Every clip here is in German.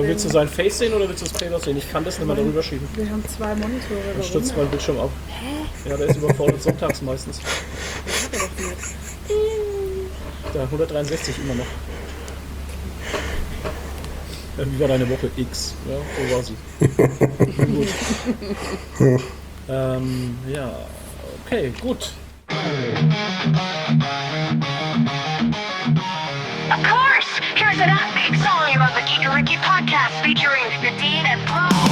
Willst du sein Face sehen oder willst du das Trailer sehen? Ich kann das nicht mehr darüber schieben. Wir haben 2 Monitore. Dann stürzt mein Bildschirm ab. Hä? Ja, der ist überfordert sonntags meistens. Das hat er doch nicht. Da, 163 immer noch. Wie war deine Woche X? Ja, so war sie. Gut. Ja, okay, gut. Of course! Here's an upbeat song about the Geekariki podcast featuring Nadine and Paul.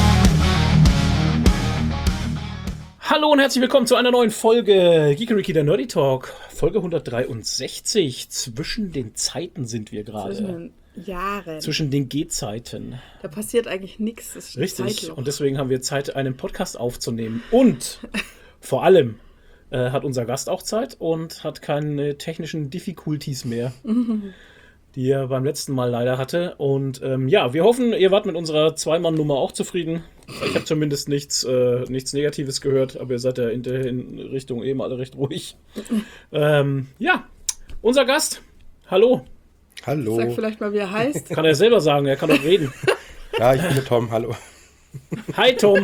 Hallo und herzlich willkommen zu einer neuen Folge Geekariki, der Nerdy Talk. Folge 163. Zwischen den Zeiten sind wir gerade. Zwischen den Jahren. Zwischen den G-Zeiten. Da passiert eigentlich nichts. Das ist ein Richtig. Zeitloch. Und deswegen haben wir Zeit, einen Podcast aufzunehmen. Und vor allem hat unser Gast auch Zeit und hat keine technischen Difficulties mehr, die er beim letzten Mal leider hatte. Und ja, wir hoffen, ihr wart mit unserer Zwei-Mann-Nummer auch zufrieden. Ich habe zumindest nichts Negatives gehört, aber ihr seid ja in Richtung eben alle recht ruhig. Ja, unser Gast. Hallo. Hallo. Sag vielleicht mal, wie er heißt. Kann er selber sagen, er kann doch reden. Ja, ich bin der Tom, hallo. Hi Tom.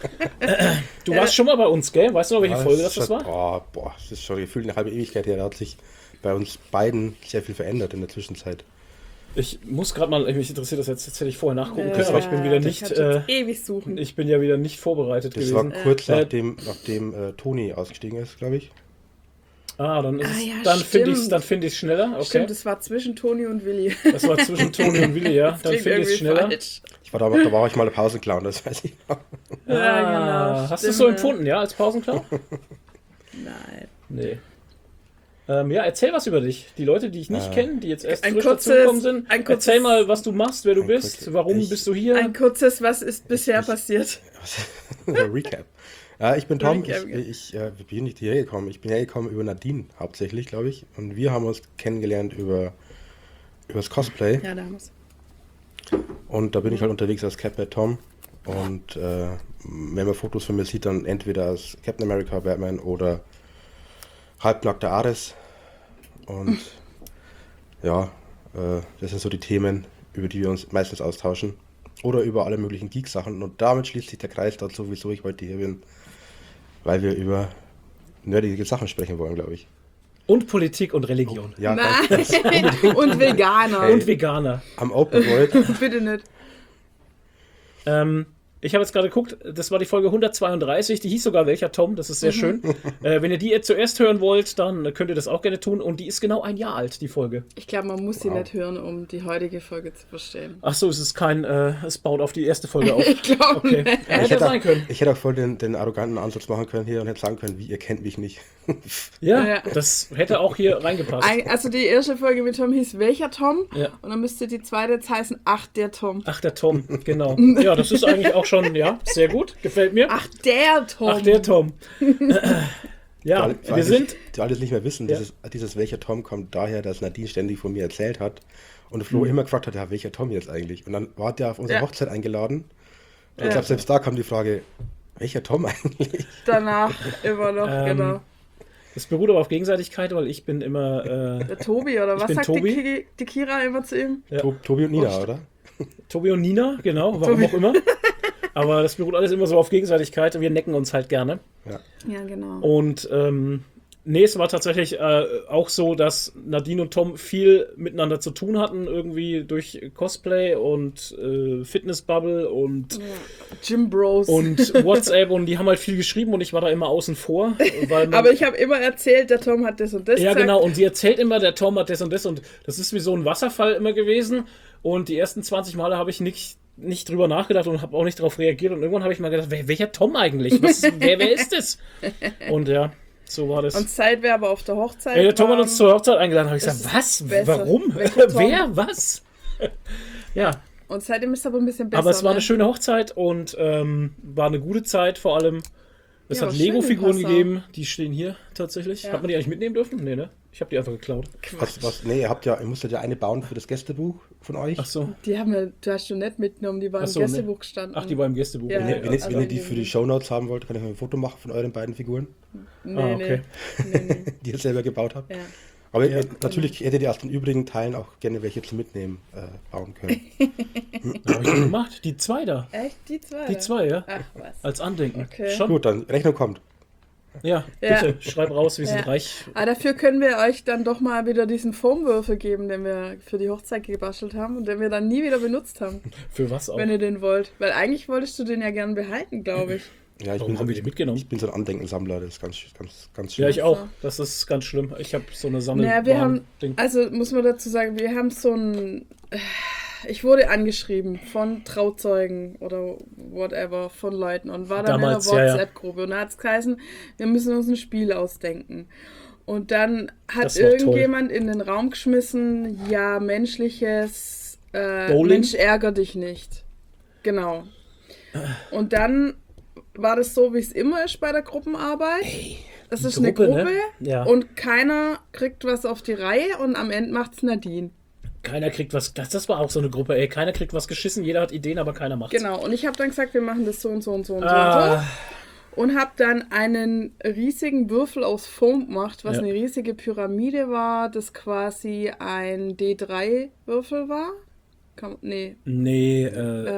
Du warst schon mal bei uns, gell? Weißt du noch, welche Folge das war? Boah, das ist schon gefühlt eine halbe Ewigkeit her. Da hat sich bei uns beiden sehr viel verändert in der Zwischenzeit. Ich muss gerade mal, mich interessiert das jetzt hätte ich vorher nachgucken können, aber ich bin wieder nicht, ewig suchen. ich bin ja wieder nicht vorbereitet Das gewesen. war kurz nachdem Toni ausgestiegen ist, glaube ich. Dann ist ja, dann finde stimmt. ich schneller. Okay. Stimmt, das war zwischen Toni und Willi. Das war zwischen Toni und Willi, ja. Dann Klingt finde ich es irgendwie schneller. falsch. Da war ich mal eine Pausenclown, das weiß ich noch. Ja, genau. Hast du es stimmt, so empfunden, ja, als Pausenklau? Nein. Nee. Ja, erzähl was über dich. Die Leute, die ich nicht kenne, die jetzt erst ein frisch kurzes- dazugekommen sind. ein kurzes- Erzähl mal, was du machst, wer du bist, kurzes- warum bist du hier? Ein kurzes, was ist bisher passiert? Recap. Ja, ich bin Tom, Recap, ich bin nicht hierher gekommen. Ich bin hergekommen über Nadine hauptsächlich, glaube ich. Und wir haben uns kennengelernt über das Cosplay. Ja, da haben wir es. Und da bin ich halt unterwegs als Catman Tom. Und wenn man Fotos von mir sieht, dann entweder als Captain America, Batman oder halbnackter Ares. Und ja, das sind so die Themen, über die wir uns meistens austauschen. Oder über alle möglichen Geek-Sachen. Und damit schließt sich der Kreis dazu, wieso ich heute hier bin. Weil wir über nerdige Sachen sprechen wollen, glaube ich. Und Politik und Religion. Ja, Nein. Und Veganer. Und Veganer. am Open World. Bitte nicht. Ich habe jetzt gerade geguckt, das war die Folge 132, die hieß sogar Welcher Tom, das ist sehr schön. Wenn ihr die zuerst hören wollt, dann könnt ihr das auch gerne tun und die ist genau ein Jahr alt, die Folge. Ich glaube, man muss sie nicht hören, um die heutige Folge zu verstehen. Ach so, es ist kein, es baut auf die erste Folge auf. Ich glaube Okay, nicht. ja, hätte sein können. Ich hätte auch voll den arroganten Ansatz machen können hier und hätte sagen können, wie ihr kennt mich nicht. Ja, Ja. das hätte auch hier reingepasst. Also die erste Folge mit Tom hieß Welcher Tom? Ja. Und dann müsste die zweite jetzt heißen Ach, der Tom. Ach, der Tom, genau. Ja, das ist eigentlich auch schon, ja, sehr gut, gefällt mir. Ach, der Tom. Ach, der Tom. Ja, wir sind... Die alles nicht mehr wissen, Ja. dieses welcher Tom kommt daher, dass Nadine ständig von mir erzählt hat und Flo immer gefragt hat, ja, welcher Tom jetzt eigentlich? Und dann war der auf unsere Ja. Hochzeit eingeladen. Und Ja. ich glaube, selbst da kam die Frage, welcher Tom eigentlich? Danach immer noch, genau. Das beruht aber auf Gegenseitigkeit, weil ich bin immer... Der Tobi, oder ich was bin sagt Tobi. die Kira immer zu ihm? Ja. Tobi und Nina, oder? Tobi und Nina, genau, warum auch immer. Aber das beruht alles immer so auf Gegenseitigkeit und wir necken uns halt gerne. Ja. Ja, genau. Und nee, es war tatsächlich auch so, dass Nadine und Tom viel miteinander zu tun hatten, irgendwie durch Cosplay und Fitnessbubble und Gym Bros. WhatsApp und die haben halt viel geschrieben und ich war da immer außen vor. Weil man, Aber ich habe immer erzählt, der Tom hat das und das ja, gesagt. genau, und sie erzählt immer, der Tom hat das und das ist wie so ein Wasserfall immer gewesen und die ersten 20 Male habe ich nicht drüber nachgedacht und habe auch nicht darauf reagiert und irgendwann habe ich mal gedacht, welcher Tom eigentlich? Wer ist das? Und ja, so war das. Und seit wir aber auf der Hochzeit Der Tom hat waren, uns zur Hochzeit eingeladen, habe ich das gesagt, was? ist besser. Warum? Welcher Tom? Wer? Was? Ja, und seitdem ist es aber ein bisschen besser. aber es war eine ne? schöne Hochzeit und war eine gute Zeit vor allem. Es Ja, hat schön in Lego-Figuren Passau. gegeben, die stehen hier tatsächlich. Ja. Hat man die eigentlich mitnehmen dürfen? Nee, ne? Ich habe die einfach geklaut. Nee, ihr musstet ja eine bauen für das Gästebuch von euch. Ach so. Die haben wir, du hast schon nicht mitgenommen, die waren Ach so, im Gästebuch gestanden. Ach, die war im Gästebuch. Ja, Okay, Wenn ihr also die für die Shownotes haben wollt, kann ich euch ein Foto machen von euren beiden Figuren, Nee, Ah, okay. nee. die ihr selber gebaut habt. Ja. Aber Ja. natürlich hättet ihr aus den übrigen Teilen auch gerne welche zum Mitnehmen bauen können. gemacht. Die 2 da. Echt? Die 2? Die 2, ja. Ach was. Als Andenken. Okay. Schon? Gut, dann Rechnung kommt. Ja, Ja. bitte, schreib raus, wir sind reich. Aber dafür können wir euch dann doch mal wieder diesen Foamwürfel geben, den wir für die Hochzeit gebastelt haben und den wir dann nie wieder benutzt haben, Für was auch? wenn ihr den wollt. Weil eigentlich wolltest du den ja gern behalten, glaube ich. Ja, Warum haben wir die mitgenommen? Ich bin so ein Andenkensammler, das ist ganz schön. Ja, ich auch. Das ist ganz schlimm. Ich habe so eine Naja, wir haben, Ding. also muss man dazu sagen, wir haben so ein, ich wurde angeschrieben von Trauzeugen oder whatever, von Leuten und war dann Damals, in einer ja, ja. WhatsApp-Gruppe und da hat es geheißen, wir müssen uns ein Spiel ausdenken. Und dann hat Das war irgendjemand in den Raum geschmissen, ja, menschliches, Bowling? Mensch, ärger dich nicht. Genau. Und dann war das so, wie es immer ist bei der Gruppenarbeit. Es ist eine Gruppe, ne? Gruppe Ja. und keiner kriegt was auf die Reihe und am Ende macht's Nadine. Keiner kriegt was. Das war auch so eine Gruppe, ey. Keiner kriegt was geschissen, jeder hat Ideen, aber keiner macht's. Genau, und ich habe dann gesagt, wir machen das so und so und so und so Ah. und so. Und habe dann einen riesigen Würfel aus Foam gemacht, was Ja. eine riesige Pyramide war, das quasi ein D3-Würfel war. Nee, Nee,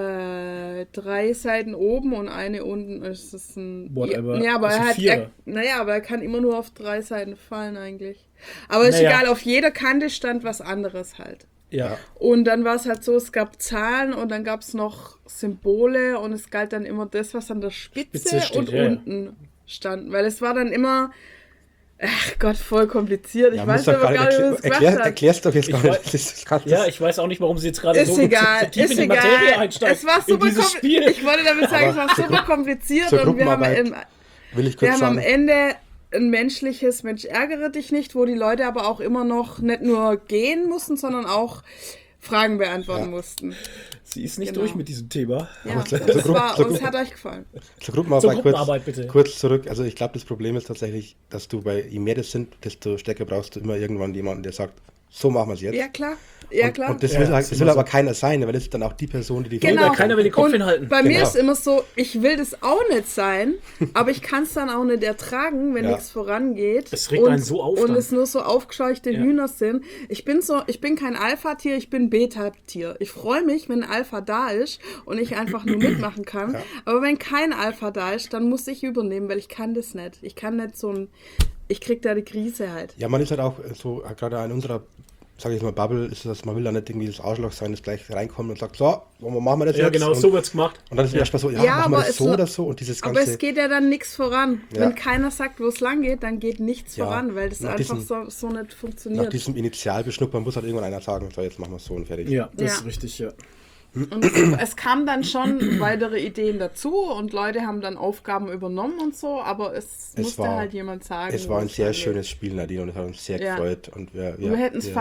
3 Seiten oben und eine unten ist es ein... Whatever. Ja, aber Das ist er ein hat... Vierer. Naja, aber er kann immer nur auf 3 Seiten fallen eigentlich. Aber ist Naja. egal, auf jeder Kante stand was anderes halt. ja. Und dann war es halt so, es gab Zahlen und dann gab es noch Symbole und es galt dann immer das, was an der Spitze Spitze steht, und ja, ja. unten stand. Weil es war dann immer, ach Gott, voll kompliziert. Ich Ja, weiß muss doch aber gar nicht, wie es gemacht hat. erklär's doch jetzt gar Ich nicht. Ja, ich weiß auch nicht, warum sie jetzt gerade Ist so egal, so tief ist in die egal. Materie einsteigen. Es war in super dieses Spiel. Ich wollte damit sagen, es war zur super kompliziert zur und wir haben, Gruppenarbeit will ich wir kurz haben am sagen. Ende ein menschliches Mensch ärgere dich nicht, wo die Leute aber auch immer noch nicht nur gehen mussten, sondern auch Fragen beantworten mussten. Sie ist nicht Genau. durch mit diesem Thema. Ja, Aber zur und es Gruppe- hat euch gefallen. Zur Gruppenarbeit, Zur Gruppenarbeit, bitte. kurz zurück. Also ich glaube, das Problem ist tatsächlich, dass du je mehr das sind, desto stärker brauchst du immer irgendwann jemanden, der sagt, so machen wir es jetzt. Ja, klar. Ja, klar. Und das Ja, will, das ist das will immer aber so. keiner sein, weil das ist dann auch die Person, die Genau. weil keiner will den Kopf Und hinhalten. Bei mir Genau. ist immer so, ich will das auch nicht sein, aber ich kann es dann auch nicht ertragen, wenn Ja. nichts vorangeht. Es regt einen so auf Und dann. es nur so aufgescheuchte Ja. Hühner sind. Ich bin kein Alpha-Tier, ich bin Beta-Tier. Ich freue mich, wenn ein Alpha da ist und ich einfach nur mitmachen kann. Aber wenn kein Alpha da ist, dann muss ich übernehmen, weil ich kann das nicht. Ich kann nicht ich krieg da die Krise halt. Ja, man ist halt auch so, gerade in unserer, sag ich mal, Bubble, ist das, man will da nicht irgendwie das Arschloch sein, das gleich reinkommt und sagt, so, machen wir das Ja, jetzt? genau, und, so wird's gemacht. Und dann ist erstmal so, ja, Ja, machen wir aber das es so so- oder so und dieses Aber ganze... es geht ja dann nichts voran. Ja. Wenn keiner sagt, wo es lang geht, dann geht nichts Ja, voran, weil das nach einfach diesem- so nicht Nach funktioniert. diesem Initialbeschnuppern muss halt irgendwann einer sagen, so, jetzt machen wir es so und fertig. Ja, das Ja. ist richtig, ja. Und es kam dann schon weitere Ideen dazu und Leute haben dann Aufgaben übernommen und so, aber es musste war- halt jemand sagen. Es war wo ein es sehr lang geht. schönes Spiel, Nadine, und es hat uns sehr Ja. gefreut. Und Wir hätten es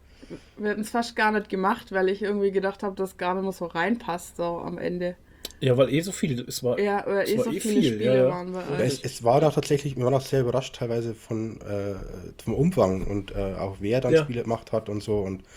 fast gar nicht gemacht, weil ich irgendwie gedacht habe, dass gar nicht mehr so reinpasst so am Ende. Ja, weil so viel, es war, Ja, oder es war so eh viele viel, Spiele ja, ja. waren bei Ja, euch. es war da tatsächlich, wir waren auch sehr überrascht teilweise vom Umfang und auch wer dann Ja. Spiele gemacht hat und so. Und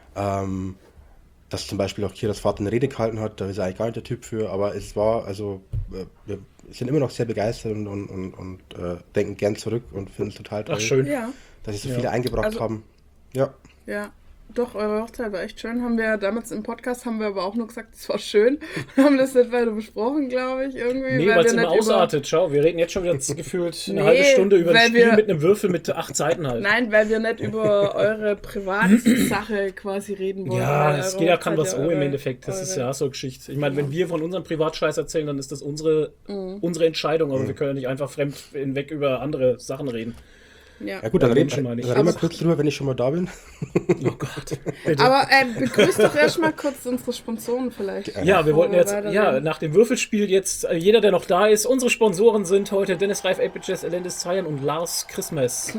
dass zum Beispiel auch Kiras Vater eine Rede gehalten hat, da ist er eigentlich gar nicht der Typ für, aber es war, also wir sind immer noch sehr begeistert und denken gern zurück und finden es total toll, Ach, schön. Ja, dass sich so Ja. viele eingebracht Also- haben. Ja, ja. Doch, eure Hochzeit war echt schön. Haben wir damals im Podcast, haben wir aber auch nur gesagt, es war schön. Wir haben das nicht weiter besprochen, glaube ich, irgendwie. Nee, weil es wir immer nicht ausartet. Schau, wir reden jetzt schon wieder gefühlt eine Nee, halbe Stunde über ein weil Spiel wir- mit einem Würfel mit 8 Seiten halt. Nein, weil wir nicht über eure Privatsache quasi reden wollen. Ja, weil es eure jeder kann Hochzeit was ja im eure- Endeffekt. Das ist eure- ja so eine Geschichte. Ich meine, wenn wir von unserem Privatscheiß erzählen, dann ist das unsere Entscheidung, aber wir können ja nicht einfach fremd hinweg über andere Sachen reden. Ja. ja gut, dann reden Menschen meine ich. wir Aber- kurz drüber, wenn ich schon mal da bin. Oh Gott. Bitte. Aber begrüßt doch erstmal kurz unsere Sponsoren vielleicht. Ja, wir bevor wollten jetzt, weiterreden. ja, nach dem Würfelspiel jetzt, jeder, der noch da ist, unsere Sponsoren sind heute Dennis Reif, 8-Bit Elendis Zayan und Lars Christmas.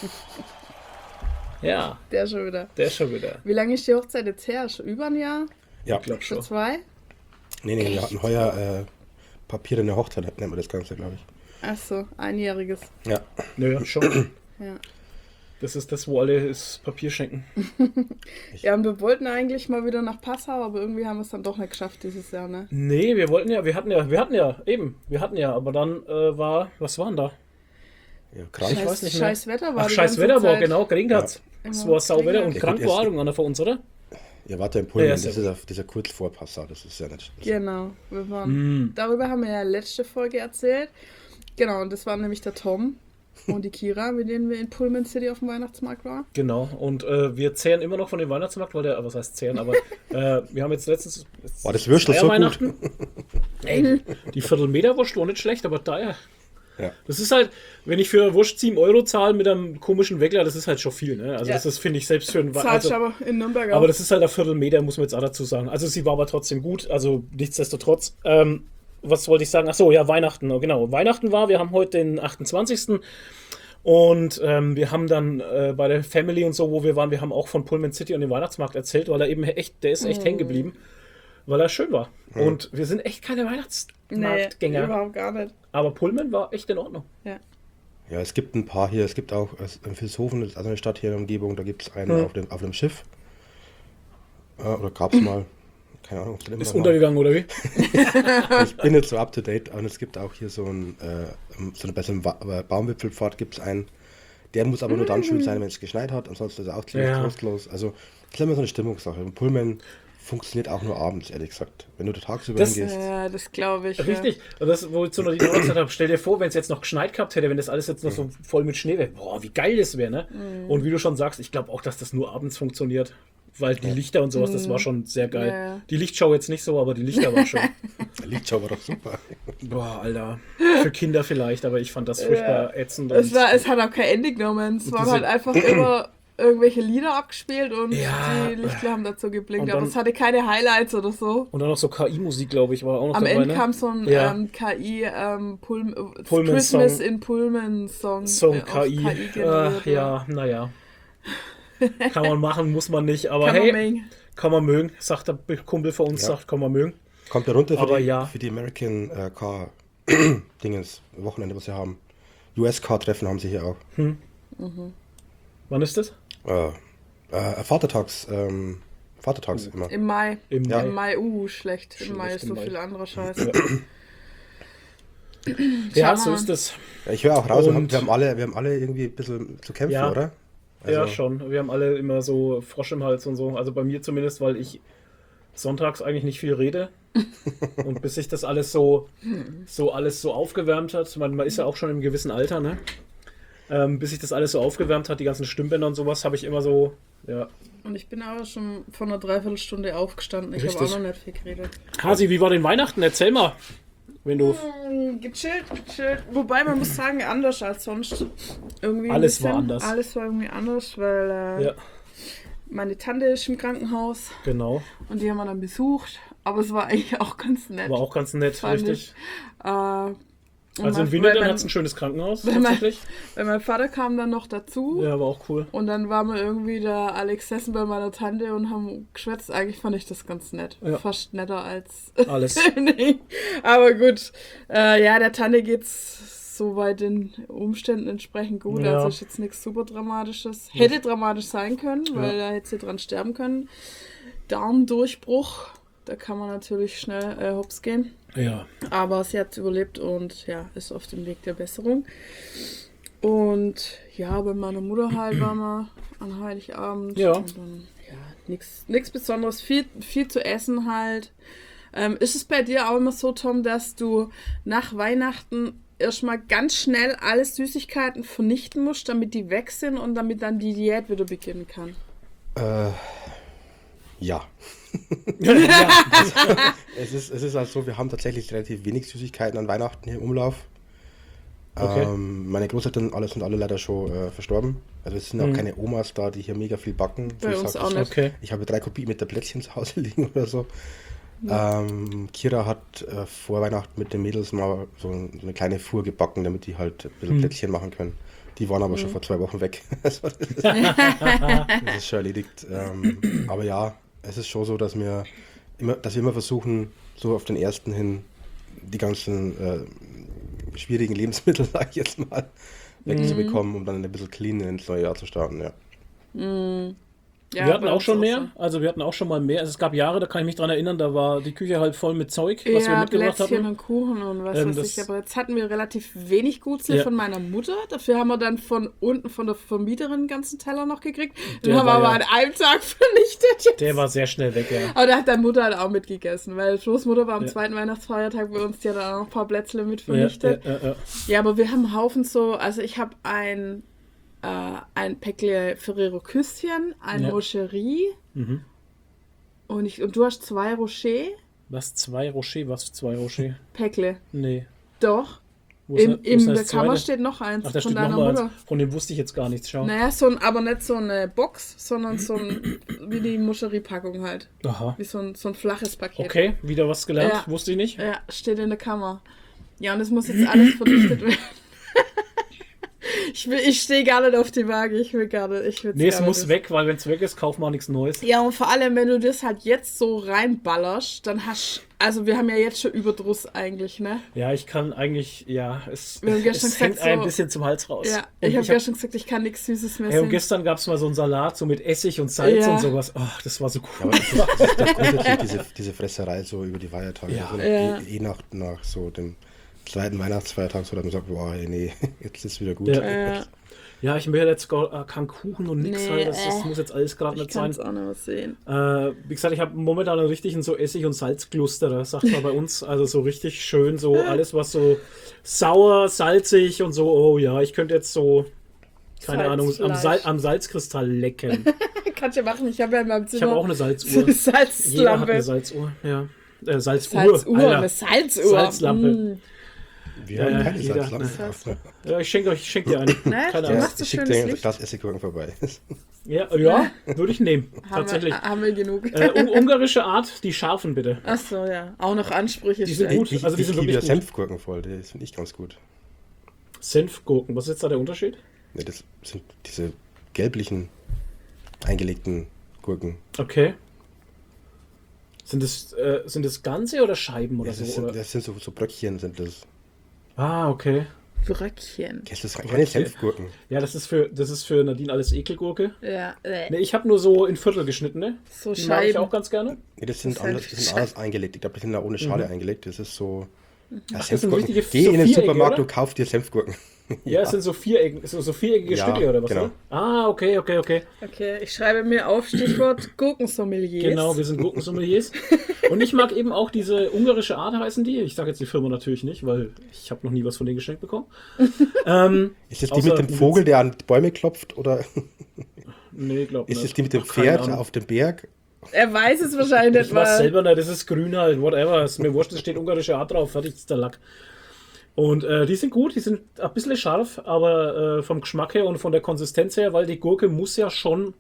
Ja, Der schon wieder. der ist schon wieder. Wie lange ist die Hochzeit jetzt her? Schon über ein Jahr? Ja, Ich glaube Schon schon. 2? nee, wir hatten heuer Papier in der Hochzeit, nennt man das Ganze, glaube ich. Achso, einjähriges. Ja, Nö, schon. Ja. Das ist das, wo alle das Papier schenken. Ja, und wir wollten eigentlich mal wieder nach Passau, aber irgendwie haben wir es dann doch nicht geschafft dieses Jahr, ne? Nee, wir hatten ja, aber dann was waren da? ja krank. Ich weiß nicht mehr. Scheiß Wetter war Ach, die scheiß ganze Wetter war, Zeit. genau, geregnet hat's. Es war Sauwetter und Ja, krank gut, war erst- einer von uns, oder? Ihr wart ja in Pullman, Ja, das sehr ist dieser kurz vor Passau, das ist ja nicht. Genau. Darüber haben wir ja letzte Folge erzählt. Genau, und das war nämlich der Tom und die Kira, mit denen wir in Pullman City auf dem Weihnachtsmarkt waren. Genau, und wir zehren immer noch von dem Weihnachtsmarkt, weil was heißt zehren, aber wir haben jetzt letztens... War das Würstel so gut? Weihnachten. Ey, die Viertelmeter-Wurst war nicht schlecht, aber Ja. das ist halt, wenn ich für Wurst 7 Euro zahle mit einem komischen Weckler, das ist halt schon viel, ne? Also Ja. das ist, finde ich, selbst für einen Zahlst aber in Nürnberg auch. aber das ist halt ein Viertelmeter, muss man jetzt auch dazu sagen. Also sie war aber trotzdem gut, also nichtsdestotrotz. Was wollte ich sagen? Ach so, ja, Weihnachten, genau. Weihnachten war, wir haben heute den 28. Und wir haben dann bei der Family und so, wo wir waren, wir haben auch von Pullman City und dem Weihnachtsmarkt erzählt, weil er eben echt, der ist echt hängen geblieben, weil er schön war. Und wir sind echt keine Weihnachtsmarktgänger. überhaupt gar nicht. Aber Pullman war echt in Ordnung. Ja. Ja, es gibt ein paar hier, es gibt auch in Vilshofen, das ist also eine Stadt hier in der Umgebung, da gibt es einen auf dem Schiff. Oder gab es mal, keine Ahnung. Ist untergegangen, oder wie? Ich bin jetzt so up to date und es gibt auch hier so eine bessere Baumwipfelpfad gibt es einen. Der muss aber nur dann schön sein, wenn es geschneit hat, ansonsten ist er auch ziemlich trostlos. Also das ist immer so eine Stimmungssache. Und Pullman funktioniert auch nur abends, ehrlich gesagt. Wenn du da tagsüber hingehst. Ja, das glaube ich. Richtig. Und das, wo ich zu noch gesagt habe, stell dir vor, wenn es jetzt noch geschneit gehabt hätte, wenn das alles jetzt noch so voll mit Schnee wäre, boah, wie geil das wäre, ne? Und wie du schon sagst, ich glaube auch, dass das nur abends funktioniert. Weil die Lichter und sowas, das war schon sehr geil. Ja. Die Lichtschau jetzt nicht so, aber die Lichter war schon. Der Lichtschau war doch super. Boah, Alter. Für Kinder vielleicht, aber ich fand das furchtbar ätzend. Es hat auch kein Ende genommen. Es waren halt einfach immer irgendwelche Lieder abgespielt und Ja. die Lichter haben dazu geblinkt. Und Aber dann- es hatte keine Highlights oder so. Und dann noch so KI-Musik, glaube ich, war auch noch Am dabei, Ende ne? kam so ein Ja. KI Pullman Christmas Song. in Pullman Song. Song auf KI. generiert, Ja, naja. Kann man machen, muss man nicht, aber Kann man hey, mengen. kann man mögen. Sagt der Kumpel von uns, Ja. sagt, kann man mögen. Kommt da runter Aber ja. für die American Car Dingens, Wochenende, was sie haben. US-Car-Treffen haben sie hier auch. Wann ist das? Vatertags immer. Im Mai. Im Ja. Mai. Im Mai, schlecht. Im Mai ist im so Mai. viel anderer Scheiß. Ja, Schau so mal. ist es. Ja, ich höre auch raus, Und- wir haben alle irgendwie ein bisschen zu kämpfen, Ja. oder? Ja, Also- schon. Wir haben alle immer so Frosch im Hals und so. Also bei mir zumindest, weil ich sonntags eigentlich nicht viel rede. Und bis sich das alles so aufgewärmt hat, man ist ja auch schon im gewissen Alter, ne? Bis sich das alles so aufgewärmt hat, die ganzen Stimmbänder und sowas, habe ich immer so, ja. Und ich bin aber schon vor einer Dreiviertelstunde aufgestanden. Ich habe Richtig. auch noch nicht viel geredet. Hasi, wie war denn Weihnachten? Erzähl mal. Wenn du. Gechillt. Wobei, man muss sagen, anders als sonst. Irgendwie ein Alles war bisschen. anders. Alles war irgendwie anders, weil Ja, meine Tante ist im Krankenhaus genau. und die haben wir dann besucht. Aber es war eigentlich auch ganz nett. War auch ganz nett, Fand richtig. Und Also in weil Winnenden mein- hat es ein schönes Krankenhaus, weil mein- tatsächlich. Weil mein Vater kam dann noch dazu. Ja, war auch cool. Und dann waren wir irgendwie da alle gesessen bei meiner Tante und haben geschwätzt. Eigentlich fand ich das ganz nett. Ja. Fast netter als Alles. nee. Aber gut. Ja, der Tante geht's soweit den Umständen entsprechend gut. Ja. Also ist jetzt nichts super Dramatisches. Hätte dramatisch sein können, weil da hätte sie dran sterben können. Darmdurchbruch. Da kann man natürlich schnell hops gehen. Ja. Aber sie hat überlebt und ja, ist auf dem Weg der Besserung. Und ja, bei meiner Mutter halt waren wir an Heiligabend. Ja. Und dann, ja, nichts Besonderes. Viel zu essen halt. Ist es bei dir auch immer so, Tom, dass du nach Weihnachten erstmal ganz schnell alle Süßigkeiten vernichten musst, damit die weg sind und damit dann die Diät wieder beginnen kann? Ja. Es ist halt so, wir haben tatsächlich relativ wenig Süßigkeiten an Weihnachten hier im Umlauf. Okay. Meine Großeltern sind alle leider schon verstorben. Also es sind auch keine Omas da, die hier mega viel backen. Bei Wie uns gesagt, auch nicht. Okay. Ich habe 3 Kubikmeter Plätzchen zu Hause liegen oder so. Kira hat vor Weihnachten mit den Mädels mal so eine kleine Fuhr gebacken, damit die halt ein bisschen Plätzchen machen können. Die waren aber schon vor 2 Wochen weg. Also das ist schon erledigt. Aber ja, es ist schon so, dass wir immer versuchen, so auf den ersten hin die ganzen schwierigen Lebensmittel, sag ich jetzt mal, wegzubekommen, um dann ein bisschen clean ins neue Jahr zu starten. Ja. Ja, Wir hatten bei auch uns schon so. mehr. Also wir hatten auch schon mal mehr. Also es gab Jahre, da kann ich mich dran erinnern, da war die Küche halt voll mit Zeug, was wir Ja, mitgebracht Plätzchen hatten. und Kuchen und was weiß ich. das- Aber jetzt hatten wir relativ wenig Gutsee Ja. von meiner Mutter. Dafür haben wir dann von unten von der Vermieterin einen ganzen Teller noch gekriegt. Den Der haben wir war aber ja- an einem Tag vernichtet. Jetzt. Der war sehr schnell weg, ja. Aber da hat deine Mutter halt auch mitgegessen, weil Großmutter war am Ja. zweiten Weihnachtsfeiertag bei uns, die hat dann auch noch ein paar Plätzle mit Ja, vernichtet. ja. Ja, aber wir haben einen Haufen so, also ich habe ein Päckle Ferrero Küsschen, ein Ja. Rocherie Mhm. und du hast 2 Rocher Was, 2 Rocher? Was, 2 Rocher? Päckle. Nee. Doch. Wo ist In denn- wo ist denn der das Kammer zweite? steht noch eins Ach, da von steht deiner noch mal Mutter. eins. Von dem wusste ich jetzt gar nichts. Schau. Naja, aber nicht so eine Box, sondern so ein, wie die Moscherie-Packung halt. Aha. Wie so ein flaches Paket. Okay, wieder was gelernt. Ja. Wusste ich nicht. Ja, steht in der Kammer. Ja, und es muss jetzt alles vernichtet werden. Ich stehe gar nicht auf die Waage. Ich will Nee, es muss weg, weil wenn es weg ist, kaufen wir auch nichts Neues. Ja, und vor allem, wenn du das halt jetzt so reinballerst, dann also wir haben ja jetzt schon Überdruss eigentlich, ne? Ja, ich kann eigentlich, ja, Wir haben gestern es hängt gesagt, ein so- bisschen zum Hals raus. Ja, Und ich habe hab- gestern gesagt, ich kann nichts Süßes mehr Hey, und sehen. gestern gab es mal so einen Salat, so mit Essig und Salz Ja. und sowas. Ach, das war so cool. Aber das ist doch grundsätzlich diese Fresserei so über die Feiertage. Ja. Also Ja. nach so dem zweiten Weihnachtsfeiertag, so dass man sagt, boah, nee, jetzt ist wieder gut. Ja. Ja, ich möchte jetzt keinen Kuchen und nix Nee, halt. Das muss jetzt alles gerade Ich nicht kann sein. es auch nicht mehr sehen. Wie gesagt, ich habe momentan einen richtigen so Essig- und Salzkluster, sagt man bei uns. Also so richtig schön, so alles, was so sauer, salzig und so. Oh ja, ich könnte jetzt so, keine Ahnung, Salzfleisch. am Salzkristall lecken. Kannst du machen, ich habe ja in meinem Ich Zimmer habe auch eine so Salzuhr. eine Jeder hat eine Salzlampe. Salzuhr, ja. Salzuhr. Salzuhr, Alter. eine Salzuhr. Salzlampe. Mm. Wir haben keine jeder hat Salzlampe. Ja, ich schenke dir eine. Ne? Keine Du Ahnung. machst so Ich schicke schönes dir ein Licht. Glas Essiggurken vorbei. Ja, würde ich nehmen. Tatsächlich. Haben wir genug. Ungarische Art, die scharfen bitte. Achso, ja. Auch noch Ansprüche Die sind stellen. gut. Also die sind ich liebe wirklich ja gut. Senfgurken voll, das finde ich ganz gut. Senfgurken, was ist jetzt da der Unterschied? Ja, das sind diese gelblichen, eingelegten Gurken. Okay. Sind das Ganze oder Scheiben oder so? Oder? Das sind so Bröckchen, sind das. Ah, okay. Bröckchen. Kennst du das? Keine Senfgurken. Ja, das ist für Nadine alles Ekelgurke. Ja, Ne, ich habe nur so in Viertel geschnittene. so Die mag ich auch Scheiben. ganz gerne. Nee, das sind Das ist halt anders eingelegt. Ich glaube, die sind da ohne Schale eingelegt. Das ist so. Ja, das sind Senfgurken. richtige Geh in den Vierecke, Supermarkt oder? und kauf dir Senfgurken. Ja, es sind so viereckige Ja, Stücke oder was? genau. Oder? Ah, okay. Okay, ich schreibe mir auf Stichwort Gurkensommeliers. Genau, wir sind Gurkensommeliers. Und ich mag eben auch diese ungarische Art, heißen die. Ich sage jetzt die Firma natürlich nicht, weil ich habe noch nie was von denen geschenkt bekommen. Ist das die Außer mit dem Vogel, der an die Bäume klopft? Oder Nee, glaub ist nicht. das die mit dem Ach, keine Pferd Ahnung. auf dem Berg? Er weiß es wahrscheinlich Ich nicht weiß mal. selber nicht, das ist grün halt, whatever. Ist mir wurscht, es steht ungarische Art drauf, fertig ist der Lack. Und die sind gut, die sind ein bisschen scharf, aber vom Geschmack her und von der Konsistenz her, weil die Gurke muss ja schon,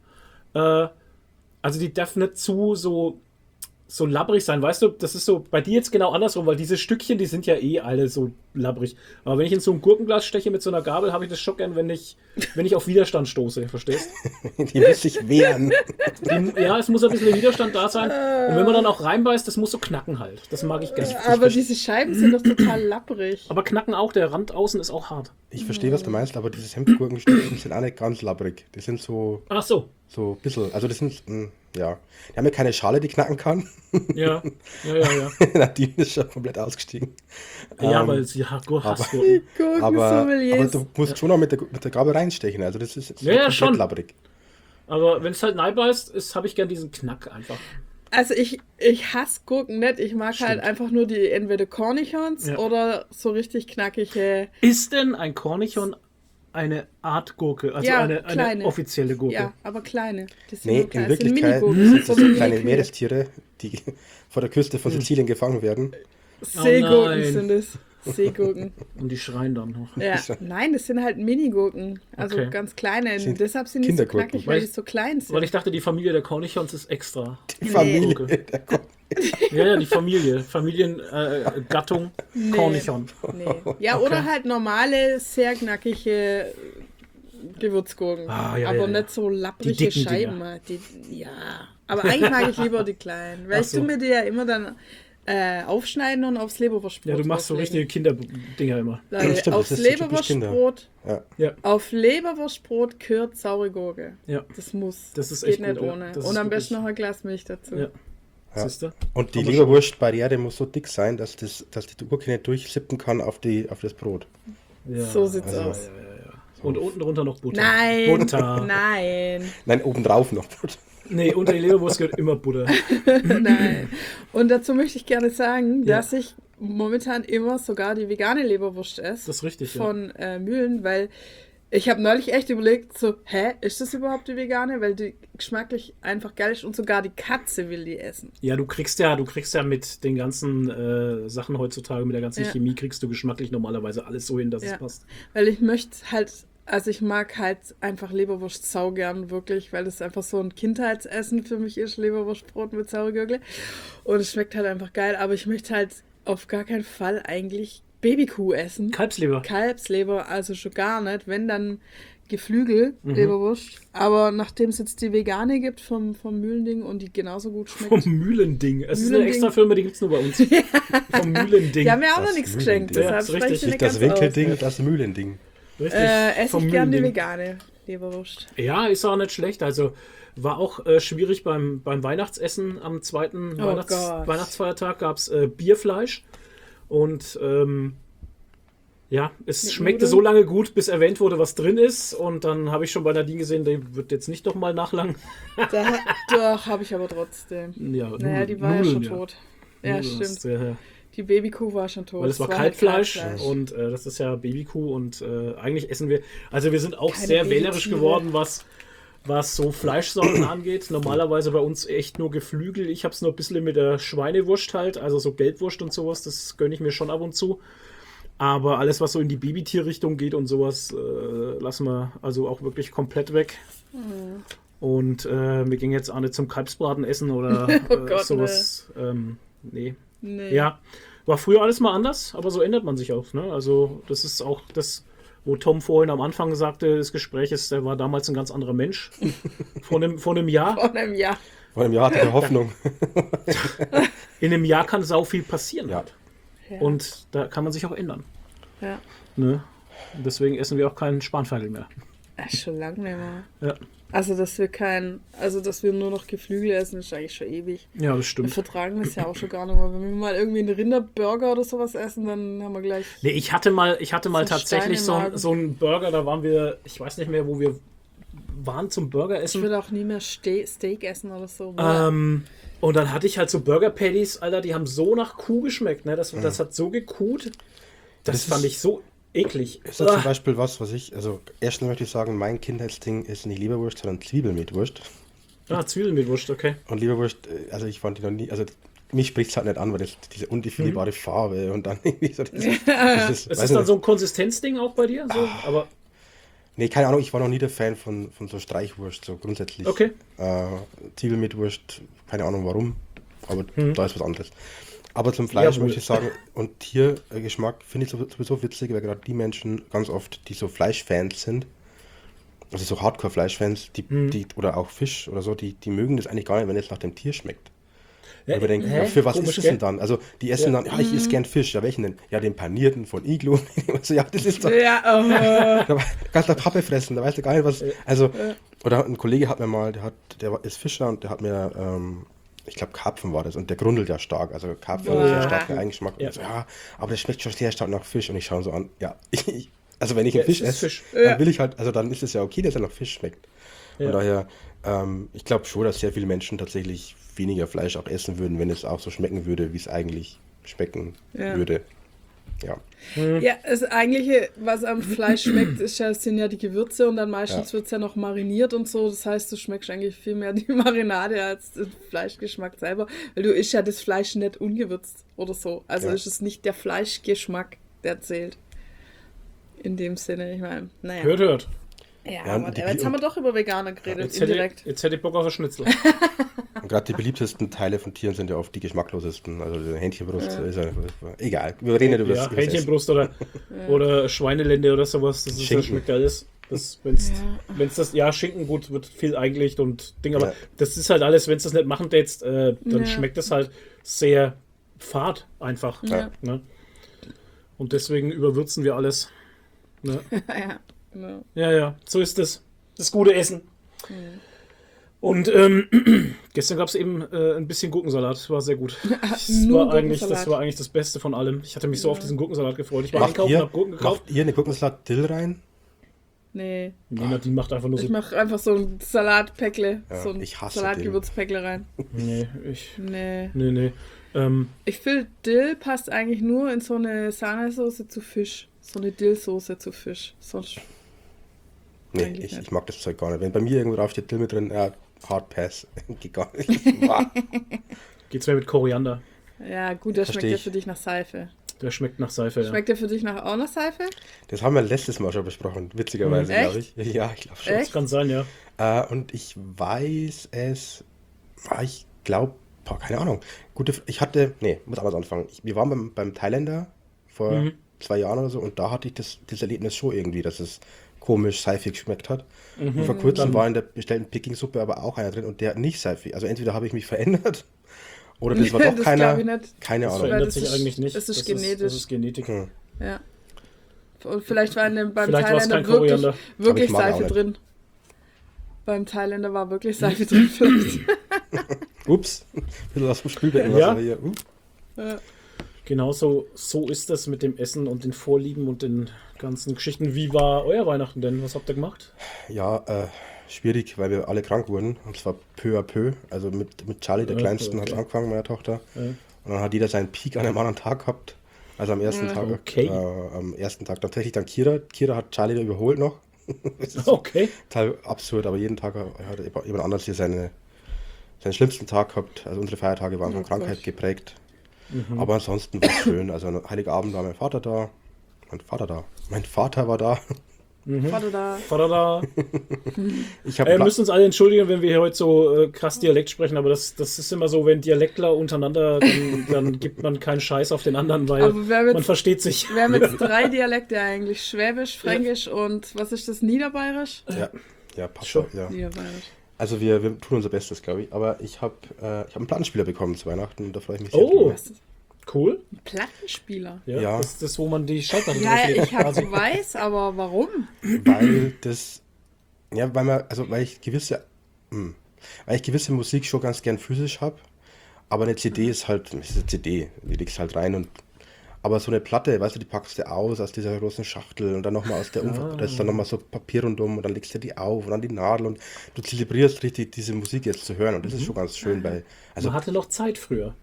also die darf nicht zu so labbrig sein, weißt du, das ist so bei dir jetzt genau andersrum, weil diese Stückchen, die sind ja eh alle so labbrig. Aber wenn ich in so ein Gurkenglas steche mit so einer Gabel, habe ich das schon gern, wenn ich auf Widerstand stoße, verstehst? Die muss sich wehren. Ja, es muss ein bisschen Widerstand da sein. Und wenn man dann auch reinbeißt, das muss so knacken halt. Das mag ich gerne. Aber diese Scheiben sind doch total lapprig. Aber knacken auch, der Rand außen ist auch hart. Ich verstehe, was du meinst, aber diese Senfgurkenstückchen sind auch nicht ganz labbrig. Die sind so Ach so. ein bisschen. Also, das sind, ja. Die haben ja keine Schale, die knacken kann. Ja. Nadine ist schon komplett ausgestiegen. Ja, Ähm, weil sie hasst aber- Gurken. aber Gurkensommeliers. du musst schon noch mit der Gabel reinstechen. Also, das ist Ja, komplett schon. labbrig. Aber wenn es halt beißt, habe ich gern diesen Knack einfach. Also ich hasse Gurken nicht. Ich mag halt einfach nur die entweder Cornichons Ja. oder so richtig knackige. Ist denn ein Cornichon eine Art Gurke? Also Ja, eine kleine. offizielle Gurke? Ja, aber kleine. Das sind Nee, nur klein. in Das sind Wirklichkeit Minigurken. sind So das wie kleine Mini-Kühe. Meerestiere, die vor der Küste von Sizilien gefangen werden. Seegurken nein. sind es. Seegurken. Und die schreien dann noch. Ja. Nein, das sind halt Minigurken. Also Okay. ganz kleine. Sind Deshalb sind die so Kindergurken. knackig, weil Weil die ich- so klein sind. Weil ich dachte, die Familie der Cornichons ist extra. Die Familie. Gurke. Der Gott. Ja, die Familiengattung Cornichon. Nee. Ja, oder halt normale, sehr knackige Gewürzgurken. Ah, ja, aber ja, ja. nicht so lapprige Die dicken Scheiben. Ja, aber eigentlich mag ich lieber die kleinen. Weil Ach ich so. tue mir die ja immer dann aufschneiden und aufs Leberwurstbrot. Ja, du machst so drauflegen. richtige Kinderdinger immer. Leute, Stimmt, aufs das ist so typisch Leberwurstbrot, Ja. auf Leberwurstbrot gehört saure Gurke. Ja. Das muss. Das ist geht echt nicht gut, ja. ohne. Das Und ist am besten wirklich- noch ein Glas Milch dazu. Ja. Ja. Siehst du? Und die Kann man Leberwurstbarriere muss so dick sein, dass die Gurke nicht durchsippen kann auf das Brot. Ja. So sieht's Also- aus. Und unten drunter noch Butter. Nein, Butter. nein, Nein, obendrauf noch. Nee, unter die Leberwurst gehört immer Butter. nein. Und dazu möchte ich gerne sagen, Ja. dass ich momentan immer sogar die vegane Leberwurst esse. Das ist richtig, ja. Von Mühlen, weil ich habe neulich echt überlegt, so, ist das überhaupt die vegane? Weil die geschmacklich einfach geil ist und sogar die Katze will die essen. Ja, du kriegst ja mit den ganzen Sachen heutzutage, mit der ganzen Ja. Chemie, kriegst du geschmacklich normalerweise alles so hin, dass es Ja. passt. Weil ich möchte halt, also ich mag halt einfach Leberwurst saugern, wirklich, weil das einfach so ein Kindheitsessen für mich ist, Leberwurstbrot mit Saurgurke. Und es schmeckt halt einfach geil, aber ich möchte halt auf gar keinen Fall eigentlich Babykuh essen. Kalbsleber. Kalbsleber, also schon gar nicht, wenn dann Geflügel, Leberwurst. Aber nachdem es jetzt die vegane gibt vom Mühlending und die genauso gut schmeckt. Vom Mühlending. Es ist eine Mühlending. extra Firma, die gibt es nur bei uns. Vom Mühlending. Die haben mir auch Das noch nichts Mühlending. geschenkt, Ja, deshalb ist spreche richtig. ich nicht Nicht das ganz aus. Winkelding, das Mühlending. Richtig. Esse Vom ich gerne die Mühlending. vegane Leberwurst. Ja, ist auch nicht schlecht. Also war auch schwierig beim Weihnachtsessen am zweiten Gott. Weihnachtsfeiertag gab es Bierfleisch. Und ja, es Mit schmeckte Nudeln? so lange gut, bis erwähnt wurde, was drin ist. Und dann habe ich schon bei Nadine gesehen, der wird jetzt nicht nochmal nachlangen. Doch, habe ich aber trotzdem. Ja, Naja, die war ja schon tot. Ja, Nudeln stimmt. ist sehr- Die Babykuh war schon tot. Weil es war halt Kalbfleisch Kalbfleisch. und das ist ja Babykuh und eigentlich essen wir, also wir sind auch Keine sehr wählerisch Babytiere. geworden, was so Fleischsorten angeht. Normalerweise bei uns echt nur Geflügel. Ich habe es nur ein bisschen mit der Schweinewurst halt, also so Gelbwurst und sowas, das gönne ich mir schon ab und zu. Aber alles, was so in die Babytierrichtung geht und sowas, lassen wir also auch wirklich komplett weg. Und wir gingen jetzt auch nicht zum Kalbsbraten essen oder Oh Gott, sowas. Nee. Nee. Ja, war früher alles mal anders, aber so ändert man sich auch. Ne? Also das ist auch das, wo Tom vorhin am Anfang sagte, des Gespräches, der war damals ein ganz anderer Mensch. Vor einem Jahr. Vor einem Jahr. Vor einem Jahr hatte ich Hoffnung. In einem Jahr kann sau viel passieren. Ja. Halt. Ja. Und da kann man sich auch ändern. Ja. Ne? Und deswegen essen wir auch keinen Spanferkel mehr. Schon lange nicht mehr. Ja, Also, dass wir nur noch Geflügel essen, ist eigentlich schon ewig. ja das Wir stimmt. vertragen das ja auch schon gar nicht mehr. Wenn wir mal irgendwie einen Rinderburger oder sowas essen, dann haben wir gleich. Nee, ich hatte mal tatsächlich Stein im Magen. so einen Burger, da waren wir, ich weiß nicht mehr, wo wir waren zum Burger Ich essen. will auch nie mehr Steak essen oder so. Und dann hatte ich halt so Burger Patties, Alter, die haben so nach Kuh geschmeckt, ne? Das hat so gekuht. Das Das fand ist- ich so eklig. Ist das zum Beispiel was ich, also erstens möchte ich sagen, mein Kindheitsding ist nicht Leberwurst, sondern Zwiebelmeatwurst. Zwiebeln mit Wurst, okay. Und Leberwurst, also ich fand die noch nie, also mich spricht es halt nicht an, weil das diese undefinierbare Farbe und dann irgendwie so. Das ist Es weiß ist dann nicht. so ein Konsistenzding auch bei dir? So? Aber Nee, keine Ahnung, ich war noch nie der Fan von so Streichwurst, so grundsätzlich. Okay. Zwiebelmeatwurst, keine Ahnung warum, aber da ist was anderes. Aber zum Fleisch Jawohl. möchte ich sagen, und Tiergeschmack finde ich sowieso witzig, weil gerade die Menschen ganz oft, die so Fleischfans sind, also so Hardcore-Fleischfans, die oder auch Fisch oder so, die mögen das eigentlich gar nicht, wenn es nach dem Tier schmeckt. Ja, Weil wir denken, hä? ja, für was Komisch, ist es gell? denn dann? Also die essen dann, ja, ich esse gern Fisch. Ja, welchen denn? Ja, den panierten von Iglo. Also, ja, das ist doch, Ja, da kannst du Pappe fressen, da weißt du gar nicht, was. Also, oder ein Kollege hat mir mal, ist Fischer und der hat mir, ich glaube, Karpfen war das und der grundelt ja stark. Also Karpfen hat sehr starken Eigengeschmack. Ja. Und so, ja, aber das schmeckt schon sehr stark nach Fisch. Und ich schaue ihn so an, ja, also wenn ich einen Ja, Fisch es ist esse, Fisch. dann will ich halt, also dann ist es ja okay, dass er nach Fisch schmeckt. Von Ja. daher, ich glaube schon, dass sehr viele Menschen tatsächlich weniger Fleisch auch essen würden, wenn es auch so schmecken würde, wie es eigentlich schmecken Ja. würde. Ja. Ja, das Eigentliche, was am Fleisch schmeckt, sind ja die Gewürze und dann meistens wird es ja noch mariniert und so. Das heißt, du schmeckst eigentlich viel mehr die Marinade als den Fleischgeschmack selber, weil du isst ja das Fleisch nicht ungewürzt oder so. Also Ja. ist es nicht der Fleischgeschmack, der zählt. In dem Sinne, ich meine, naja. Hört. Ja, Ja, aber und die- jetzt haben wir doch über Veganer geredet, Jetzt indirekt. hätte ich Bock auf ein Schnitzel. Und gerade die beliebtesten Teile von Tieren sind ja oft die geschmacklosesten. Also die Hähnchenbrust ist ja egal. Wir reden nicht über Ja, das Essen. Hähnchenbrust oder Schweinelende oder sowas, das Schinken. schmeckt alles. Wenn's das, ja, Schinken gut, wird viel eingelegt und Ding, aber Ja. das ist halt alles, wenn es das nicht machen tätst, dann Ja. schmeckt es halt sehr fad einfach. Ja. Ne? Und deswegen überwürzen wir alles. Ne? Ja. Ja, so ist es. Das gute Essen. Und gestern gab es eben ein bisschen Gurkensalat. War sehr gut. Das Nur war eigentlich Gurkensalat. das Beste von allem. Ich hatte mich so auf diesen Gurkensalat gefreut. Ich war Macht einkaufen, ihr, hab Gurken gekauft. macht ihr eine Gurkensalat Dill rein? Nee. Nee, die macht einfach nur so. Ich mache einfach so ein Salatpäckle, Ja, so ein ich hasse Salatgewürzpäckle rein. Nee, Nee. Ich finde, Dill passt eigentlich nur in so eine Sahnesoße zu Fisch. So eine Dillsoße zu Fisch. Sonst Nee, Eigentlich nicht. ich mag das Zeug gar nicht. Wenn bei mir irgendwo drauf steht Dill mit drin, Hard Pass. Geht gar nicht. Geht's mehr mit Koriander. Ja, gut, der schmeckt Versteh ja ich. für dich nach Seife. Der schmeckt nach Seife, ja. Schmeckt der für dich auch nach Seife? Das haben wir letztes Mal schon besprochen, witzigerweise, Echt? glaube ich. Ja, ich glaube schon. Echt? Das kann sein, ja. Und ich weiß es, ich glaube, keine Ahnung. Muss anders anfangen. Wir waren beim Thailänder vor 2 Jahren oder so und da hatte ich das Erlebnis schon irgendwie, dass es komisch seifig geschmeckt hat. Und vor kurzem war in der bestellten Peking-Suppe aber auch einer drin und der hat nicht seifig. Also entweder habe ich mich verändert oder das war doch Das keiner. glaub ich nicht. Keine Das Ahnung. verändert das sich ist- eigentlich nicht. das ist genetisch. Das ist Genetik. Ja. Und vielleicht war beim Vielleicht war es kein Thailänder Koriander. Aber wirklich ich mag auch Seife nicht. drin. Beim Thailänder war wirklich Seife drin vielleicht. Ups, ein bisschen aus dem Spülbecken. Ja. Hier. Genau so ist das mit dem Essen und den Vorlieben und den ganzen Geschichten. Wie war euer Weihnachten denn? Was habt ihr gemacht? Ja, schwierig, weil wir alle krank wurden. Und zwar peu à peu. Also mit Charlie, der Kleinsten, hat es angefangen, meiner Tochter. Und dann hat jeder seinen Peak an einem anderen Tag gehabt. Also am ersten Tag. Okay. Am ersten Tag tatsächlich dann Kira. Kira hat Charlie da überholt noch. Das ist Okay. total absurd, aber jeden Tag hat jemand anders hier seinen schlimmsten Tag gehabt. Also unsere Feiertage waren von Krankheit Gott. geprägt. Aber ansonsten war es schön. Also an Heiligabend war mein Vater da. Mein Vater war da. Warte da. Tada. Ich habe Wir müssen uns alle entschuldigen, wenn wir hier heute so krass Dialekt sprechen, aber das ist immer so, wenn Dialektler untereinander, dann gibt man keinen Scheiß auf den anderen, weil Aber wer mit- man versteht sich. Wir haben jetzt 3 Dialekte eigentlich. Schwäbisch, Fränkisch und was ist das? Niederbayerisch? ja, passt Schon. schon. Ja. Niederbayerisch. Also wir tun unser Bestes, glaube ich. Aber ich habe einen Plattenspieler bekommen zu Weihnachten und da freue ich mich sehr Oh, drüber. Was ist das? cool. Ein Plattenspieler. Ja, Ja. das ist das, wo man die Schallplatte Ja, drauflegt, ich weiß, aber warum? Weil das, ja, weil ich gewisse Musik schon ganz gern physisch habe. Aber eine CD ist halt, es ist eine CD, die legst halt rein aber so eine Platte, weißt du, die packst du aus dieser großen Schachtel und dann nochmal aus der da ist dann nochmal so Papier rundum und dann legst du die auf und dann die Nadel und du zelebrierst richtig diese Musik jetzt zu hören und das ist schon ganz schön, weil, also Man hatte noch Zeit früher.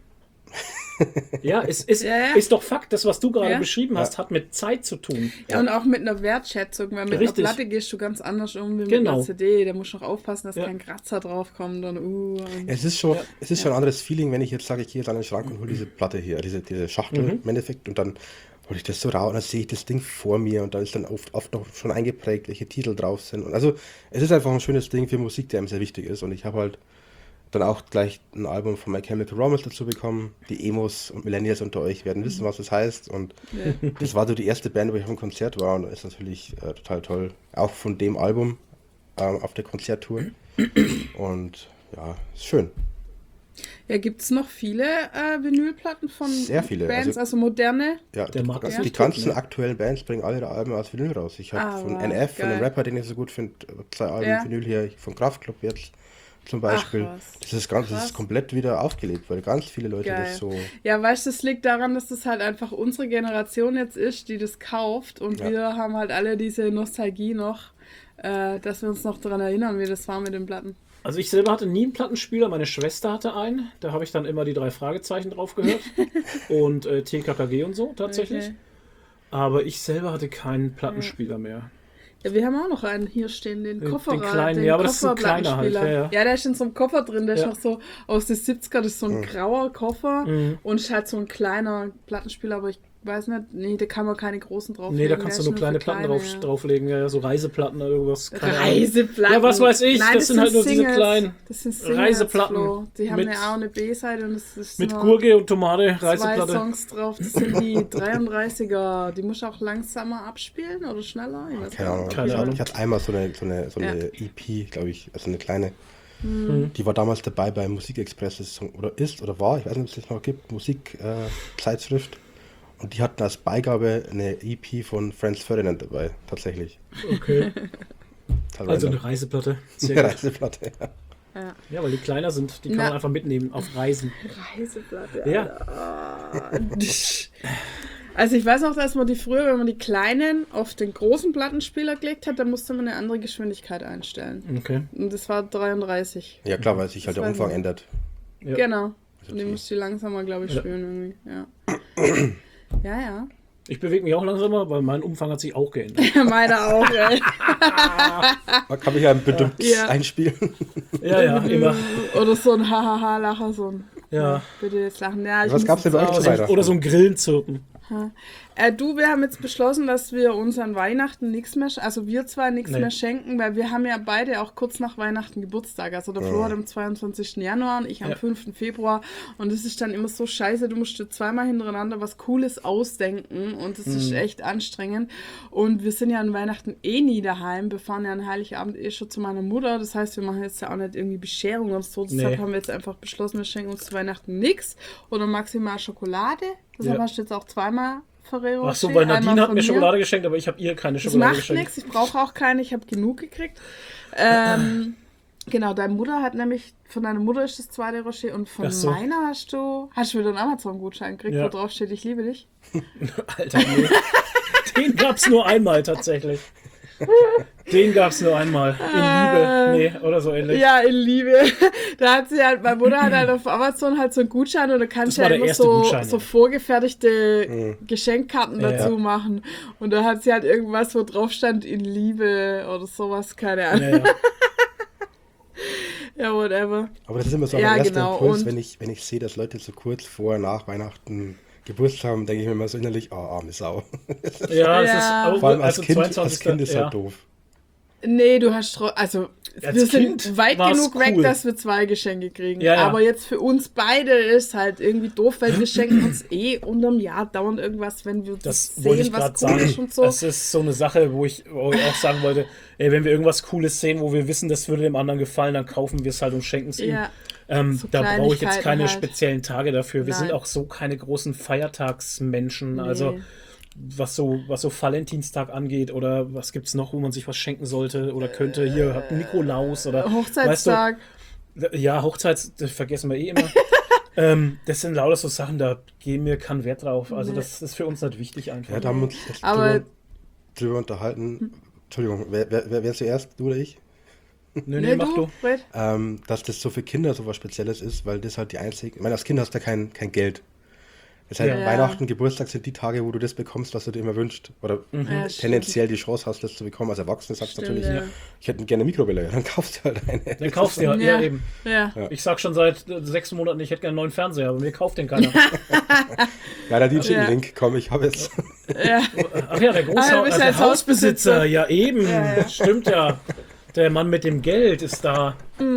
Ja, es Ja. ist doch Fakt, das, was du gerade Ja. beschrieben hast, hat mit Zeit zu tun. Ja, und auch mit einer Wertschätzung, weil mit Richtig. einer Platte gehst du ganz anders um wie mit Genau. einer CD. Da musst du auch aufpassen, dass Ja. kein Kratzer draufkommt und es ist schon ein anderes Feeling, wenn ich jetzt sage, ich gehe jetzt an den Schrank und hole diese Platte hier, diese Schachtel im Endeffekt und dann hole ich das so raus und dann sehe ich das Ding vor mir und dann ist dann oft noch schon eingeprägt, welche Titel drauf sind. Und also es ist einfach ein schönes Ding für Musik, der einem sehr wichtig ist und ich habe halt dann auch gleich ein Album von My Chemical Romance dazu bekommen. Die Emos und Millennials unter euch werden wissen, was das heißt und das war so die erste Band, wo ich auf einem Konzert war und das ist natürlich total toll. Auch von dem Album auf der Konzerttour und ja, ist schön. Ja, gibt es noch viele Vinylplatten von Sehr viele, Bands, also- also moderne? Ja, Der Markt ist die nicht ganzen tot, ne? aktuellen Bands bringen alle ihre Alben aus Vinyl raus. Ich habe von wow, NF, von einem geil. Rapper, den ich so gut finde, 2 Alben Ja. Vinyl hier, von Kraftklub jetzt zum Beispiel. was. Das ist Krass. komplett wieder aufgelebt, weil ganz viele Leute Geil. das so. Ja, weißt du, das liegt daran, dass das halt einfach unsere Generation jetzt ist, die das kauft und Ja. wir haben halt alle diese Nostalgie noch, dass wir uns noch daran erinnern, wie das war mit den Platten. Also ich selber hatte nie einen Plattenspieler, meine Schwester hatte einen. Da habe ich dann immer die 3 Fragezeichen drauf gehört. Und TKKG und so tatsächlich. Okay. Aber ich selber hatte keinen Plattenspieler mehr. Ja, wir haben auch noch einen hier stehen, den Kofferrad. den kleinen, ja, aber das ist ein kleiner halt, Kofferplattenspieler. ja. Der ist in so einem Koffer drin, der Ja. ist noch so aus den 70er, das ist so ein grauer Koffer und ist halt so ein kleiner Plattenspieler, aber ich weiß nicht, nee, da kann man keine großen drauflegen. Nee, da kannst der du ist nur kleine für Platten ja. drauflegen, ja, so Reiseplatten oder irgendwas. keine Ahnung. Reiseplatten. Ja, was weiß ich, das sind halt nur diese Singles. kleinen Das sind Singles, Reiseplatten Flo. Die haben mit- eine A und eine B-Seite und das ist Mit nur Gurke und Tomate, 2 Reiseplatte. Songs drauf. Das sind die 33er. Die musst du auch langsamer abspielen oder schneller? Ich weiß Keine gar Ahnung. nicht. Keine Ahnung. Ich hatte einmal so eine Ja. EP, glaube ich, also eine kleine. Die war damals dabei bei Musikexpress oder ist oder war, ich weiß nicht, ob es das noch gibt, Musikzeitschrift. Und die hatten als Beigabe eine EP von Franz Ferdinand dabei, tatsächlich. Okay. Total Also random. eine Reiseplatte. Sehr Eine gut. Reiseplatte, ja. Ja, weil die kleiner sind, die kann Na. man einfach mitnehmen auf Reisen. Reiseplatte. Ja. Also ich weiß auch, dass man die früher, wenn man die kleinen auf den großen Plattenspieler gelegt hat, dann musste man eine andere Geschwindigkeit einstellen. Okay. Und das war 33. Ja klar, weil sich halt Das der weiß Umfang ich. ändert. Ja. Genau. Und die okay. musste ich langsamer, glaube ich, Ja. spielen irgendwie. Ja. Ja. Ich bewege mich auch langsamer, weil mein Umfang hat sich auch geändert. Meine auch, ey. Kann ich ja ein bedümmtes Ja. einspielen? Ja, immer. Oder so ein Hahaha-Lacher, so ein Ja. bitte jetzt lachen. Ja, ich Was muss gab's denn jetzt bei euch auch- zu Weihnachten? Oder so ein Grillenzirpen. Wir haben jetzt beschlossen, dass wir uns an Weihnachten nichts mehr, also wir zwei nichts Nee. mehr schenken, weil wir haben ja beide auch kurz nach Weihnachten Geburtstag. Also der Flo hat am 22. Januar und ich am Ja. 5. Februar. Und es ist dann immer so scheiße, du musst dir zweimal hintereinander was Cooles ausdenken und das ist echt anstrengend. Und wir sind ja an Weihnachten eh nie daheim. Wir fahren ja an Heiligabend eh schon zu meiner Mutter. Das heißt, wir machen jetzt ja auch nicht irgendwie Bescherung und so. Deshalb Nee. haben wir jetzt einfach beschlossen, wir schenken uns zu Weihnachten nichts oder maximal Schokolade. Deshalb Ja. hast du jetzt auch zweimal Ferrero Ach so, Rocher, weil Nadine einmal hat von mir Schokolade geschenkt, aber ich habe ihr keine Das Schokolade macht geschenkt. nichts, ich brauche auch keine, ich habe genug gekriegt. Genau, deine Mutter hat nämlich, von deiner Mutter ist das zweite Rocher und von Ach so. meiner hast du wieder einen Amazon-Gutschein gekriegt, Ja. wo drauf steht, ich liebe dich. Alter, nee. Den gab's nur einmal tatsächlich. Den gab's nur einmal. In Liebe. Nee, oder so ähnlich. Ja, in Liebe. Da hat sie halt, meine Mutter hat halt auf Amazon halt so einen Gutschein und da kannst du Das war ja der immer erste so, Gutschein, so ja. vorgefertigte Geschenkkarten Ja, dazu ja. machen. Und da hat sie halt irgendwas, wo drauf stand, in Liebe oder sowas, keine Ahnung. Ja, ja. Ja, whatever. Aber das ist immer so Ja, mein erster genau, Impuls, und- wenn ich sehe, dass Leute so kurz vor, nach Weihnachten Geburtstag haben, denke ich mir immer so innerlich, oh, arme Sau. Ja, es Ja. ist Vor allem also als Kind 22. ist ja. halt doof. Nee, du hast also Als wir Kind sind weit war's genug weg, cool. dass wir 2 Geschenke kriegen. Ja, ja. Aber jetzt für uns beide ist halt irgendwie doof, weil wir schenken uns unterm Jahr dauernd irgendwas, wenn wir Das sehen, wollte ich was gerade cool ist sagen. und so. Das ist so eine Sache, wo ich auch sagen wollte, ey, wenn wir irgendwas Cooles sehen, wo wir wissen, das würde dem anderen gefallen, dann kaufen wir es halt und schenken es ihm. Ja. So Da brauche ich jetzt Kleinigkeiten keine halt. speziellen Tage dafür. Wir sind Nein. auch so keine großen Feiertagsmenschen. Nee. Also was so Valentinstag angeht oder was gibt's noch, wo man sich was schenken sollte oder könnte. Hier hat Nikolaus oder Hochzeitstag. Weißt du, ja, das vergessen wir eh immer. Das sind lauter so Sachen, da geben wir keinen Wert drauf. Also das ist für uns nicht wichtig einfach. Ja, da haben wir uns jetzt Aber- drüber unterhalten. Entschuldigung, wer zuerst, du oder ich? Nee, mach du. Fred? Dass das so für Kinder so was Spezielles ist, weil das halt die einzige. Ich meine, als Kind hast du kein Geld. Das heißt, Ja. Weihnachten, Geburtstag sind die Tage, wo du das bekommst, was du dir immer wünschst. Oder Ja, tendenziell die Chance hast, das zu bekommen. Als Erwachsener sagst du Stimmt, natürlich, ja. ich hätte gerne eine Mikrowelle. Ja, dann kaufst du halt eine. Dann kaufst du halt, ja eben. Ja. Ich sag schon seit 6 Monaten, ich hätte gerne einen neuen Fernseher, aber mir kauft den keiner. Ja, der DJ Ja. Link, komm, ich habe es. Ja. Ach ja, der du Großhaus, bist also als der Hausbesitzer, Hausbesitzer. ja eben, stimmt ja. Der Mann mit dem Geld ist da.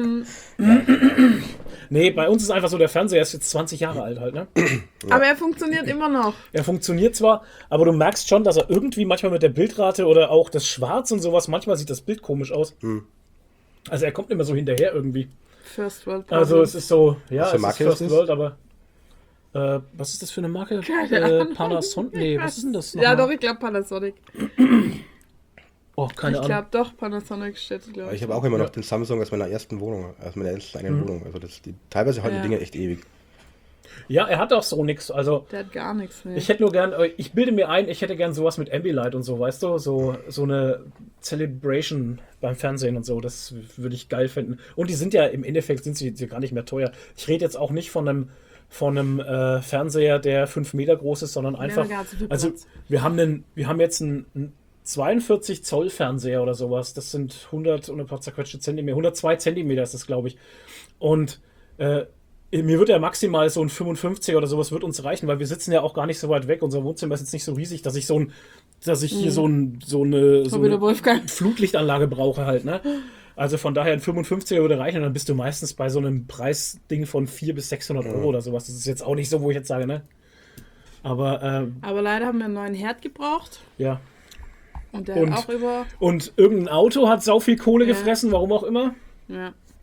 Nee, bei uns ist einfach so, der Fernseher ist jetzt 20 Jahre alt halt, ne? Aber er funktioniert immer noch. Er funktioniert zwar, aber du merkst schon, dass er irgendwie manchmal mit der Bildrate oder auch das Schwarz und sowas, manchmal sieht das Bild komisch aus. Also er kommt immer so hinterher irgendwie. First World Also Problems. es ist so, ja, Was für es ist Marke First ist das? World, aber was ist das für eine Marke? Keine Ahnung. Panasonic? Nee, was ist denn das Ja, nochmal? doch, ich glaube Panasonic. Oh, keine Ich Ahnung. glaube doch, Panasonic steht, glaube Ich habe auch immer noch den Samsung aus meiner ersten Wohnung, aus meiner ersten eigenen Wohnung. Also teilweise halten Ja. die Dinge echt ewig. Ja, er hat auch so nix. Also Der hat gar nichts mehr. ich hätte nur gern, ich bilde mir ein, ich hätte gern sowas mit Ambilight und so, weißt du? So eine Celebration beim Fernsehen und so, das würde ich geil finden. Und die sind ja, im Endeffekt sind sie gar nicht mehr teuer. Ich rede jetzt auch nicht von einem Fernseher, der 5 Meter groß ist, sondern einfach, gar nicht so viel also Platz. wir haben jetzt einen 42 Zoll Fernseher oder sowas, das sind 100 und ein paar zerquetschte Zentimeter, 102 Zentimeter ist das, glaube ich. Und mir wird ja maximal so ein 55 oder sowas wird uns reichen, weil wir sitzen ja auch gar nicht so weit weg. Unser Wohnzimmer ist jetzt nicht so riesig, dass ich hier so wie der Wolfgang. eine Flutlichtanlage brauche halt, ne? Also von daher ein 55er würde reichen und dann bist du meistens bei so einem Preisding von 400 bis 600 Euro oder sowas. Das ist jetzt auch nicht so, wo ich jetzt sage, ne? Aber Aber leider haben wir einen neuen Herd gebraucht. ja. Und der Und- hat auch über. Und irgendein Auto hat sau viel Kohle Ja. gefressen, warum auch immer. Ja.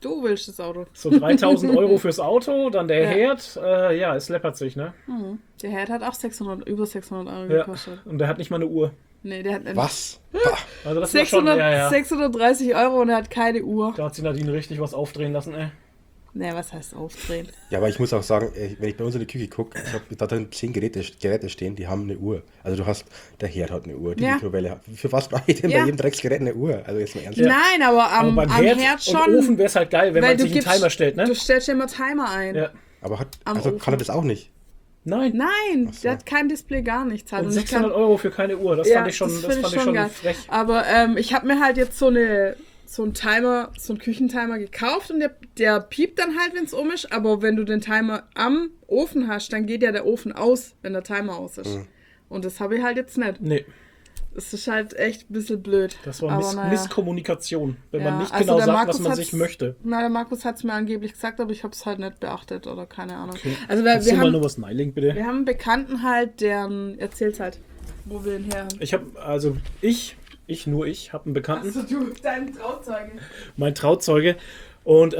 Du willst das Auto. So 3.000 Euro fürs Auto, dann der Herd. Ja, es läppert sich, ne? Der Herd hat auch über 600 Euro Ja. gekostet. Und der hat nicht mal eine Uhr. Nee, der hat Was? Also das war schon, 630 Euro und er hat keine Uhr. Da hat sich Nadine richtig was aufdrehen lassen, ey. Nee, was heißt aufdrehen? Ja, aber ich muss auch sagen, wenn ich bei uns in die Küche gucke, ich habe da drin 10 Geräte stehen, die haben eine Uhr. Also du hast, der Herd hat eine Uhr, die Ja. Mikrowelle hat. Für was brauche ich denn bei jedem Drecksgerät eine Uhr? Also jetzt mal ernsthaft. Nein, aber am beim Herd, Herd schon. und Ofen wäre es halt geil, wenn weil man du sich einen Timer stellt, ne? Du stellst ja immer Timer ein. Ja. Aber Am also Ofen. kann er das auch nicht? Nein. Nein, der hat kein Display, gar nichts. Halt. Und Und ich 600 kann- Euro für keine Uhr, das Ja, fand ich schon, das das find fand ich ich schon geil. frech. Aber ich habe mir halt jetzt so einen Timer, so einen Küchentimer gekauft und der piept dann halt, wenn es ist. Aber wenn du den Timer am Ofen hast, dann geht ja der Ofen aus, wenn der Timer aus ist. Und das habe ich halt jetzt nicht. Nee, Das ist halt echt ein bisschen blöd. das war Aber naja. Misskommunikation, wenn man Ja, nicht also genau der sagt, Markus was man hat's- sich möchte. Na, der Markus hat es mir angeblich gesagt, aber ich habe es halt nicht beachtet oder keine Ahnung. Okay. Also Kannst du wir mal haben, nur was Neilink, bitte? wir haben einen Bekannten halt, der erzählt halt, wo wir ihn her haben. Ich habe, also ich habe einen Bekannten, Also du, dein Trauzeuge. mein Trauzeuge, und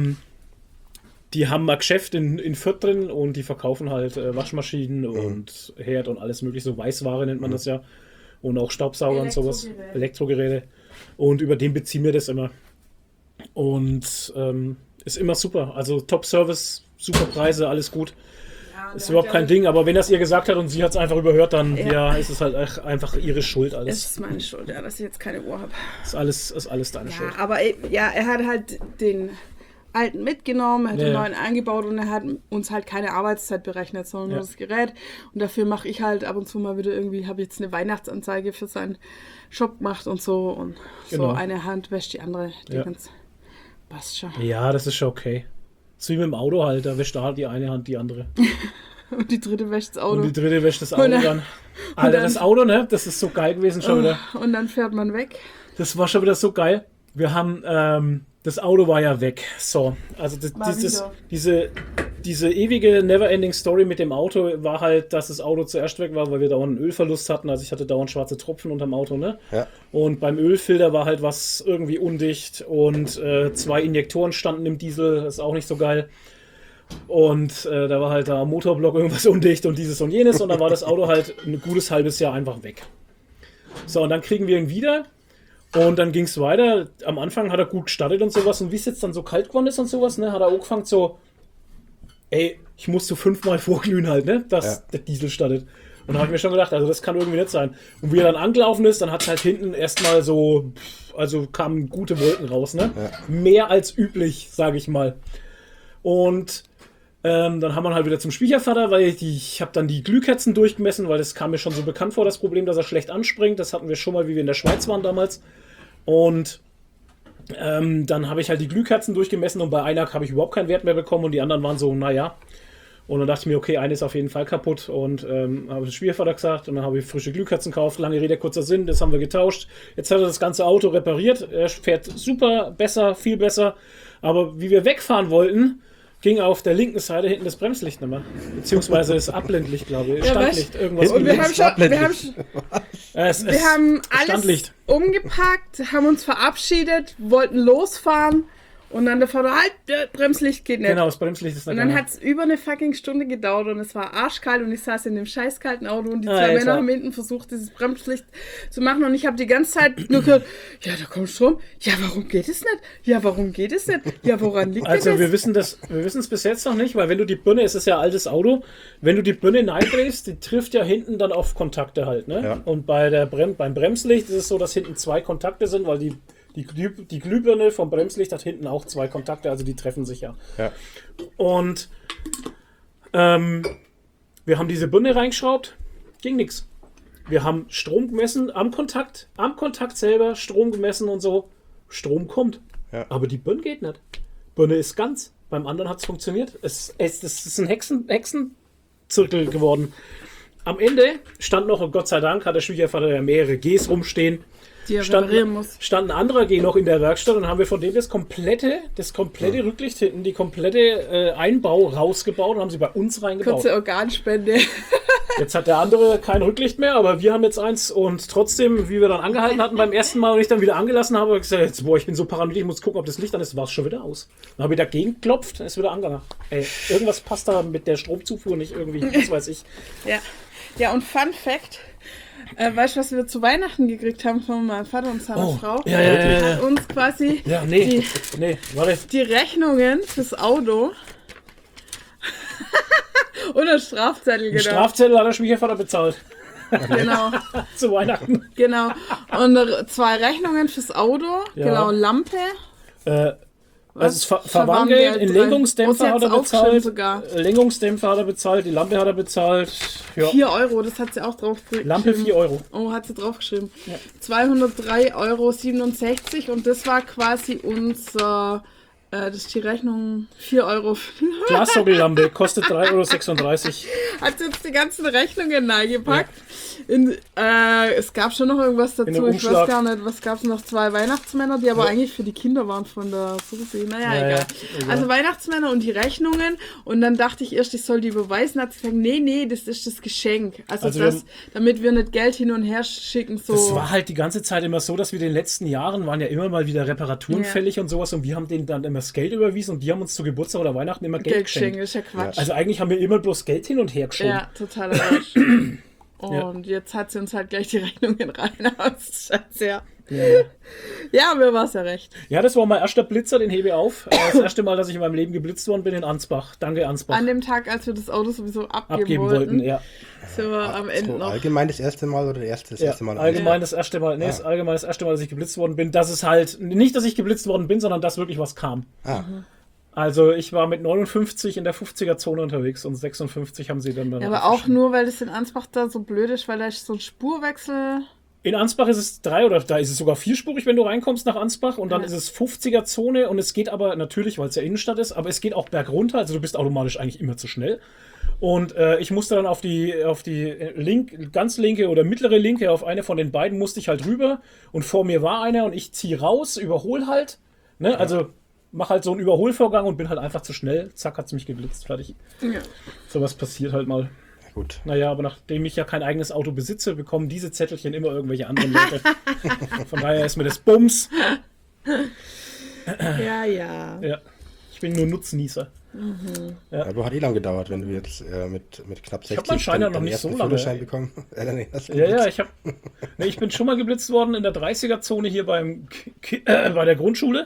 die haben ein Geschäft in Fürth drin und die verkaufen halt Waschmaschinen und Herd und alles mögliche, so Weißware nennt man das ja. Und auch Staubsauger und sowas, Elektrogeräte. Elektrogeräte. Und über den beziehen wir das immer. Und ist immer super. Also Top-Service, super Preise, alles gut. Ist überhaupt kein Ding, aber wenn das ihr gesagt hat und sie hat es einfach überhört, dann Ja. ist es halt einfach ihre Schuld Es alles. ist meine Schuld, ja, dass ich jetzt keine Uhr habe. Ist alles deine Schuld. Ja, aber er hat halt den alten mitgenommen, er hat den Ja. neuen eingebaut und er hat uns halt keine Arbeitszeit berechnet, sondern Ja. nur das Gerät. Und dafür mache ich halt ab und zu mal wieder irgendwie, habe jetzt eine Weihnachtsanzeige für seinen Shop gemacht und so. Und Genau. so eine Hand wäscht die andere. Die Ja. ganz, passt schon. Ja, das ist schon okay. So wie mit dem Auto halt, da wäscht da halt die eine Hand die andere. Und die dritte wäscht das Auto. Und die dritte wäscht das Auto Und dann- dann. Alter, dann- das Auto, ne? Das ist so geil gewesen schon wieder. Und dann fährt man weg. Das war schon wieder so geil. Wir haben, das Auto war ja weg. So, also Mal diese ewige Never-Ending Story mit dem Auto war halt, dass das Auto zuerst weg war, weil wir dauernd einen Ölverlust hatten. Also ich hatte dauernd schwarze Tropfen unterm Auto, ne? Ja. Und beim Ölfilter war halt was irgendwie undicht und 2 Injektoren standen im Diesel, das ist auch nicht so geil. Und da war halt der Motorblock irgendwas undicht und dieses und jenes und dann war das Auto halt ein gutes halbes Jahr einfach weg. So, und dann kriegen wir ihn wieder und dann ging es weiter. Am Anfang hat er gut gestartet und sowas und wie es jetzt dann so kalt geworden ist und sowas, ne, hat er auch angefangen so, ey, ich muss so 5-mal vorglühen halt, ne, dass der Diesel startet. Und da habe ich mir schon gedacht, also das kann irgendwie nicht sein. Und wie er dann angelaufen ist, dann hat es halt hinten erstmal so, also kamen gute Wolken raus, ne? Ja. Mehr als üblich, sage ich mal. Und dann haben wir halt wieder zum Schwiegervater, weil ich habe dann die Glühkerzen durchgemessen, weil das kam mir schon so bekannt vor, das Problem, dass er schlecht anspringt. Das hatten wir schon mal, wie wir in der Schweiz waren damals. Und dann habe ich halt die Glühkerzen durchgemessen und bei einer habe ich überhaupt keinen Wert mehr bekommen und die anderen waren so, naja. Und dann dachte ich mir, okay, eine ist auf jeden Fall kaputt und habe den Schwiegervater gesagt und dann habe ich frische Glühkerzen gekauft. Lange Rede, kurzer Sinn, das haben wir getauscht. Jetzt hat er das ganze Auto repariert. Er fährt super, besser, viel besser. Aber wie wir wegfahren wollten, ging auf der linken Seite hinten das Bremslicht nicht mehr. Beziehungsweise das Abblendlicht, glaube ich. Ja, Standlicht, irgendwas. Und wir links. wir haben alles Standlicht. umgepackt, haben uns verabschiedet, wollten losfahren und dann der Vater, halt, Bremslicht geht nicht. Genau, das Bremslicht ist Und dann hat es über eine fucking Stunde gedauert und es war arschkalt und ich saß in dem scheißkalten Auto und die zwei Alter. Männer haben hinten versucht, dieses Bremslicht zu machen und ich habe die ganze Zeit nur gehört, ja, da kommt Strom. Ja, warum geht es nicht? Ja, warum geht es nicht? Ja, woran liegt Also das? wir wissen es bis jetzt noch nicht, weil wenn du die Birne, es ist ja ein altes Auto, wenn du die Birne neidrehst, die trifft ja hinten dann auf Kontakte halt, ne? Ja. Und beim Bremslicht ist es so, dass hinten 2 Kontakte sind, weil die Glühbirne vom Bremslicht hat hinten auch 2 Kontakte, also die treffen sich ja. Ja. Und wir haben diese Birne reingeschraubt, ging nichts. Wir haben Strom gemessen am Kontakt selber, Strom gemessen und so. Strom kommt. Ja. Aber die Birne geht nicht. Birne ist ganz. Beim anderen hat es funktioniert. Es ist ein Hexenzirkel geworden. Am Ende stand noch, und Gott sei Dank, hat der Schwiegervater ja mehrere Gs rumstehen. Die er reparieren muss. stand ein anderer G noch in der Werkstatt und haben wir von dem das komplette Rücklicht hinten, die komplette Einbau rausgebaut und haben sie bei uns reingebaut. Kurze Organspende. Jetzt hat der andere kein Rücklicht mehr, aber wir haben jetzt eins und trotzdem, wie wir dann angehalten hatten beim ersten Mal und ich dann wieder angelassen habe, habe ich gesagt, jetzt, boah, ich bin so paranoid, ich muss gucken, ob das Licht an ist, war es schon wieder aus. Dann habe ich dagegen geklopft, dann ist wieder angegangen. Ey, irgendwas passt da mit der Stromzufuhr nicht irgendwie, was weiß ich. Ja, und Fun Fact, weißt du, was wir zu Weihnachten gekriegt haben von meinem Vater und seiner Frau? Ja. Hat uns quasi Warte. die Rechnungen fürs Auto und ein Strafzettel Den Strafzettel hat der Schwiegervater bezahlt. Genau. Zu Weihnachten. Genau. Und 2 Rechnungen fürs Auto. Ja. Genau, Lampe. Also das Verwarngeld, in Lenkungsdämpfer hat er bezahlt. Sogar. Lenkungsdämpfer hat er bezahlt, die Lampe hat er bezahlt. Ja. 4 Euro, das hat sie auch draufgeschrieben. Lampe 4 Euro. Oh, hat sie draufgeschrieben. Ja. 203,67 € und das war quasi unser, das ist die Rechnung 4 Euro. Glassockellampe kostet 3,36 €. Hat sie jetzt die ganzen Rechnungen reingepackt. Es gab schon noch irgendwas dazu, ich weiß gar nicht, was gab es noch? 2 Weihnachtsmänner, die aber eigentlich für die Kinder waren von der Susi. Naja, egal. Also Weihnachtsmänner und die Rechnungen und dann dachte ich erst, ich soll die überweisen, hat sie gesagt, nee, das ist das Geschenk. Also das, damit wir nicht Geld hin und her schicken. So. Das war halt die ganze Zeit immer so, dass wir in den letzten Jahren waren ja immer mal wieder Reparaturen fällig und sowas und wir haben denen dann immer das Geld überwiesen und die haben uns zu Geburtstag oder Weihnachten immer Geld geschenkt. Das ist ja Quatsch. Also eigentlich haben wir immer bloß Geld hin und her geschoben. Ja, total Quatsch. Und jetzt hat sie uns halt gleich die Rechnungen rein. Ja, mir war es ja recht. Ja, das war mein erster Blitzer, den hebe ich auf. Das erste Mal, dass ich in meinem Leben geblitzt worden bin in Ansbach. Danke, Ansbach. An dem Tag, als wir das Auto sowieso abgeben wollten. Ja. Sind wir am Ende noch. Allgemein das erste Mal oder das erste Mal? Allgemein das erste Mal. Nee, das allgemein das erste Mal, dass ich geblitzt worden bin. Das ist halt, nicht, dass ich geblitzt worden bin, sondern dass wirklich was kam. Also ich war mit 59 in der 50er-Zone unterwegs und 56 haben sie dann... Ja, aber auch nur, weil das in Ansbach da so blöd ist, weil da ist so ein Spurwechsel... In Ansbach ist es 3 oder da ist es sogar 4-spurig, wenn du reinkommst nach Ansbach und dann ist es 50er-Zone und es geht aber natürlich, weil es ja Innenstadt ist, aber es geht auch bergunter, also du bist automatisch eigentlich immer zu schnell. Und ich musste dann auf die ganz linke oder mittlere linke, auf eine von den beiden musste ich halt rüber und vor mir war einer und ich ziehe raus, überhol halt, ne, also... Mach halt so einen Überholvorgang und bin halt einfach zu schnell. Zack, hat's mich geblitzt. Fertig. Ja. Sowas passiert halt mal. Gut. Naja, aber nachdem ich ja kein eigenes Auto besitze, bekommen diese Zettelchen immer irgendwelche anderen Leute. Von daher ist mir das Bums. Ja. Ja. Ich bin nur Nutznießer. Ja. Aber hat lang gedauert, wenn du jetzt mit knapp 60 ich hab meinen Schein ja noch nicht so lange bekommen. Ich bin schon mal geblitzt worden in der 30er-Zone hier bei der Grundschule.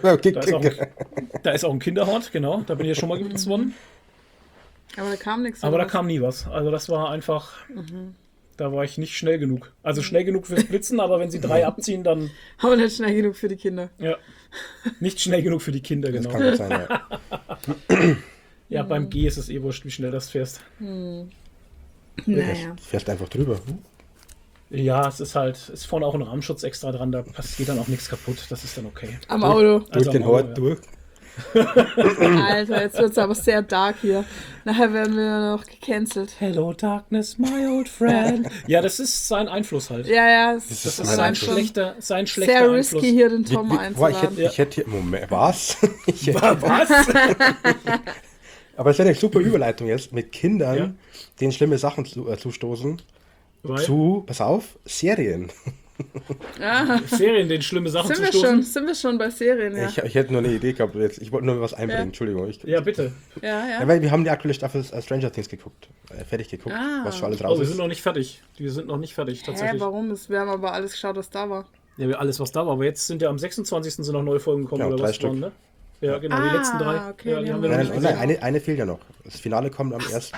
Da ist auch ein Kinderhort, genau. Da bin ich ja schon mal geblitzt worden. Aber da kam nichts. Aber da kam nie was. Also das war einfach... Da war ich nicht schnell genug. Also schnell genug fürs Blitzen, aber wenn sie 3 abziehen, dann... Aber nicht schnell genug für die Kinder. Ja. Nicht schnell genug für die Kinder, genau. Das kann gut sein, ja. Ja, beim G ist es eh wurscht, wie schnell das fährst. Naja. Du fährst einfach drüber. Ja, es ist vorne auch ein Rahmenschutz extra dran, da passiert dann auch nichts kaputt, das ist dann okay. Am Auto. Durch den Hort durch. Alter, jetzt wird es aber sehr dark hier. Nachher werden wir noch gecancelt. Hello Darkness, my old friend. Ja, das ist sein Einfluss halt. Ja, das ist sein schlechter sehr Einfluss. Sehr risky hier den Tom einzuladen. Ich hätte hier... Moment, was? Was? Aber es wäre eine super Überleitung jetzt, mit Kindern, denen schlimme Sachen zustoßen, pass auf, Serien. Serien, denen schlimme Sachen zustoßen. Sind wir schon bei Serien, ja. Ich hätte nur eine Idee gehabt, ich wollte nur was einbringen, Entschuldigung. Ja, bitte. Ja. Weil wir haben die aktuelle Staffel Stranger Things fertig geguckt, was schon alles raus ist. Wir sind noch nicht fertig. Tatsächlich. Warum? Wir haben aber alles geschaut, was da war. Ja, alles, was da war. Aber jetzt sind ja am 26. sind noch neue Folgen gekommen, genau, oder 3 was Stück. waren, ne? Ja, genau, die letzten 3. Okay, ja, die haben wir noch nicht gesehen. Nein, eine fehlt ja noch. Das Finale kommt am 1.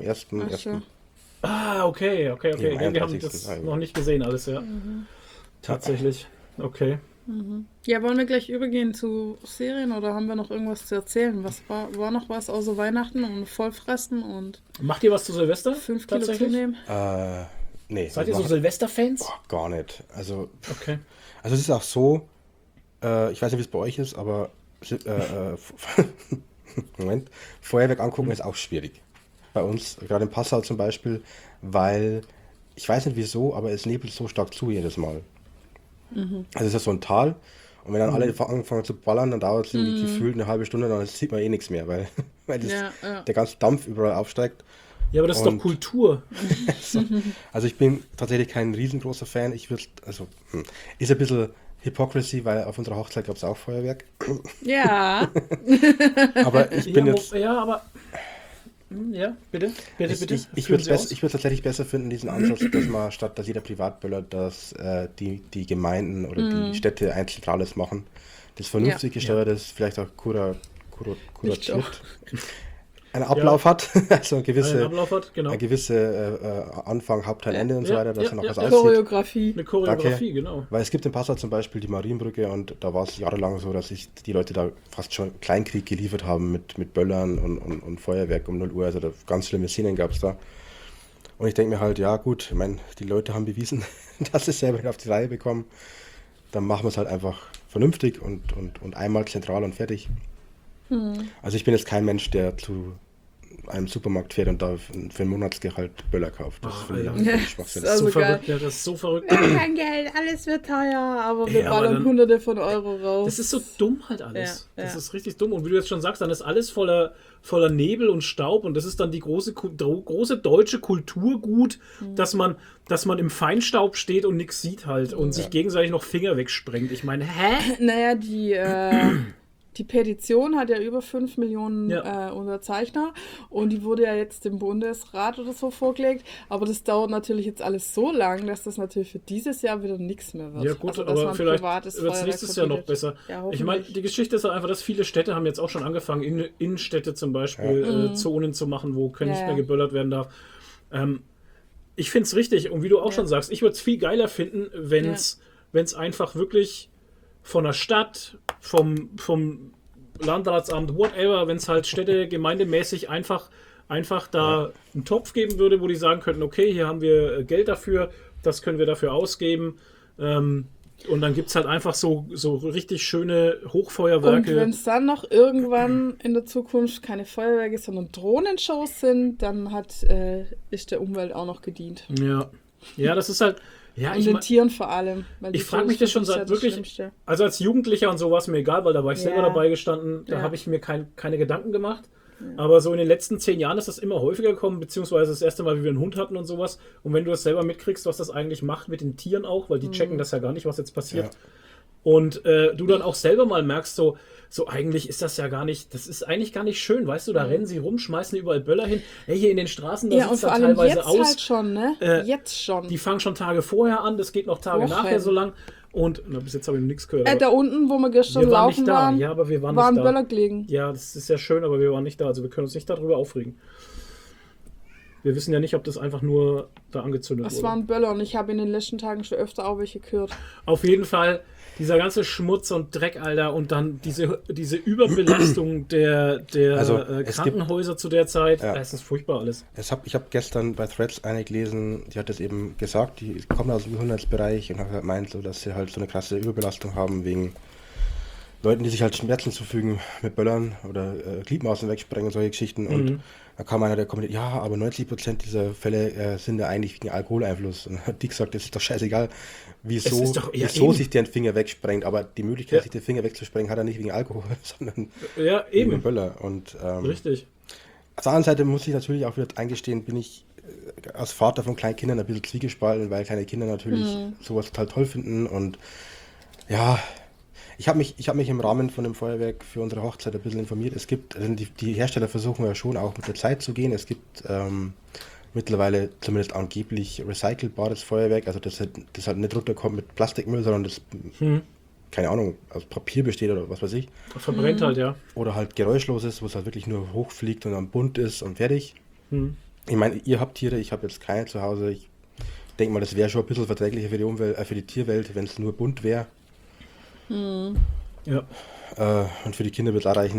Okay. Ja, Wir haben das noch nicht gesehen, alles, ja. Tatsächlich. Okay. Ja, wollen wir gleich übergehen zu Serien oder haben wir noch irgendwas zu erzählen? Was war noch was außer Weihnachten und Vollfressen und... Macht ihr was zu Silvester? 5 Kilo zunehmen? Nee. Seid ihr so Silvester-Fans? Oh, gar nicht. Also, okay. Also es ist auch so, ich weiß nicht, wie es bei euch ist, aber Moment, Feuerwerk angucken ist auch schwierig. Bei uns, gerade in Passau zum Beispiel, weil, ich weiß nicht wieso, aber es nebelt so stark zu jedes Mal. Mhm. Also es ist so ein Tal. Und wenn dann alle anfangen zu ballern, dann dauert es irgendwie gefühlt eine halbe Stunde, dann sieht man eh nichts mehr, weil, der ganze Dampf überall aufsteigt. Ja, aber das ist doch Und- Kultur. Also ich bin tatsächlich kein riesengroßer Fan. Ist ein bisschen Hypocrisy, weil auf unserer Hochzeit gab es auch Feuerwerk. Ja. Aber ich bin jetzt... Ja, aber. Ja, bitte. Ich Führen würde Sie aus. es tatsächlich besser finden, diesen Ansatz, dass man statt dass jeder privat böllert, dass die Gemeinden oder die Städte ein zentrales machen, das vernünftig gesteuert ist, vielleicht auch kuratiert, einen Ablauf hat, also Einen Ablauf hat, genau. eine gewisse Anfang, Hauptteil, Ende und so Ja, weiter, dass ja, dann auch ja, was ja. aussieht. Choreografie. Eine Choreografie, Danke. genau. Weil es gibt in Passau zum Beispiel die Marienbrücke und da war es jahrelang so, dass sich die Leute da fast schon Kleinkrieg geliefert haben mit Böllern und Feuerwerk um 0 Uhr. Also da ganz schlimme Szenen gab es da. Und ich denke mir halt, ja gut, ich meine, die Leute haben bewiesen, dass sie es selber auf die Reihe bekommen. Dann machen wir es halt einfach vernünftig und einmal zentral und fertig. Also ich bin jetzt kein Mensch, der zu einem Supermarkt fährt und da für ein Monatsgehalt Böller kauft. Das finde ich völlig schwachsinnig. Also So geil. verrückt, ja, das ist so verrückt. Kein Geld, alles wird teuer, aber wir Ja, aber ballern dann- Hunderte von Euro raus. Das ist so dumm halt alles. Ja, Das ja. ist richtig dumm. Und wie du jetzt schon sagst, dann ist alles voller Nebel und Staub und das ist dann die große deutsche Kulturgut, dass man im Feinstaub steht und nichts sieht halt und sich gegenseitig noch Finger wegsprengt. Ich meine, hä? Naja, die Petition hat ja über 5 Millionen Ja. Unterzeichner und die wurde ja jetzt dem Bundesrat oder so vorgelegt. Aber das dauert natürlich jetzt alles so lang, dass das natürlich für dieses Jahr wieder nichts mehr wird. Ja gut, Also, dass aber man vielleicht privates wird es Feuerwerk nächstes Jahr noch verbietet. besser. Ja, Ich meine, hoffentlich. die Geschichte ist halt einfach, dass viele Städte haben jetzt auch schon angefangen, Innenstädte zum Beispiel Zonen zu machen, wo nicht Ja, mehr ja. geböllert werden darf. Ich finde es richtig und wie du auch schon sagst, ich würde es viel geiler finden, wenn es einfach wirklich von der Stadt, vom Landratsamt, whatever, wenn es halt Städte gemeindemäßig einfach da einen Topf geben würde, wo die sagen könnten, okay, hier haben wir Geld dafür, das können wir dafür ausgeben. Und dann gibt es halt einfach so richtig schöne Und Hochfeuerwerke. wenn es dann noch irgendwann in der Zukunft keine Feuerwerke, sondern Drohnenshows sind, dann ist der Umwelt auch noch gedient. Ja, das ist halt. Ja, Und den Tieren vor allem. Weil die ich frage mich das schon Todesfälle seit ist ja wirklich, das Schlimmste. also als Jugendlicher und so war es mir egal, weil da war ich selber Ja. dabei gestanden, da Ja. habe ich mir keine Gedanken gemacht. Aber so in den letzten 10 Jahren ist das immer häufiger gekommen, beziehungsweise das erste Mal, wie wir einen Hund hatten und sowas. Und wenn du das selber mitkriegst, was das eigentlich macht mit den Tieren auch, weil die checken das ja gar nicht, was jetzt passiert. Ja. Und du dann auch selber mal merkst, so eigentlich ist das ja gar nicht, das ist eigentlich gar nicht schön, weißt du, da rennen sie rum, schmeißen überall Böller hin. Hey, hier in den Straßen, da Ja, und sieht's vor dann allem teilweise jetzt aus. halt schon, ne? Jetzt schon. Die fangen schon Tage vorher an, das geht noch Tage Wochen. nachher so lang. Und bis jetzt habe ich noch nichts gehört. Da unten, wo wir gestern wir waren laufen nicht da. waren, Ja, aber wir waren waren nicht da. Böller gelegen. Ja, das ist ja schön, aber wir waren nicht da. Also wir können uns nicht darüber aufregen. Wir wissen ja nicht, ob das einfach nur da angezündet Das wurde. waren Böller und ich habe in den letzten Tagen schon öfter auch welche gehört. Auf jeden Fall dieser ganze Schmutz und Dreck, Alter, und dann diese Überbelastung der Also, es Krankenhäuser zu der Zeit. Ja. Es ist furchtbar alles. Ich habe gestern bei Threads eine gelesen, die hat das eben gesagt, die kommen aus dem Gesundheitsbereich und hat halt meint, so, dass sie halt so eine krasse Überbelastung haben wegen Leuten, die sich halt Schmerzen zufügen mit Böllern oder Gliedmaßen wegsprengen und solche Geschichten. Und da kam einer, der kommentiert, ja, aber 90% dieser Fälle sind ja eigentlich wegen Alkoholeinfluss. Und hat die gesagt, das ist doch scheißegal, wieso ist doch- ja, wieso eben. sich der den Finger wegsprengt. Aber die Möglichkeit, Ja. sich den Finger wegzusprengen, hat er nicht wegen Alkohol, sondern Ja, wegen dem eben. Böller. Und Richtig. auf der anderen Seite muss ich natürlich auch wieder eingestehen, bin ich als Vater von kleinen Kindern ein bisschen zwiegespalten, weil kleine Kinder natürlich sowas total toll finden. Und ja, ich habe mich im Rahmen von dem Feuerwerk für unsere Hochzeit ein bisschen informiert. Es gibt, also die Hersteller versuchen ja schon auch mit der Zeit zu gehen. Es gibt mittlerweile zumindest angeblich recycelbares Feuerwerk, also das halt nicht runterkommt mit Plastikmüll, sondern das, keine Ahnung, aus Papier besteht oder was weiß ich. Verbrennt halt, ja. Oder halt geräuschlos ist, wo es halt wirklich nur hochfliegt und dann bunt ist und fertig. Ich meine, ihr habt Tiere, ich habe jetzt keine zu Hause. Ich denke mal, das wäre schon ein bisschen verträglicher für die Umwelt, für die Tierwelt, wenn es nur bunt wäre. Ja. Und für die Kinder wird es auch reichen.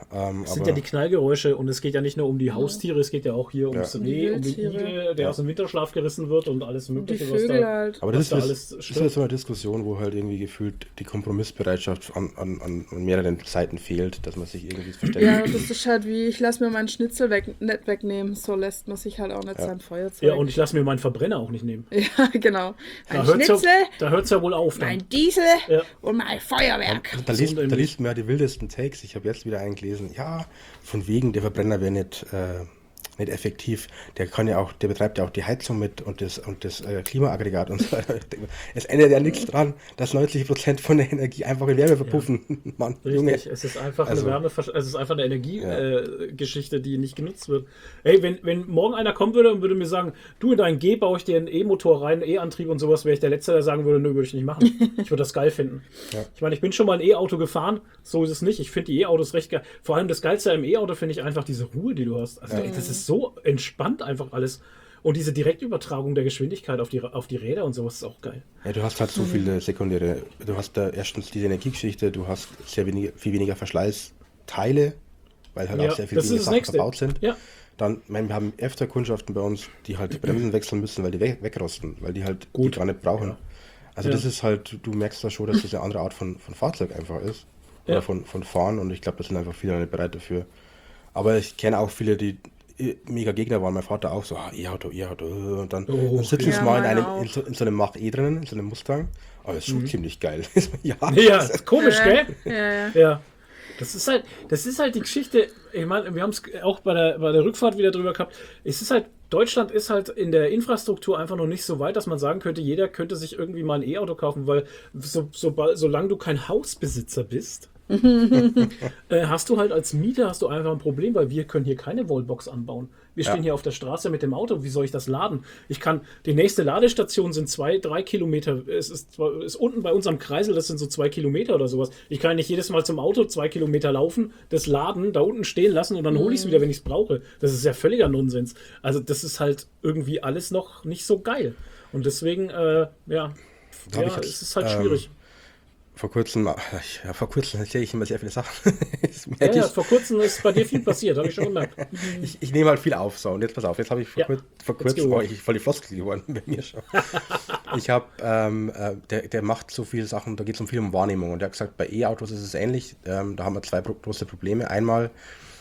Es sind ja die Knallgeräusche und es geht ja nicht nur um die Haustiere, es geht ja auch hier ums Reh, um den Igel, der aus dem Winterschlaf gerissen wird und alles mögliche, Die Vögel halt. Aber das da ist, alles das ist stimmt. halt so eine Diskussion, wo halt irgendwie gefühlt die Kompromissbereitschaft an mehreren Seiten fehlt, dass man sich irgendwie verständigt. Ja, das ist halt wie, ich lasse mir meinen Schnitzel nicht wegnehmen, so lässt man sich halt auch nicht sein Feuerzeug. Ja, und ich lasse mir meinen Verbrenner auch nicht nehmen. Ja, genau. Mein Da hört's Schnitzel, ja wohl auf dann. mein Diesel Ja. und mein Feuerwerk. Da liest man ja die wildesten Takes. Ich habe jetzt wieder einen gelesen. Ja, von wegen, der Verbrenner wäre nicht effektiv. Der betreibt ja auch die Heizung mit und das Klimaaggregat und so weiter. Es ändert ja nichts dran, dass 90% von der Energie einfach in Wärme verpuffen. Mann, Junge. Richtig, es ist einfach Also- es ist einfach eine Energiegeschichte, die nicht genutzt wird. Ey, wenn morgen einer kommen würde und würde mir sagen, du in dein G baue ich dir einen E-Motor rein, E-Antrieb und sowas, wäre ich der Letzte, der sagen würde, nö, würde ich nicht machen. Ich würde das geil finden. Ja. Ich meine, ich bin schon mal ein E-Auto gefahren, so ist es nicht. Ich finde die E-Autos recht geil. Vor allem das Geilste im E-Auto finde ich einfach diese Ruhe, die du hast. Also das ist so entspannt einfach alles. Und diese Direktübertragung der Geschwindigkeit auf die Räder und sowas ist auch geil. Ja, du hast halt so viele sekundäre. Du hast da erstens diese Energiegeschichte, du hast viel weniger Verschleißteile, weil halt auch sehr viel das ist weniger das Sachen Nächste. verbaut sind. Ja. Dann, wir haben öfter Kundschaften bei uns, die halt die Bremsen wechseln müssen, weil die wegrosten, weil die halt die gar nicht brauchen. Ja. Also Ja. das ist halt, du merkst da schon, dass das eine andere Art von Fahrzeug einfach ist. Oder Ja. von Fahren, und ich glaube, da sind einfach viele nicht bereit dafür. Aber ich kenne auch viele, die mega Gegner waren. Mein Vater auch so, E-Auto. Und dann sitzen sie ja. mal Ja, meine in so einem Mach-E drinnen, in so einem Mustang. Aber das ist schon ziemlich geil. ja, Ja, ist komisch, gell? Ja. Ja. Das ist halt die Geschichte, ich meine, wir haben es auch bei der Rückfahrt wieder drüber gehabt. Es ist halt, Deutschland ist halt in der Infrastruktur einfach noch nicht so weit, dass man sagen könnte, jeder könnte sich irgendwie mal ein E-Auto kaufen, weil solange du kein Hausbesitzer bist, hast du halt als Mieter einfach ein Problem, weil wir können hier keine Wallbox anbauen. Wir stehen hier auf der Straße mit dem Auto, wie soll ich das laden? Die nächste Ladestation sind 2-3 Kilometer. Es ist unten bei unserem Kreisel, das sind so 2 Kilometer oder sowas. Ich kann nicht jedes Mal zum Auto 2 Kilometer laufen, das laden, da unten stehen lassen und dann hole ich es wieder, wenn ich es brauche. Das ist ja völliger Nonsens. Also das ist halt irgendwie alles noch nicht so geil. Und deswegen, es ist halt schwierig. Vor kurzem erzähle ich immer sehr viele Sachen. Das merke ich. Vor kurzem ist bei dir viel passiert, habe ich schon gemerkt. Ich nehme halt viel auf, so, und jetzt pass auf, jetzt habe ich vor kurzem, go. ich voll die Floskel geworden bei mir schon. Ich habe, der macht so viele Sachen, da geht es viel um Wahrnehmung, und der hat gesagt, bei E-Autos ist es ähnlich, da haben wir zwei große Probleme. Einmal,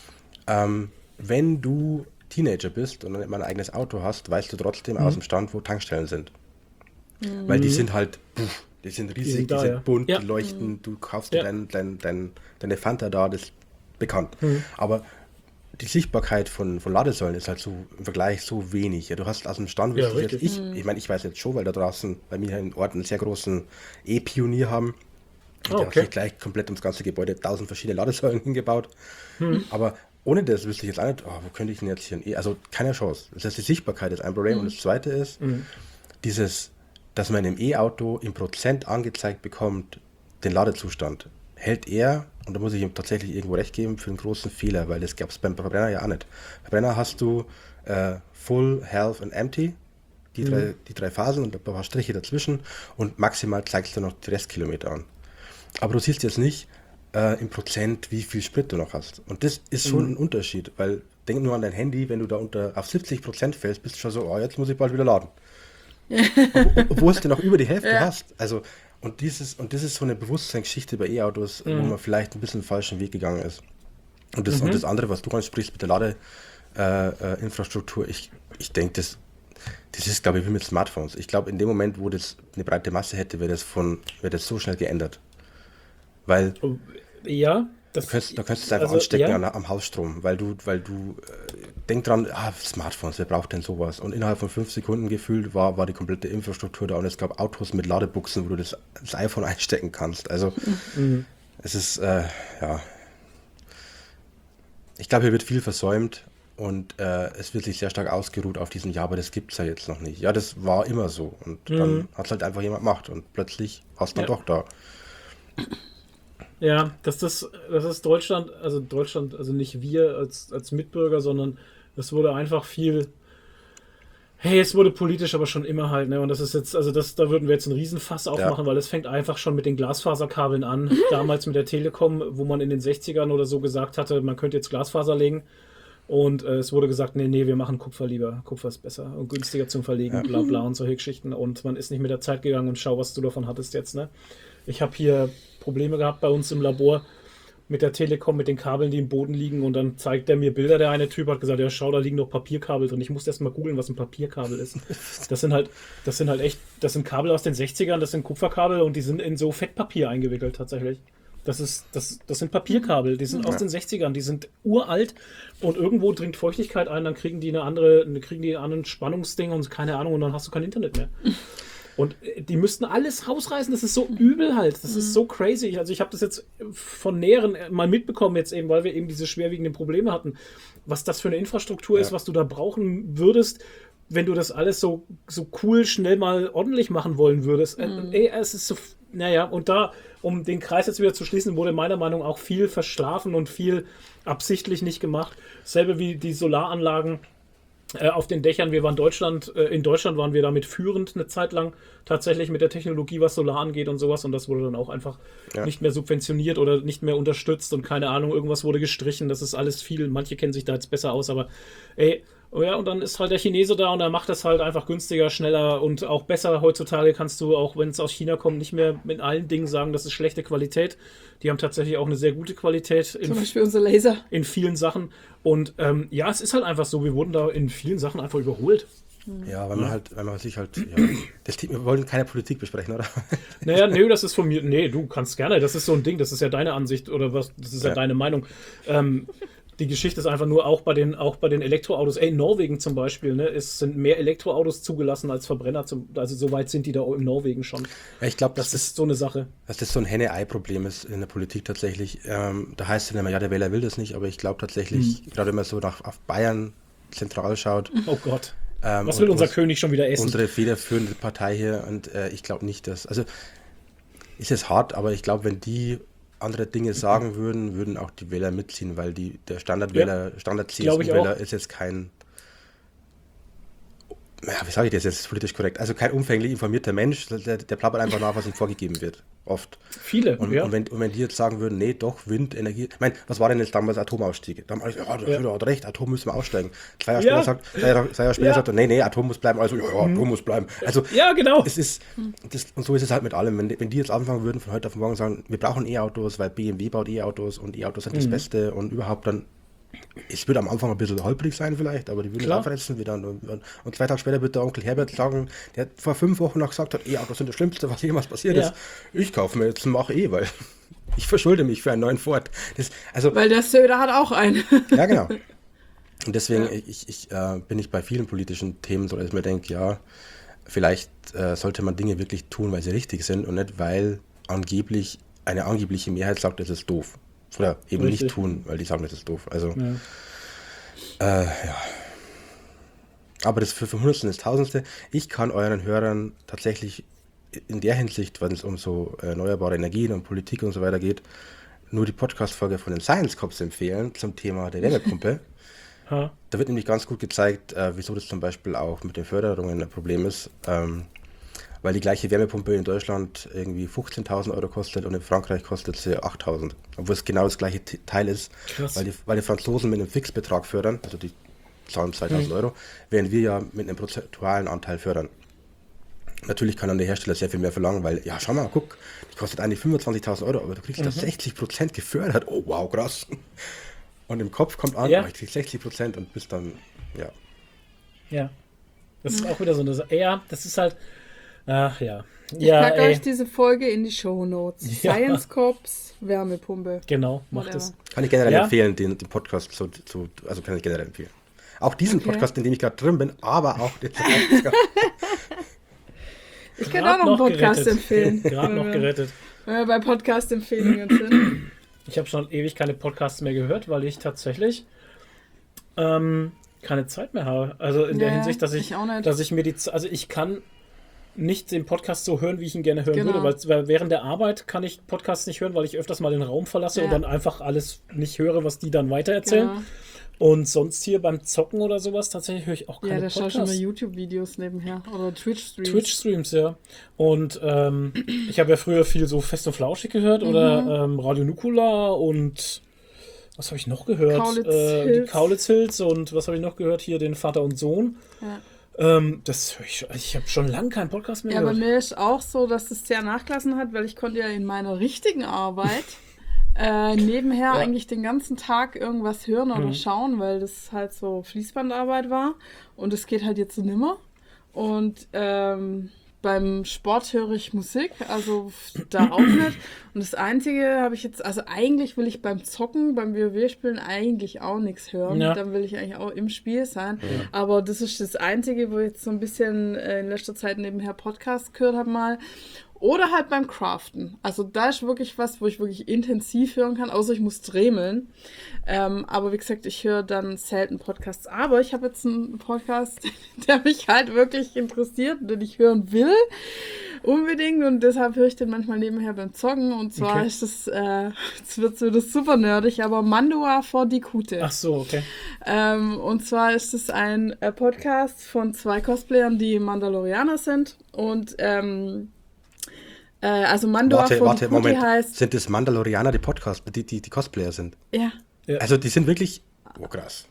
wenn du Teenager bist und dann immer ein eigenes Auto hast, weißt du trotzdem aus dem Stand, wo Tankstellen sind. Weil die sind halt, die sind riesig, die sind bunt, die leuchten, du kaufst dir deine Fanta da, das ist bekannt. Aber die Sichtbarkeit von Ladesäulen ist halt so im Vergleich so wenig. Ja, du hast aus dem Stand, ich meine, ich weiß jetzt schon, weil da draußen bei mir in Ort einen sehr großen E-Pionier haben. Der hat sich gleich komplett ums ganze Gebäude 1000 verschiedene Ladesäulen hingebaut. Aber ohne das wüsste ich jetzt auch nicht, wo könnte ich denn jetzt hier ein also keine Chance. Das heißt, die Sichtbarkeit ist ein Problem. Und das zweite ist, dass man im E-Auto im Prozent angezeigt bekommt, den Ladezustand, hält er, und da muss ich ihm tatsächlich irgendwo recht geben, für einen großen Fehler, weil das gab es beim Verbrenner ja auch nicht. Beim Verbrenner hast du Full, Half und Empty, die drei Phasen und ein paar Striche dazwischen, und maximal zeigst du noch die Restkilometer an. Aber du siehst jetzt nicht im Prozent, wie viel Sprit du noch hast. Und das ist schon ein Unterschied, weil denk nur an dein Handy, wenn du da auf 70% fällst, bist du schon so, jetzt muss ich bald wieder laden. Obwohl du noch über die Hälfte hast. Also, und das ist so eine Bewusstseinsgeschichte bei E-Autos, wo man vielleicht ein bisschen den falschen Weg gegangen ist. Und das andere, was du ansprichst mit der Ladeinfrastruktur, ich denke, das ist, glaube ich, wie mit Smartphones. Ich glaube, in dem Moment, wo das eine breite Masse hätte, wäre das so schnell geändert. Weil ja, da könntest du es einfach anstecken am Hausstrom, weil du denk dran, Smartphones, wer braucht denn sowas? Und innerhalb von 5 Sekunden gefühlt war die komplette Infrastruktur da, und es gab Autos mit Ladebuchsen, wo du das iPhone einstecken kannst. Also es ist, ich glaube, hier wird viel versäumt, und es wird sich sehr stark ausgeruht auf diesem aber das gibt es ja jetzt noch nicht. Ja, das war immer so, und dann hat es halt einfach jemand gemacht, und plötzlich war es dann doch da. Ja, das ist Deutschland, also nicht wir als Mitbürger, sondern es wurde einfach viel Hey, es wurde politisch aber schon immer halt, ne? Und das ist jetzt, also da würden wir jetzt einen Riesenfass aufmachen, weil es fängt einfach schon mit den Glasfaserkabeln an. Damals mit der Telekom, wo man in den 60ern oder so gesagt hatte, man könnte jetzt Glasfaser legen. Und es wurde gesagt, nee, wir machen Kupfer lieber. Kupfer ist besser und günstiger zum Verlegen, bla bla und solche Geschichten. Und man ist nicht mit der Zeit gegangen und schau, was du davon hattest jetzt, ne? Ich habe hier Probleme gehabt bei uns im Labor mit der Telekom, mit den Kabeln, die im Boden liegen, und dann zeigt er mir Bilder. Der eine Typ hat gesagt, ja, schau, da liegen noch Papierkabel drin. Ich musste erst mal googeln, was ein Papierkabel ist. Das sind halt Kabel aus den 60ern, das sind Kupferkabel und die sind in so Fettpapier eingewickelt tatsächlich. Das sind Papierkabel, die sind aus den 60ern, die sind uralt und irgendwo dringt Feuchtigkeit ein, dann kriegen die einen anderen Spannungsding und keine Ahnung, und dann hast du kein Internet mehr. Und die müssten alles rausreißen, das ist so übel halt, das ist so crazy. Also ich habe das jetzt von Näheren mal mitbekommen jetzt eben, weil wir eben diese schwerwiegenden Probleme hatten, was das für eine Infrastruktur ist, was du da brauchen würdest, wenn du das alles so cool schnell mal ordentlich machen wollen würdest. Es ist so, naja, und da, um den Kreis jetzt wieder zu schließen, wurde meiner Meinung nach auch viel verschlafen und viel absichtlich nicht gemacht. Selbe wie die Solaranlagen auf den Dächern. In Deutschland waren wir damit führend eine Zeit lang, tatsächlich mit der Technologie, was Solar angeht und sowas, und das wurde dann auch einfach nicht mehr subventioniert oder nicht mehr unterstützt und keine Ahnung, irgendwas wurde gestrichen, das ist alles viel, manche kennen sich da jetzt besser aus, aber und dann ist halt der Chinese da und er macht das halt einfach günstiger, schneller und auch besser. Heutzutage kannst du, auch wenn es aus China kommt, nicht mehr mit allen Dingen sagen, das ist schlechte Qualität. Die haben tatsächlich auch eine sehr gute Qualität. Zum Beispiel unser Laser. In vielen Sachen. Und es ist halt einfach so, wir wurden da in vielen Sachen einfach überholt. Ja, weil man sich halt, wir wollen keine Politik besprechen, oder? Naja, nee, das ist von mir, nee, du kannst gerne, das ist so ein Ding, das ist ja deine Ansicht oder was, das ist ja deine Meinung. Die Geschichte ist einfach nur auch bei den Elektroautos. In Norwegen zum Beispiel, ne, sind mehr Elektroautos zugelassen als Verbrenner. Also so weit sind die da in Norwegen schon. Ja, ich glaube, das ist so eine Sache. Dass das so ein Henne-Ei-Problem ist in der Politik tatsächlich. Da heißt es immer, ja, der Wähler will das nicht, aber ich glaube tatsächlich, gerade wenn man so auf Bayern zentral schaut. Oh Gott. Was will unser König schon wieder essen? Unsere federführende Partei hier, und ich glaube nicht, dass. Also ist es hart, aber ich glaube, wenn die andere Dinge sagen würden auch die Wähler mitziehen, weil der Standardwähler, Standard-CSU-Wähler ist jetzt kein, wie sage ich das jetzt politisch korrekt, also kein umfänglich informierter Mensch, der plappert einfach nach, was ihm vorgegeben wird, oft. Viele, und wenn die jetzt sagen würden, nee, doch, Windenergie, ich meine, was war denn jetzt damals Atomausstieg? Da haben alle gesagt, der hat recht, Atom müssen wir aussteigen. 2 Jahre später sagt er, nee, Atom muss bleiben, also Atom muss bleiben. Also, genau. Es ist, und so ist es halt mit allem. Wenn die jetzt anfangen würden, von heute auf morgen sagen, wir brauchen E-Autos, weil BMW baut E-Autos und E-Autos sind das Beste und überhaupt, dann es wird am Anfang ein bisschen holprig sein vielleicht, aber die würden es aufreißen wieder. Und 2 Tage später wird der Onkel Herbert sagen, der vor 5 Wochen noch gesagt hat, E-Autos sind das Schlimmste, was jemals passiert ist. Ich kaufe mir jetzt einen Mach-E, weil ich verschulde mich für einen neuen Ford. Weil der Söder hat auch einen. Ja, genau. Und deswegen bin ich bei vielen politischen Themen so, dass ich mir denke, vielleicht sollte man Dinge wirklich tun, weil sie richtig sind und nicht, weil eine angebliche Mehrheit sagt, das ist doof. Oder eben nicht tun, weil die sagen, das ist doof. Also, Aber das für Hundertste ist Tausendste. Ich kann euren Hörern tatsächlich in der Hinsicht, wenn es um so erneuerbare Energien und Politik und so weiter geht, nur die Podcast-Folge von den Science Cops empfehlen zum Thema der Wärmepumpe. Da wird nämlich ganz gut gezeigt, wieso das zum Beispiel auch mit den Förderungen ein Problem ist. Weil die gleiche Wärmepumpe in Deutschland irgendwie 15.000 Euro kostet und in Frankreich kostet sie 8.000. Obwohl es genau das gleiche Teil ist, weil die Franzosen mit einem Fixbetrag fördern, also die zahlen 2.000 Euro, während wir ja mit einem prozentualen Anteil fördern. Natürlich kann dann der Hersteller sehr viel mehr verlangen, weil, ja, schau mal, guck, die kostet eigentlich 25.000 Euro, aber du kriegst da 60% gefördert. Oh, wow, krass. Und im Kopf kommt an, ich krieg 60% und bis dann, Ja, das ist auch wieder so eine Sache. Ja, das ist halt... Ach ja. Ich packe euch diese Folge in die Shownotes. Science Cops, Wärmepumpe. Genau, macht es. Kann ich generell empfehlen, den Podcast also kann ich generell empfehlen. Auch diesen Podcast, in dem ich gerade drin bin, aber auch den Podcast. Ich kann auch noch einen Podcast empfehlen. Gerade noch gerettet. Wenn wir bei Podcast-Empfehlungen sind. Ich habe schon ewig keine Podcasts mehr gehört, weil ich tatsächlich keine Zeit mehr habe. Also in der Hinsicht, dass ich mir ich kann nicht den Podcast so hören, wie ich ihn gerne hören würde, weil während der Arbeit kann ich Podcasts nicht hören, weil ich öfters mal den Raum verlasse und dann einfach alles nicht höre, was die dann weitererzählen. Und sonst hier beim Zocken oder sowas tatsächlich höre ich auch keine Ja, der schaut schon mal Podcasts. YouTube-Videos nebenher. Oder Twitch-Streams. Twitch-Streams, ja. Und ich habe ja früher viel so Fest und Flauschig gehört oder Radio Nukular und was habe ich noch gehört? Kaulitz Die Hills. Kaulitz Hills und was habe ich noch gehört? Hier den Vater und Sohn. Ja. Das höre ich habe schon lange keinen Podcast mehr Ja, bei gehört. mir ist auch so, dass es sehr nachgelassen hat, weil ich konnte ja in meiner richtigen Arbeit nebenher eigentlich den ganzen Tag irgendwas hören oder schauen, weil das halt so Fließbandarbeit war und es geht halt jetzt so nimmer. Und beim Sport höre ich Musik, also da auch nicht. Und das Einzige habe ich jetzt, also eigentlich will ich beim Zocken, beim WoW-Spielen eigentlich auch nichts hören. Ja. Dann will ich eigentlich auch im Spiel sein. Aber das ist das Einzige, wo ich jetzt so ein bisschen in letzter Zeit nebenher Podcast gehört habe mal. Oder halt beim Craften. Also da ist wirklich was, wo ich wirklich intensiv hören kann, außer ich muss dremeln. Aber wie gesagt, ich höre dann selten Podcasts. Aber ich habe jetzt einen Podcast, der mich halt wirklich interessiert, den ich hören will. Unbedingt. Und deshalb höre ich den manchmal nebenher beim Zocken. Und zwar ist das, jetzt wird es wieder super nerdig, aber Mandoa for die Kute. Ach so, okay. Und zwar ist es ein Podcast von 2 Cosplayern, die Mandalorianer sind. Und also Mandoa for die Kute Moment. heißt... Sind das Mandalorianer, die Cosplayer sind? Ja. Also die sind wirklich... Oh, krass.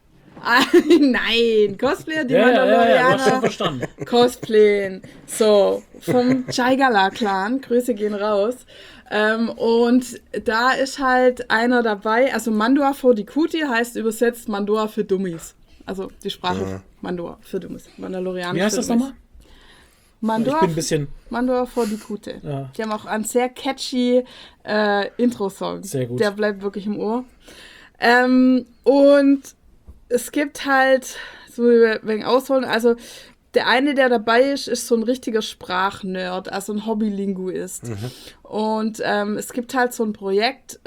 Nein, Cosplayer, die Ja, du hast schon Mandalorianer verstanden. cosplayen. So, vom Jaigala-Clan, Grüße gehen raus. Und da ist halt einer dabei, also Mandoa for die Kute heißt übersetzt Mandoa für Dummies. Also die Sprache Mandoa für Dummies. Mandalorianisch Wie heißt für das Dummies. nochmal? Mandoa, Ich bin ein bisschen... Mandoa for die Kute. Ja. Die haben auch einen sehr catchy Intro-Song. Sehr gut. Der bleibt wirklich im Ohr. Und es gibt halt, so wegen Ausholen, also der eine, der dabei ist so ein richtiger Sprachnerd, also ein Hobbylinguist. Und es gibt halt so ein Projekt,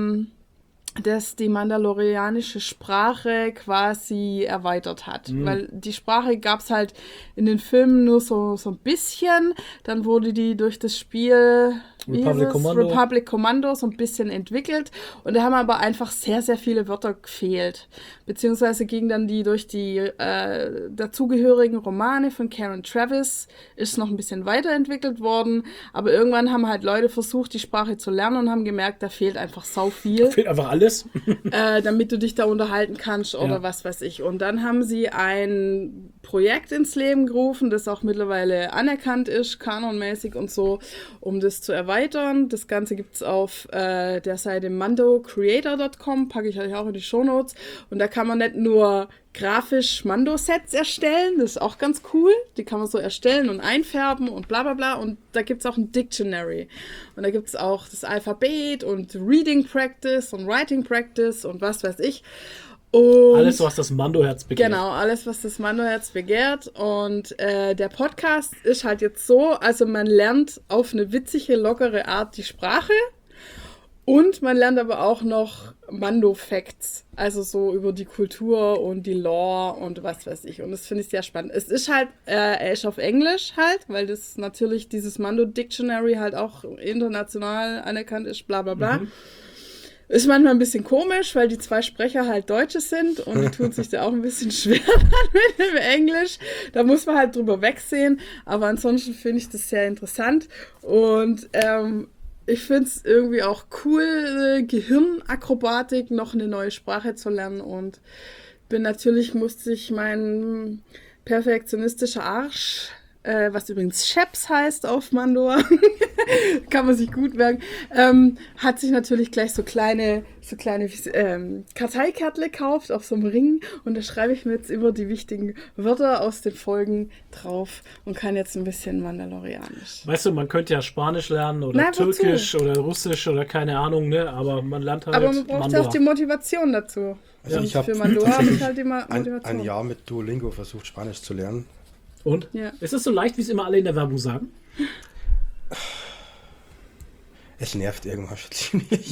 das die mandalorianische Sprache quasi erweitert hat. Weil die Sprache gab es halt in den Filmen nur so ein bisschen. Dann wurde die durch das Spiel Republic Commando so ein bisschen entwickelt. Und da haben aber einfach sehr, sehr viele Wörter gefehlt. Beziehungsweise gingen dann die durch die dazugehörigen Romane von Karen Traviss, ist noch ein bisschen weiterentwickelt worden. Aber irgendwann haben halt Leute versucht, die Sprache zu lernen und haben gemerkt, da fehlt einfach sau viel. Fehlt einfach alles. Damit du dich da unterhalten kannst oder was weiß ich. Und dann haben sie ein Projekt ins Leben gerufen, das auch mittlerweile anerkannt ist, kanonmäßig und so, um das zu erweitern. Das Ganze gibt es auf der Seite mandocreator.com, packe ich euch auch in die Shownotes. Und da kann man nicht nur grafisch Mando-Sets erstellen, das ist auch ganz cool. Die kann man so erstellen und einfärben und bla bla bla. Und da gibt es auch ein Dictionary. Und da gibt es auch das Alphabet und Reading Practice und Writing Practice und was weiß ich. Und Alles, was das Mando-Herz begehrt. genau, alles, was das Mando-Herz begehrt. Und der Podcast ist halt jetzt so, also man lernt auf eine witzige, lockere Art die Sprache. Und man lernt aber auch noch Mando-Facts, also so über die Kultur und die Lore und was weiß ich. Und das finde ich sehr spannend. Es ist halt, er ist auf Englisch halt, weil das natürlich dieses Mando-Dictionary halt auch international anerkannt ist, bla bla bla. Ist manchmal ein bisschen komisch, weil die 2 Sprecher halt Deutsche sind und die tun sich da auch ein bisschen schwer mit dem Englisch. Da muss man halt drüber wegsehen. Aber ansonsten finde ich das sehr interessant. Und ich finde es irgendwie auch cool, Gehirnakrobatik, noch eine neue Sprache zu lernen. Und musste ich mein perfektionistischer Arsch, was übrigens Sheps heißt auf Mandoa, kann man sich gut merken, hat sich natürlich gleich so kleine Karteikärtle gekauft auf so einem Ring und da schreibe ich mir jetzt immer die wichtigen Wörter aus den Folgen drauf und kann jetzt ein bisschen Mandalorianisch. Weißt du, man könnte ja Spanisch lernen oder Na, wozu? Türkisch oder Russisch oder keine Ahnung, ne? Aber man lernt halt Aber man braucht ja Mandoa. auch die Motivation dazu. Also Und ich habe für Mandoa habe ich tatsächlich halt die Motivation. ein Jahr mit Duolingo versucht, Spanisch zu lernen. Und? Ja. Ist es so leicht, wie es immer alle in der Werbung sagen? Es nervt irgendwann schon ziemlich.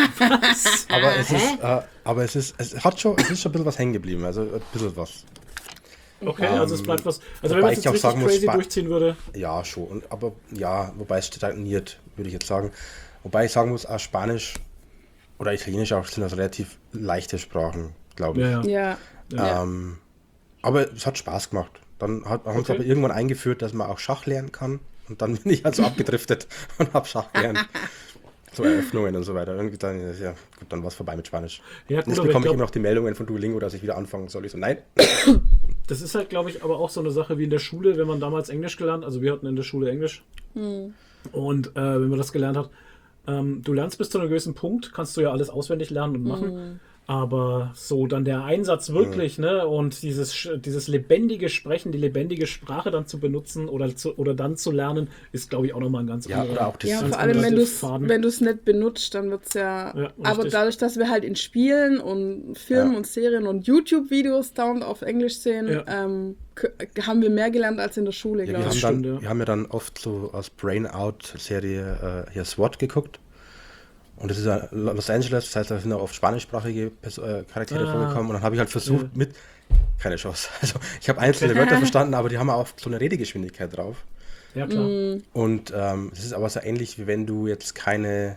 Aber es ist schon ein bisschen was hängen geblieben. Also ein bisschen was. Okay, also es bleibt was. Also wenn wobei man es ich jetzt auch richtig sagen muss, crazy durchziehen würde. Ja, schon. Aber ja, wobei es stagniert, würde ich jetzt sagen. Wobei ich sagen muss, auch Spanisch oder Italienisch auch sind das relativ leichte Sprachen. glaube ich. Ja, ja. Ja. Aber es hat Spaß gemacht. Dann haben sie aber irgendwann eingeführt, dass man auch Schach lernen kann. Und dann bin ich also abgedriftet und habe Schach gelernt. So Eröffnungen und so weiter. Irgendwie dann, ja, gut, dann war es vorbei mit Spanisch. Ja, gut, Jetzt aber bekomme ich glaub, immer noch die Meldungen von Duolingo, dass ich wieder anfangen soll. Ich so, nein. das ist halt, glaube ich, aber auch so eine Sache wie in der Schule, wenn man damals Englisch gelernt, also wir hatten in der Schule Englisch. Und wenn man das gelernt hat, du lernst bis zu einem gewissen Punkt, kannst du ja alles auswendig lernen und machen. Aber so dann der Einsatz wirklich, ne, und dieses lebendige Sprechen, die lebendige Sprache dann zu benutzen oder dann zu lernen, ist, glaube ich, auch nochmal ein ganz Ja, oder auch das. Ja, ganz vor allem, anderer wenn Faden. du es nicht benutzt, dann wird es ja. Aber richtig. dadurch, dass wir halt in Spielen und Filmen und Serien und YouTube-Videos dauernd auf Englisch sehen, haben wir mehr gelernt als in der Schule, Ja, glaube ich. wir haben ja dann oft so aus Brain-Out-Serie hier SWAT geguckt. Und das ist ja Los Angeles, das heißt, da sind auch oft spanischsprachige Charaktere vorgekommen. Und dann habe ich halt versucht keine Chance. Also ich habe einzelne Wörter verstanden, aber die haben auch so eine Redegeschwindigkeit drauf. Ja, klar. Und es ist aber so ähnlich, wie wenn du jetzt kein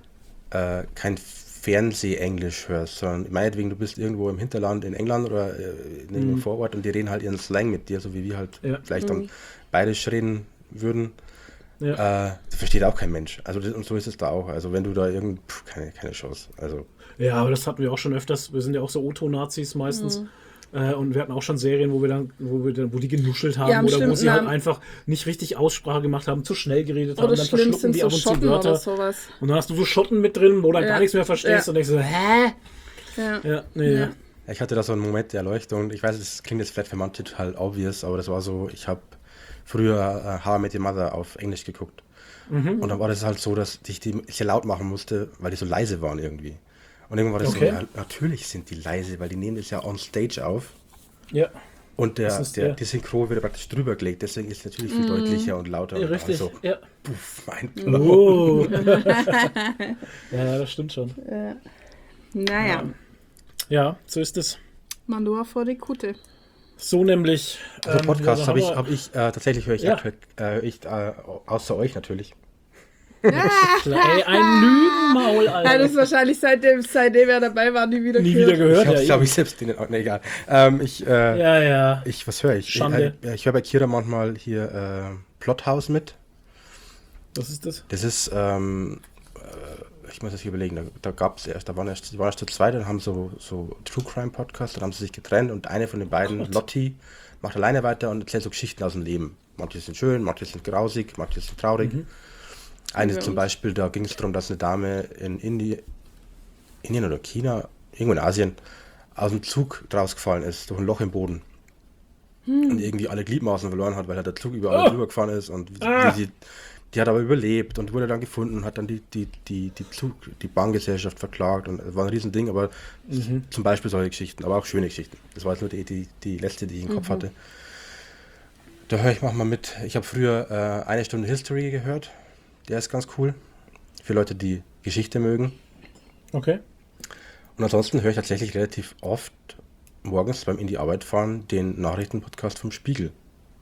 Fernsehenglisch hörst, sondern meinetwegen, du bist irgendwo im Hinterland in England oder in irgendeinem Vorort und die reden halt ihren Slang mit dir, so wie wir halt vielleicht dann bayerisch reden würden. Das versteht auch kein Mensch. Also und so ist es da auch. Also wenn du da keine Chance. Also Ja, aber das hatten wir auch schon öfters. Wir sind ja auch so Otto-Nazis meistens. Und wir hatten auch schon Serien, wo die genuschelt haben Ja, am oder wo sie schlimmsten halt haben- einfach nicht richtig Aussprache gemacht haben, zu schnell geredet haben, Oder dann schlimm verschlucken sind die so ab und zu Schotten Wörter. oder sowas. Und dann hast du so Schotten mit drin, wo du Ja. gar nichts mehr verstehst Ja. und denkst so, hä? Ja. Ja, nee. Ja. ich hatte da so einen Moment der Erleuchtung. Ich weiß, es klingt jetzt vielleicht für manche total obvious, aber das war so, ich habe früher How I Met Your Mother auf Englisch geguckt. Und dann war das halt so, dass ich die sehr laut machen musste, weil die so leise waren irgendwie. Und irgendwann war das Okay. so, ja, natürlich sind die leise, weil die nehmen das ja on stage auf. Ja. Und Das ist die Synchro wird praktisch drüber gelegt, deswegen ist es natürlich viel deutlicher und lauter. Ja, und richtig. Also, Ja. puff, mein Blau. Oh. Ja, das stimmt schon. Naja, Ja, so ist es. Mandua vor die Kutte. So nämlich. Also Podcast ja, dann habe ich tatsächlich höre ich Ja. aktuell, außer euch natürlich. Ey, ein Lügenmaul, Ja, Alter. das ist wahrscheinlich seitdem er dabei war, nie wieder Nie gehört. wieder gehört. Ich habe Ja, glaube ich selbst den, ne, egal. ja. Was höre ich? Schande. Ich höre bei Kira manchmal hier Plothouse mit. Was ist das? Das ist, ich muss das hier überlegen, da waren erst zu zweit, dann haben so True Crime Podcast, dann haben sie sich getrennt und eine von den beiden, Lotti, macht alleine weiter und erzählt so Geschichten aus dem Leben. Manche sind schön, manche sind grausig, manche sind traurig. Eine zum Beispiel, da ging es darum, dass eine Dame in Indien oder China, irgendwo in Asien, aus dem Zug rausgefallen ist, durch ein Loch im Boden. Und irgendwie alle Gliedmaßen verloren hat, weil halt der Zug überall drüber gefahren ist und die hat aber überlebt und wurde dann gefunden und hat dann die Bahngesellschaft verklagt und es war ein Riesending, aber zum Beispiel solche Geschichten, aber auch schöne Geschichten. Das war jetzt nur die letzte, die ich im Kopf hatte. Da höre ich manchmal mit. Ich habe früher eine Stunde History gehört. Der ist ganz cool. Für Leute, die Geschichte mögen. Okay. Und ansonsten höre ich tatsächlich relativ oft morgens beim in die Arbeit fahren den Nachrichtenpodcast vom Spiegel.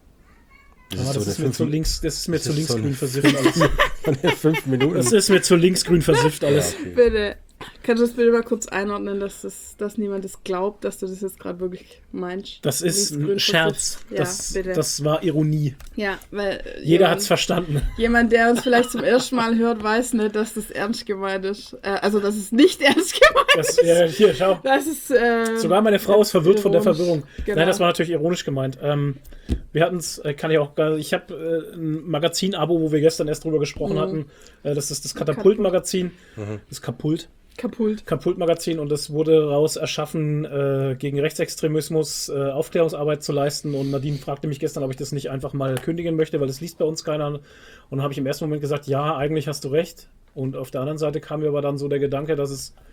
Das ist mir zu linksgrün eine versifft alles. 5 Minuten. Das ist mir zu linksgrün versifft alles. Ja, okay. Bitte. Kannst du das bitte mal kurz einordnen, dass niemand das glaubt, dass du das jetzt gerade wirklich meinst? Das ist ein Linksgrün Scherz. versifft. Ja, bitte. Das war Ironie. Ja, weil Jeder hat es verstanden. jemand, der uns vielleicht zum ersten Mal hört, weiß nicht, dass das ernst gemeint ist. Also, dass es nicht ernst gemeint ist. Hier, schau. Das ist, Sogar meine Frau ist verwirrt von der ironisch. Verwirrung. Genau. Nein, das war natürlich ironisch gemeint. Wir hatten es, ich habe ein Magazin-Abo, wo wir gestern erst drüber gesprochen hatten. Das ist das Katapult-Magazin. Das Kapult-Magazin und das wurde raus erschaffen, gegen Rechtsextremismus Aufklärungsarbeit zu leisten. Und Nadine fragte mich gestern, ob ich das nicht einfach mal kündigen möchte, weil das liest bei uns keiner. Und dann habe ich im ersten Moment gesagt, ja, eigentlich hast du recht. Und auf der anderen Seite kam mir aber dann so der Gedanke, dass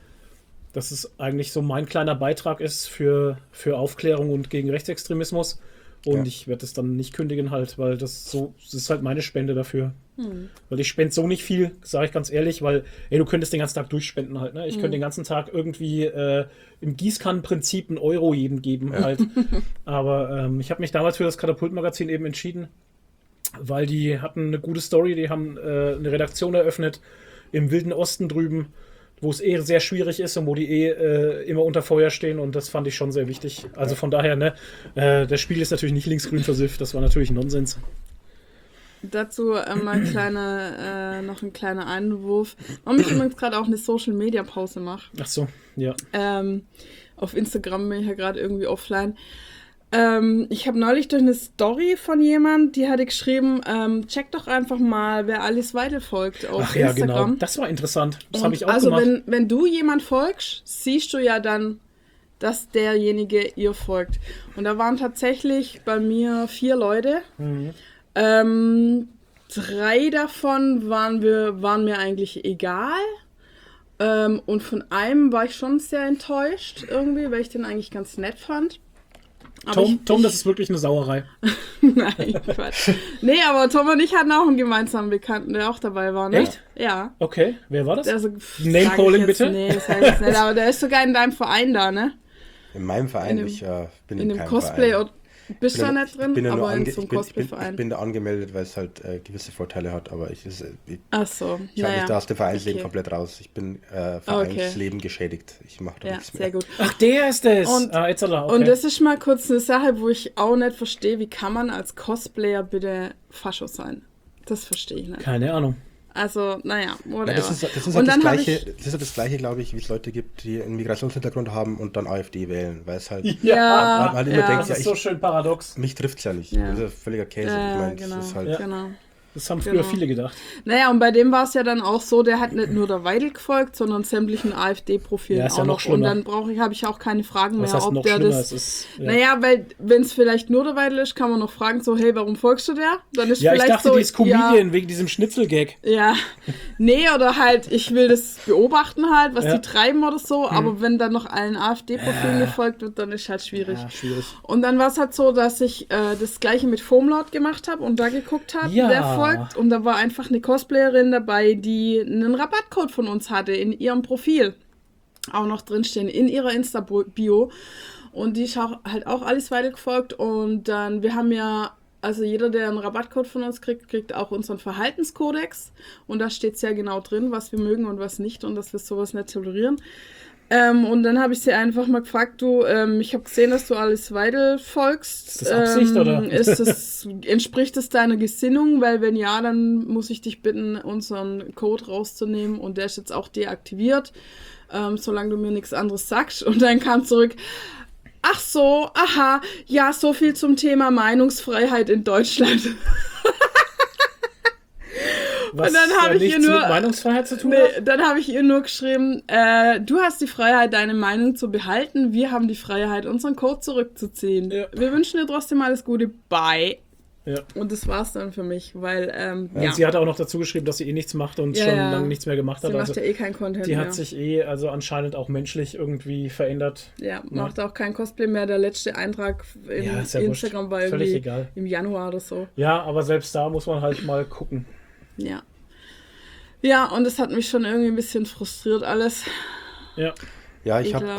es eigentlich so mein kleiner Beitrag ist für Aufklärung und gegen Rechtsextremismus. Und ich werde es dann nicht kündigen halt, weil das ist halt meine Spende dafür. Weil ich spende so nicht viel, sage ich ganz ehrlich, weil, du könntest den ganzen Tag durchspenden halt, ne? Ich könnte den ganzen Tag irgendwie im Gießkannenprinzip einen Euro jedem geben halt. Aber ich habe mich damals für das Katapult-Magazin eben entschieden, weil die hatten eine gute Story, die haben eine Redaktion eröffnet im Wilden Osten drüben. wo es sehr schwierig ist und wo die immer unter Feuer stehen und das fand ich schon sehr wichtig. Also von daher, ne, das Spiel ist natürlich nicht linksgrün versifft, das war natürlich Nonsens. Dazu mal noch ein kleiner Einwurf. Warum ich übrigens gerade auch eine Social-Media-Pause mache. Ach so, ja. Auf Instagram bin ich ja gerade irgendwie offline. Ich habe neulich durch eine Story von jemand, die hatte geschrieben, check doch einfach mal, wer Alice Weidel folgt auf Ach ja, Instagram. genau. Das war interessant. Das habe ich auch also gemacht. wenn du jemand folgst, siehst du ja dann, dass derjenige ihr folgt. Und da waren tatsächlich bei mir 4 Leute. 3 davon waren mir eigentlich egal. Und von einem war ich schon sehr enttäuscht irgendwie, weil ich den eigentlich ganz nett fand. Aber Tom, das ist wirklich eine Sauerei. Nein, Quatsch. Nee, aber Tom und ich hatten auch einen gemeinsamen Bekannten, der auch dabei war, ne? Echt? Ja. Okay, wer war das? Name-Calling bitte? Nee, das sag ich jetzt nicht, aber der ist sogar in deinem Verein da, ne? In meinem Verein, ich bin in dem keinem Cosplay Verein. Bist du da nicht drin, aber in so einem ich Cosplay-Verein. bin da angemeldet, weil es halt gewisse Vorteile hat, aber ich Ach so, halte mich da aus dem Vereinsleben okay. komplett raus. Ich bin Vereinsleben geschädigt. Ich mache da Ja, nichts mehr. sehr gut. Ach, der ist es. Und, jetzt hat er, okay. und das ist mal kurz eine Sache, wo ich auch nicht verstehe, wie kann man als Cosplayer bitte Fascho sein? Das verstehe ich nicht. Keine Ahnung. Also, naja, whatever. Ja, das ist und halt dann das ist das Gleiche, glaube ich, wie es Leute gibt, die einen Migrationshintergrund haben und dann AfD wählen, weil es halt Ja, man immer denkt, Das ist so schön paradox. mich trifft es ja nicht. Ja. Das ist ja völliger Käse. Ja, ich meine, genau, das ist halt, genau. Das haben früher Genau. viele gedacht. Naja, und bei dem war es ja dann auch so, der hat nicht nur der Weidel gefolgt, sondern sämtlichen AfD-Profilen Ja, ist auch ja noch noch. Und schlimmer. dann habe ich auch keine Fragen Was mehr, heißt ob noch der schlimmer? das... Es ist, ja. Naja, weil wenn es vielleicht nur der Weidel ist, kann man noch fragen, so, hey, warum folgst du der? Dann ist Ja, ich vielleicht dachte, so, die ist Comedian wegen diesem Schnitzelgag. Ja, nee, oder halt, ich will das beobachten halt, was Ja. die treiben oder so, aber wenn dann noch allen AfD-Profilen gefolgt wird, dann ist halt schwierig. Ja, schwierig. Und dann war es halt so, dass ich das gleiche mit Foamlord gemacht habe und da geguckt habe, Ja. wer folgt. Und da war einfach eine Cosplayerin dabei, die einen Rabattcode von uns hatte in ihrem Profil. Auch noch drinstehen, in ihrer Insta-Bio. Und die ist halt auch Alice Weidel gefolgt. Und dann, wir haben ja, also jeder, der einen Rabattcode von uns kriegt, kriegt auch unseren Verhaltenskodex. Und da steht sehr genau drin, was wir mögen und was nicht und dass wir sowas nicht tolerieren. Und dann habe ich sie einfach mal gefragt, du, ich habe gesehen, dass du Alice Weidel folgst. Ist das Absicht, oder? Entspricht es deiner Gesinnung? Weil wenn ja, dann muss ich dich bitten, unseren Code rauszunehmen und der ist jetzt auch deaktiviert, solange du mir nichts anderes sagst. Und dann kam zurück, ach so, aha, ja, so viel zum Thema Meinungsfreiheit in Deutschland. Was Und dann habe ich ihr nichts nur mit Meinungsfreiheit zu tun hat? Nee, dann habe ich ihr nur geschrieben, du hast die Freiheit, deine Meinung zu behalten. Wir haben die Freiheit, unseren Code zurückzuziehen. Ja. Wir wünschen dir trotzdem alles Gute. Bye. Ja. Und das war's dann für mich, weil, Ja. Sie hat auch noch dazu geschrieben, dass sie nichts macht und schon lange nichts mehr gemacht Sie hat. macht Also ja keinen Content die mehr. hat sich also anscheinend auch menschlich irgendwie verändert. Ja, macht auch kein Cosplay mehr. Der letzte Eintrag in Ja, ist ja Instagram war wurscht. Völlig irgendwie egal. im Januar oder so. Ja, aber selbst da muss man halt mal gucken. Ja. Ja, und es hat mich schon irgendwie ein bisschen frustriert alles. Ja. Ja, ich habe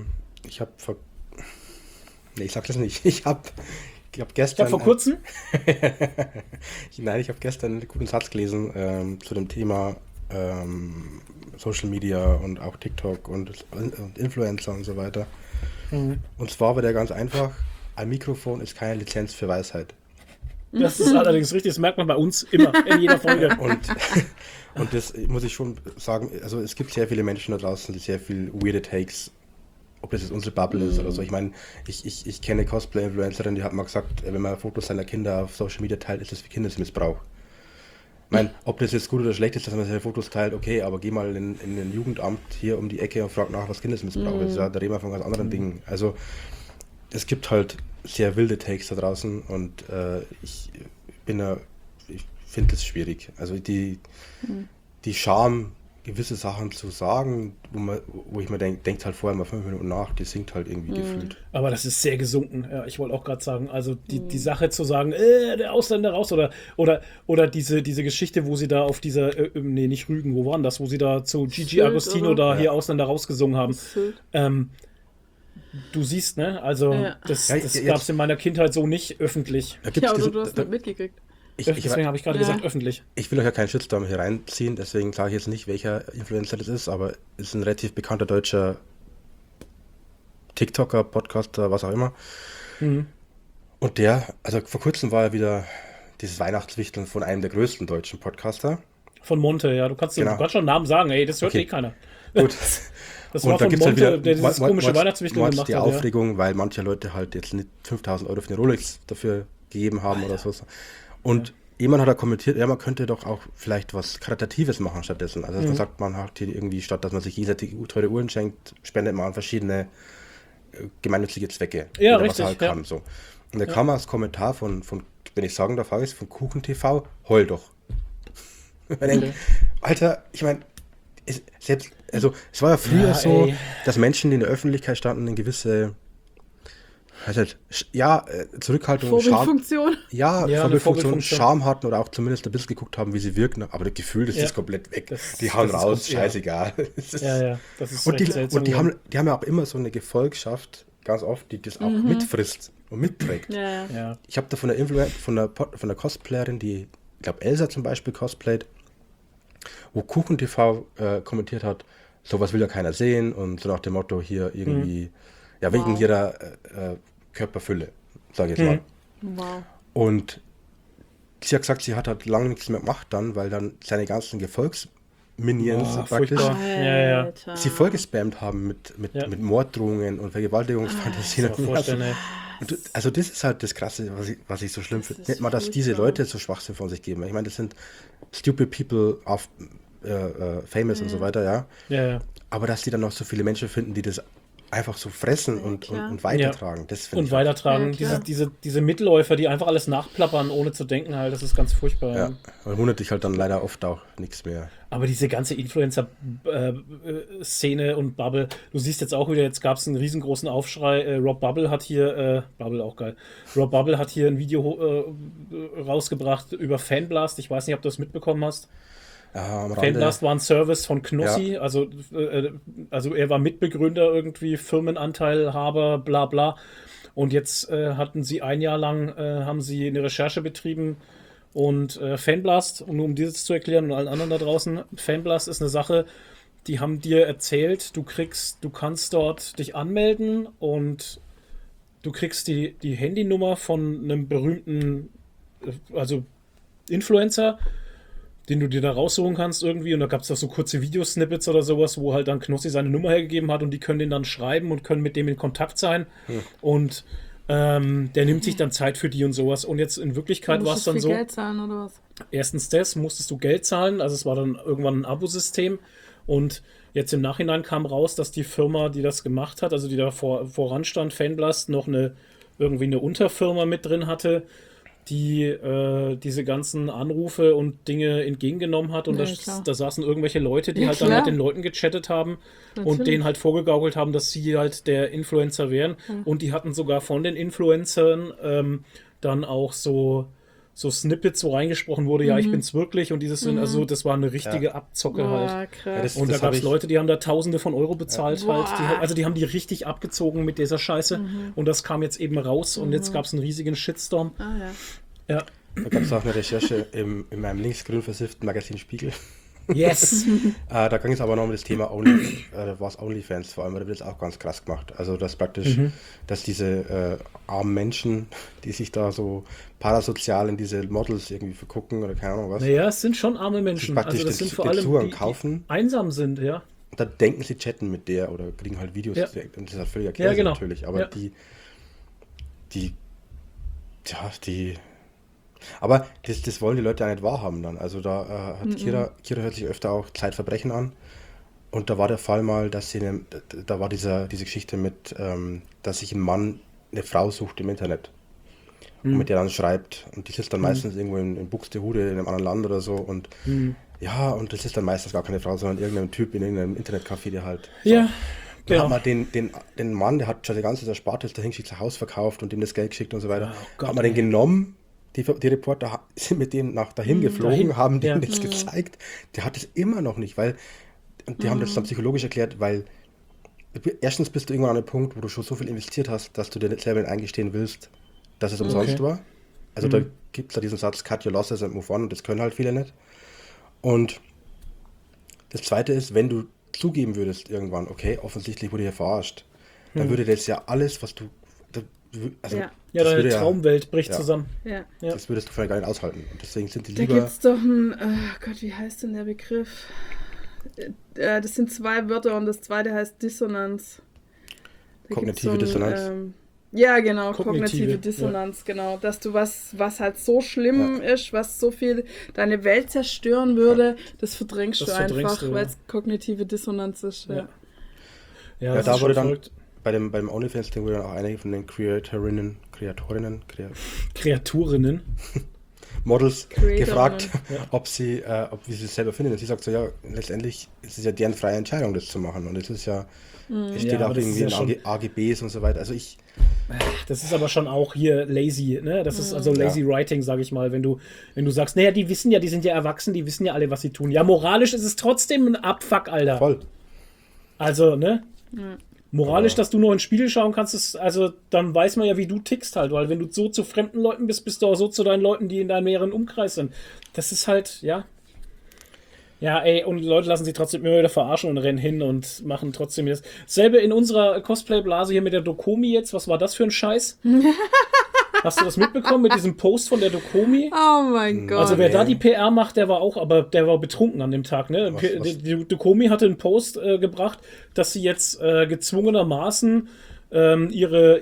ich sag das nicht. Ich habe gestern... Ich habe vor kurzem... ich habe gestern einen guten Satz gelesen zu dem Thema Social Media und auch TikTok und Influencer und so weiter. Mhm. Und zwar war der ganz einfach, ein Mikrofon ist keine Lizenz für Weisheit. Das ist allerdings richtig, das merkt man bei uns immer, in jeder Folge. Und das muss ich schon sagen, also es gibt sehr viele Menschen da draußen, die sehr viel weirde Takes, ob das jetzt unsere Bubble ist oder so. Ich meine, ich kenne eine Cosplay-Influencerin, die hat mal gesagt, wenn man Fotos seiner Kinder auf Social Media teilt, ist das wie Kindesmissbrauch. Ich meine, ob das jetzt gut oder schlecht ist, dass man seine Fotos teilt, okay, aber geh mal in ein Jugendamt hier um die Ecke und frag nach, was Kindesmissbrauch ist. Ja, da reden wir von ganz anderen Dingen. Also es gibt halt sehr wilde Takes da draußen und ich finde das schwierig. Also die Scham, gewisse Sachen zu sagen, wo ich mir denkt halt vorher mal 5 Minuten nach, die sinkt halt irgendwie gefühlt. Aber das ist sehr gesunken. Ja, ich wollte auch gerade sagen, also die Sache zu sagen, der Ausländer raus oder diese Geschichte, wo sie da auf dieser, nee, nicht Rügen, wo waren das, wo sie da zu Gigi Sylt, Agostino oder? da hier Ausländer rausgesungen haben. Sylt. Du siehst, ne? Also Ja. das Ja, gab es in meiner Kindheit so nicht öffentlich. Da Ja, gibt's oder diese, du hast da, nicht mitgekriegt. Deswegen habe ich gerade gesagt, öffentlich. Ich will euch ja keinen Shitstorm hier reinziehen, deswegen sage ich jetzt nicht, welcher Influencer das ist, aber ist ein relativ bekannter deutscher TikToker, Podcaster, was auch immer. Mhm. Und der, also vor kurzem war ja wieder dieses Weihnachtswichteln von einem der größten deutschen Podcaster. Von Monte, ja. Du kannst Genau. schon einen Namen sagen, ey, das hört Okay. keiner. Gut. Das Und war da von gibt es halt Monte, wieder der dieses komische Weihnachtswichteln Watch gemacht die hat. Aufregung, weil manche Leute halt jetzt nicht 5.000 Euro für eine Rolex dafür gegeben haben oder so. Und jemand hat da kommentiert, ja, man könnte doch auch vielleicht was Karitatives machen stattdessen. Also dann sagt man halt hier irgendwie, statt dass man sich jegenseitig teure Uhren schenkt, spendet man an verschiedene gemeinnützige Zwecke. Ja, oder richtig, was er halt kann. So. Und da kam als Kommentar von, wenn ich sagen darf, von Kuchen TV, heul doch. Alter, ich meine, selbst, also es war ja früher so, dass Menschen, die in der Öffentlichkeit standen, eine gewisse Zurückhaltung und Charme, Vorbildfunktion. Vorbildfunktion, Charme hatten oder auch zumindest ein bisschen geguckt haben, wie sie wirken, aber das Gefühl, das ist komplett weg. Die hauen raus, scheißegal. Das ist und echt seltsam. die haben ja auch immer so eine Gefolgschaft, ganz oft, die das auch mitfrisst und mitträgt. Ja. Ich habe da von der Cosplayerin, die, ich glaube Elsa zum Beispiel cosplayt, wo Kuchen TV kommentiert hat, sowas will ja keiner sehen und so nach dem Motto hier irgendwie, wegen ihrer Körperfülle, sage ich jetzt mal. Wow. Und sie hat gesagt, sie hat halt lange nichts mehr gemacht dann, weil dann seine ganzen Gefolgsminions praktisch Alter. sie vollgespammt haben mit Morddrohungen und Vergewaltigungsfantasien. Also das ist halt das Krasse, was ich so schlimm finde. Nicht mal, dass diese Leute so Schwachsinn von sich geben. Ich meine, das sind stupid people of famous und so weiter, Ja. Aber dass die dann noch so viele Menschen finden, die das einfach so fressen und weitertragen, das finde ich. Und weitertragen. Ja, diese Mitläufer, die einfach alles nachplappern, ohne zu denken halt, das ist ganz furchtbar. Ja, und wundert dich halt dann leider oft auch nichts mehr. Aber diese ganze Influencer-Szene und Bubble, du siehst jetzt auch wieder, jetzt gab es einen riesengroßen Aufschrei, Rob Bubble hat hier, Bubble auch geil, Rob Bubble hat hier ein Video rausgebracht über Fanblast, ich weiß nicht, ob du das mitbekommen hast. Ja, Fanblast war ein Service von Knossi, also er war Mitbegründer irgendwie, Firmenanteilhaber, bla bla. Und jetzt hatten sie ein Jahr lang, haben sie eine Recherche betrieben und Fanblast, nur um dieses zu erklären und allen anderen da draußen, Fanblast ist eine Sache, die haben dir erzählt, du kannst dort dich anmelden und du kriegst die Handynummer von einem berühmten, also Influencer, den du dir da raussuchen kannst irgendwie, und da gab es auch so kurze Videosnippets oder sowas, wo halt dann Knossi seine Nummer hergegeben hat und die können den dann schreiben und können mit dem in Kontakt sein und der nimmt sich dann Zeit für die und sowas, und jetzt in Wirklichkeit war es dann so, Geld zahlen oder was? erstens musstest du Geld zahlen, also es war dann irgendwann ein Abosystem, und jetzt im Nachhinein kam raus, dass die Firma, die das gemacht hat, also die da voran stand, Fanblast, noch irgendwie eine Unterfirma mit drin hatte, die diese ganzen Anrufe und Dinge entgegengenommen hat, und da saßen irgendwelche Leute, die halt dann mit den Leuten gechattet haben und denen halt vorgegaukelt haben, dass sie halt der Influencer wären, und die hatten sogar von den Influencern dann auch so Snippets, wo reingesprochen wurde, ja, ich bin's wirklich, und also das war eine richtige Abzocke halt. Krass. Und da gab es Leute, die haben da Tausende von Euro bezahlt halt. Die haben die richtig abgezogen mit dieser Scheiße. Und das kam jetzt eben raus und jetzt gab es einen riesigen Shitstorm. Ja. Da gab es auch eine Recherche in meinem linksgrün versifften Magazin Spiegel. Yes! Da ging es aber noch um das Thema OnlyFans vor allem, da wird es auch ganz krass gemacht. Also dass praktisch, dass diese armen Menschen, die sich da so parasozial in diese Models irgendwie vergucken oder keine Ahnung was. Naja, es sind schon arme Menschen. Also das sind vor allem die einsam sind, ja. Und da denken sie, chatten mit der oder kriegen halt Videos direkt. Und das ist halt völliger Käse natürlich. Aber aber das wollen die Leute ja nicht wahrhaben dann. Also da hat Kira hört sich öfter auch Zeitverbrechen an. Und da war der Fall mal, dass da war diese Geschichte mit, dass sich ein Mann eine Frau sucht im Internet. Und mit der dann schreibt. Und die sitzt dann meistens irgendwo in Buxtehude, in einem anderen Land oder so. Und und das ist dann meistens gar keine Frau, sondern irgendein Typ in irgendeinem Internetcafé, der halt... Ja, Da hat man den Mann, der hat schon die ganze Erspartes dahin geschickt, zu Haus verkauft und ihm das Geld geschickt und so weiter. Hat man den genommen, die Reporter sind mit dem dahin geflogen, haben denen das gezeigt. Der hat es immer noch nicht, weil, und die haben das dann psychologisch erklärt, weil erstens bist du irgendwann an einem Punkt, wo du schon so viel investiert hast, dass du dir nicht selber eingestehen willst, dass es umsonst war. Also da gibt es ja diesen Satz, cut your losses and move on, und das können halt viele nicht. Und das Zweite ist, wenn du zugeben würdest irgendwann, okay, offensichtlich wurde hier verarscht, dann würde das ja alles, was du... Also, Ja. Ja, das deine würde Traumwelt bricht ja. zusammen. Ja. Ja. Das würdest du vielleicht gar nicht aushalten. Und deswegen sind die Da lieber... gibt es doch ein, Gott, wie heißt denn der Begriff? Das sind 2 Wörter und das zweite heißt Dissonanz. Da Kognitive gibt's Dissonanz. Ja, genau, Kognitive, kognitive Dissonanz, genau. Dass du was halt so schlimm ist, was so viel deine Welt zerstören würde, das verdrängst Das du verdrängst einfach, du, weil ja. es kognitive Dissonanz ist. Ja. Ja, Ja, das da ist wurde schon dann verrückt. beim OnlyFans-Ding wurde dann auch einige von den Kreaturinnen. Models Creatorinnen. gefragt, wie sie es selber finden. Und sie sagt so, ja, letztendlich ist es ja deren freie Entscheidung, das zu machen. Und es ist ja, es steht Ja, auch aber das irgendwie ist ja in AGBs und so weiter. Also Das ist aber schon auch hier lazy, ne? Das ist also lazy writing, sage ich mal, wenn du sagst, naja, die wissen ja, die sind ja erwachsen, die wissen ja alle, was sie tun. Ja, moralisch ist es trotzdem ein Abfuck, Alter. voll. Also, ne? Moralisch, dass du nur ins Spiegel schauen kannst, also dann weiß man ja, wie du tickst halt, weil wenn du so zu fremden Leuten bist, bist du auch so zu deinen Leuten, die in deinem näheren Umkreis sind. Das ist halt, ja. Ja, ey, und die Leute lassen sich trotzdem immer wieder verarschen und rennen hin und machen trotzdem das. Selbe in unserer Cosplay-Blase hier mit der Dokomi jetzt. Was war das für ein Scheiß? Hast du das mitbekommen mit diesem Post von der Dokomi? Oh mein Gott. Also wer da nee. die PR macht, der war betrunken an dem Tag. Ne? Was? Die Dokomi hatte einen Post gebracht, dass sie jetzt gezwungenermaßen ihre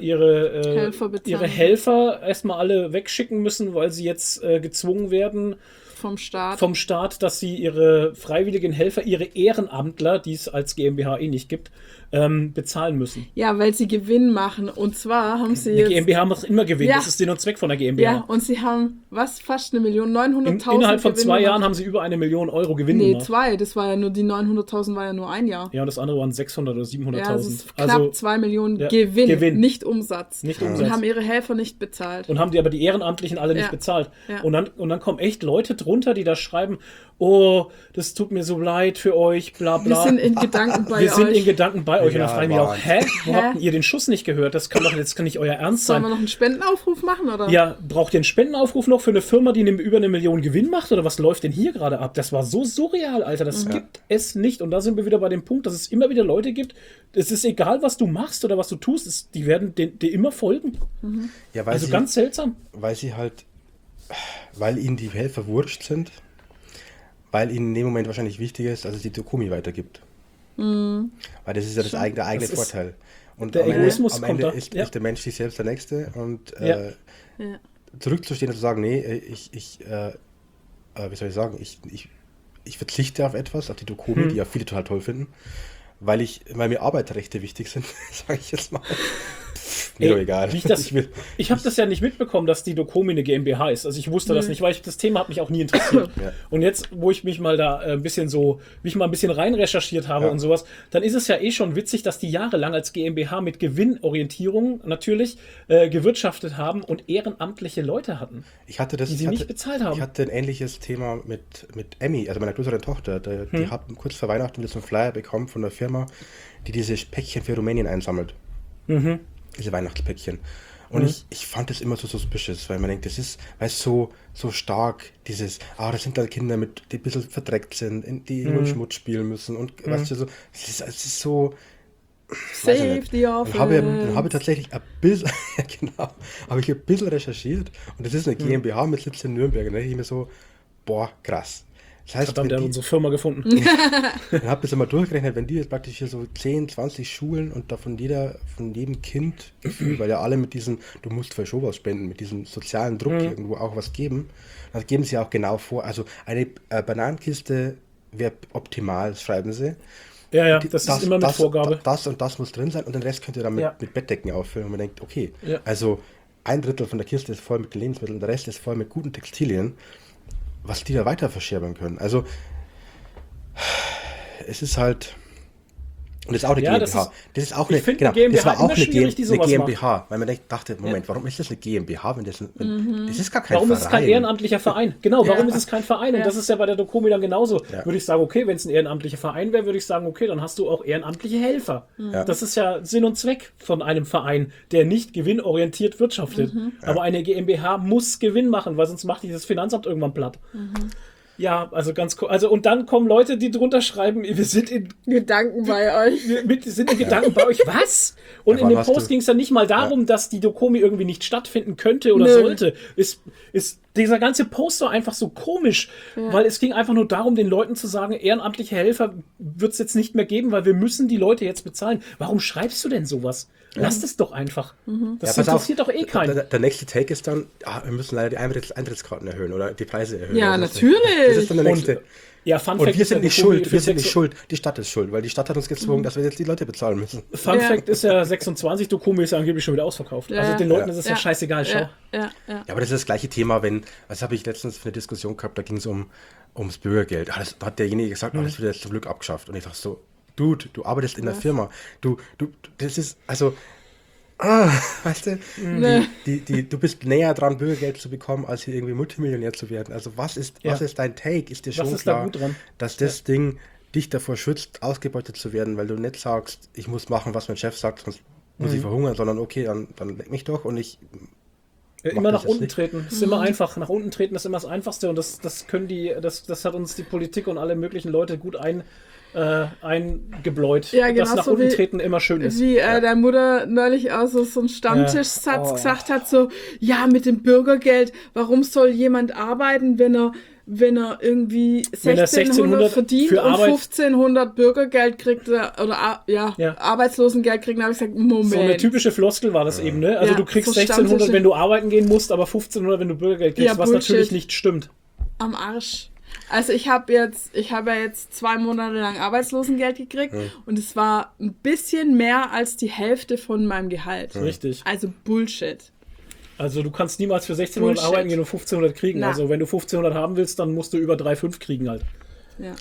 Helfer erstmal alle wegschicken müssen, weil sie jetzt gezwungen werden vom Staat. dass sie ihre freiwilligen Helfer, ihre Ehrenamtler, die es als GmbH nicht gibt, bezahlen müssen. Ja, weil sie Gewinn machen. Und zwar haben sie Die jetzt... GmbH macht immer Gewinn. Ja. Das ist Sinn und Zweck von der GmbH. Ja, und sie haben, fast 1 Million, 900.000 Innerhalb von Gewinn 2 Jahren gemacht. haben sie über 1 Million Euro Gewinn Nee, gemacht. 2. Das war ja nur, die 900.000 war ja nur ein Jahr. Ja, und das andere waren 600 oder 700.000. Ja, das ist knapp 2 Millionen ja, Gewinn, Gewinn. nicht Umsatz. Nicht Und Umsatz. haben ihre Helfer nicht bezahlt. Und haben die aber die Ehrenamtlichen alle Ja. nicht bezahlt. Ja. Und dann kommen echt Leute drunter, die da schreiben, oh, das tut mir so leid für euch, bla bla. Wir sind in Gedanken bei Wir euch. sind in Gedanken bei euch. Und Ja, dann frage ich mich auch, Mann. hä? Wo Hä? habt ihr den Schuss nicht gehört? Das kann nicht euer Ernst Sollen wir sein. noch einen Spendenaufruf machen, oder? Ja, braucht ihr einen Spendenaufruf noch für eine Firma, die über 1 Million Gewinn macht? Oder was läuft denn hier gerade ab? Das war so surreal, Alter. Das gibt es nicht. Und da sind wir wieder bei dem Punkt, dass es immer wieder Leute gibt, es ist egal, was du machst oder was du tust, die werden dir immer folgen. Ja, weil Also sie, ganz seltsam. weil ihnen die Helfer wurscht sind, weil ihnen in dem Moment wahrscheinlich wichtig ist, dass es die Dokomi weitergibt. Weil das ist ja der eigene Das ist- Vorteil. Und der am Egoismus Ende, am Ende kommt da, ist, ja. ist der Mensch sich selbst der Nächste und Ja. Ja. zurückzustehen und zu sagen, nee, wie soll ich sagen, ich verzichte auf etwas, auf die Dokomi, die ja viele total toll finden, weil mir Arbeitsrechte wichtig sind, sage ich jetzt mal. Mir doch egal. Ich habe das ja nicht mitbekommen, dass die Dokomi eine GmbH ist. Also ich wusste das nicht, weil das Thema hat mich auch nie interessiert. Ja. Und jetzt, wo ich mich mal da ein bisschen rein recherchiert habe Ja. und sowas, dann ist es ja eh schon witzig, dass die jahrelang als GmbH mit Gewinnorientierung natürlich gewirtschaftet haben und ehrenamtliche Leute hatten. Ich hatte das, die sie nicht bezahlt haben. Ich hatte ein ähnliches Thema mit Emmy, also meiner größeren Tochter. Die hat kurz vor Weihnachten wieder so einen Flyer bekommen von der Firma, die diese Päckchen für Rumänien einsammelt. Diese Weihnachtspäckchen. Und ich fand das immer so suspicious, weil man denkt, das ist, weil es so stark dieses, das sind da Kinder mit, die ein bisschen verdreckt sind, die über den Schmutz spielen müssen und weißt du, so, es ist so, weiß ich Save nicht. the Dann Orphans. habe ich tatsächlich ein bisschen, habe ich ein bisschen recherchiert und das ist eine GmbH mit Sitz in Nürnberg. Und da denke ich mir so, boah, krass. Das heißt, Verdammt, wenn der hat die, unsere Firma gefunden. ich habe das einmal durchgerechnet, wenn die jetzt praktisch hier so 10, 20 Schulen und da von jedem Kind Gefühl, weil ja alle mit diesem, du musst für schon was spenden, mit diesem sozialen Druck irgendwo auch was geben, dann geben sie auch genau vor, also eine Bananenkiste wäre optimal, das schreiben sie. Ja, das ist immer mit Vorgabe. Das und das muss drin sein und den Rest könnt ihr dann mit Bettdecken auffüllen und man denkt, okay, Ja. also 1/3 von der Kiste ist voll mit Lebensmitteln und der Rest ist voll mit guten Textilien, was die da weiter verscherbern können. Also es ist halt, Und das ist auch eine Ja, GmbH. Das ist auch ich eine, finde genau, eine GmbH das war auch immer schwierig, die eine sowas GmbH. Weil man dachte, Moment, warum ist das eine GmbH, wenn das das ist gar kein Warum Verein. ist es kein ehrenamtlicher Verein? Genau, warum ist es kein Verein? Und Ja. das ist ja bei der Dokomi dann genauso. Ja. Würde ich sagen, okay, wenn es ein ehrenamtlicher Verein wäre, würde ich sagen, okay, dann hast du auch ehrenamtliche Helfer. Ja. Das ist ja Sinn und Zweck von einem Verein, der nicht gewinnorientiert wirtschaftet. Aber eine GmbH muss Gewinn machen, weil sonst macht dieses Finanzamt irgendwann platt. Ja, also und dann kommen Leute, die drunter schreiben, wir sind in Gedanken bei euch. sind in Gedanken bei euch, was? Und Ja, in dem hast du- Post ging es dann nicht mal darum, dass die Dokomi irgendwie nicht stattfinden könnte oder Nö. sollte. Ist dieser ganze Post war einfach so komisch, weil es ging einfach nur darum, den Leuten zu sagen, ehrenamtliche Helfer wird es jetzt nicht mehr geben, weil wir müssen die Leute jetzt bezahlen. Warum schreibst du denn sowas? Lass es doch einfach. Das pass auf, interessiert doch eh keinen. Der nächste Take ist dann, wir müssen leider die Eintrittskarten erhöhen oder die Preise erhöhen. Ja, Das ist- natürlich. Das ist dann der nächste. Ja, Fun Und Fact wir ist sind ja, nicht Dokomi schuld, für wir sind nicht 6 schuld. Die Stadt ist schuld, weil die Stadt hat uns gezwungen, dass wir jetzt die Leute bezahlen müssen. Fun Ja. Fact ist ja 26, Dokomi ist ja angeblich schon wieder ausverkauft. Ja. Also den Leuten ist es ja Ja. scheißegal, schau. Ja. Ja, aber das ist das gleiche Thema, was habe ich letztens für eine Diskussion gehabt, da ging es ums Bürgergeld. Da hat derjenige gesagt, das wird jetzt zum Glück abgeschafft. Und ich dachte so, Dude, du arbeitest in der Firma. Das ist, also, weißt du, du bist näher dran, Bürgergeld zu bekommen, als hier irgendwie Multimillionär zu werden. Also was ist dein Take? Ist dir Was schon ist da klar, gut dran? dass das Ding dich davor schützt, ausgebeutet zu werden, weil du nicht sagst, ich muss machen, was mein Chef sagt, sonst muss ich verhungern, sondern okay, dann leck mich doch und ich Immer das nach jetzt unten nicht. treten. Ist immer einfach. Nach unten treten ist immer das Einfachste und das hat uns die Politik und alle möglichen Leute gut eingebläut. Ja, dass genau nach so unten wie- treten immer schön ist. Wie deine Mutter neulich auch so einen Stammtischsatz Oh. gesagt hat, so, ja, mit dem Bürgergeld, warum soll jemand arbeiten, wenn er irgendwie Wenn er 1600 verdient für und Arbeit- 1500 Bürgergeld kriegt Ja. Arbeitslosengeld kriegt, dann habe ich gesagt, Moment. So eine typische Floskel war das eben, ne? Also Ja, du kriegst so 1600, Stammtische. wenn du arbeiten gehen musst, aber 1500, wenn du Bürgergeld kriegst, Ja, was Bullshit. natürlich nicht stimmt. Am Arsch. Also ich habe ja jetzt 2 Monate lang Arbeitslosengeld gekriegt und es war ein bisschen mehr als die Hälfte von meinem Gehalt. Richtig. Also Bullshit. Also du kannst niemals für 1600 Bullshit. arbeiten gehen und 1500 kriegen. Na. Also wenn du 1500 haben willst, dann musst du über 3,5 kriegen halt. Ja.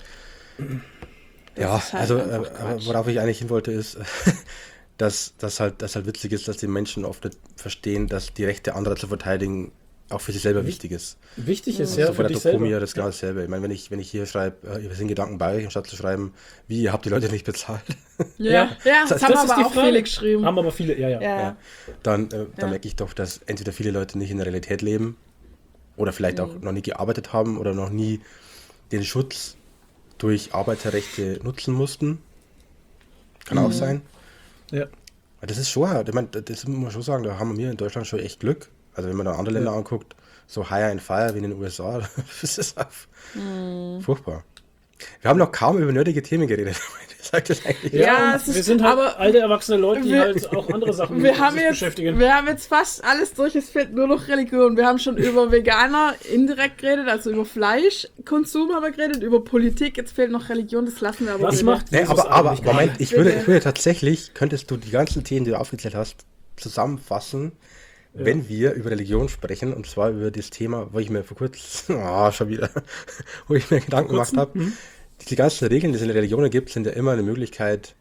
Ja, ist halt also einfach Quatsch. worauf ich eigentlich hin wollte, ist, dass halt witzig ist, dass die Menschen oft nicht verstehen, dass die Rechte anderer zu verteidigen auch für sich selber wichtig ist. Wichtig ist So ja bei für der dich Dokomi selber. das ist genau dasselbe. Ich meine, wenn ich hier schreibe, wir sind Gedanken bei euch, anstatt zu schreiben, wie, ihr habt die Leute nicht bezahlt, Ja, das haben ist aber die auch Frage. viele geschrieben. Haben aber viele, ja. Ja. dann merke ich doch, dass entweder viele Leute nicht in der Realität leben oder vielleicht auch noch nie gearbeitet haben oder noch nie den Schutz durch Arbeiterrechte nutzen mussten. Kann auch sein. Ja. Aber das ist schon, ich meine, das muss man schon sagen, da haben wir in Deutschland schon echt Glück. Also wenn man da andere Länder anguckt, so Hire and Fire wie in den USA, das ist furchtbar. Wir haben noch kaum über nerdige Themen geredet. Sagt das eigentlich? Ja, und es ist- wir sind halt aber alte erwachsene Leute, die wir- halt auch andere Sachen Wir haben, beschäftigen. wir haben jetzt fast alles durch, es fehlt nur noch Religion. Wir haben schon über Veganer indirekt geredet, also über Fleischkonsum haben wir geredet, über Politik, jetzt fehlt noch Religion, das lassen wir aber Was wieder. macht Nee, Jesus aber eigentlich Moment, gerade? ich würde tatsächlich, könntest du die ganzen Themen, die du aufgezählt hast, zusammenfassen, wenn wir über Religion sprechen, und zwar über das Thema, wo ich mir vor kurzem, schon wieder, wo ich mir Gedanken gemacht habe. Die ganzen Regeln, die es in der Religionen gibt, sind ja immer eine Möglichkeit,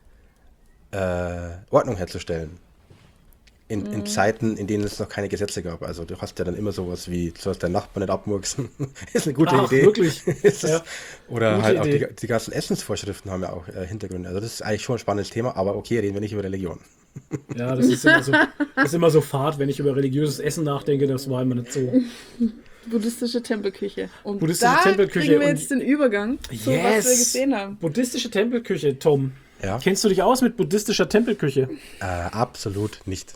Ordnung herzustellen. In Zeiten, in denen es noch keine Gesetze gab. Also du hast ja dann immer sowas wie, du sollst deinen Nachbarn nicht abmurksen. Ist eine gute Ach, Idee. wirklich? Ist das, Ja. Oder Gute halt auch Idee. die ganzen Essensvorschriften haben ja auch Hintergründe. Also das ist eigentlich schon ein spannendes Thema, aber okay, reden wir nicht über Religion. Ja, das ist immer so Fad, wenn ich über religiöses Essen nachdenke, das war immer nicht so. Buddhistische Tempelküche. Und Buddhistische da Tempelküche kriegen wir und- jetzt den Übergang zu was wir gesehen haben. Buddhistische Tempelküche, Tom. Ja. Kennst du dich aus mit buddhistischer Tempelküche? Absolut nicht.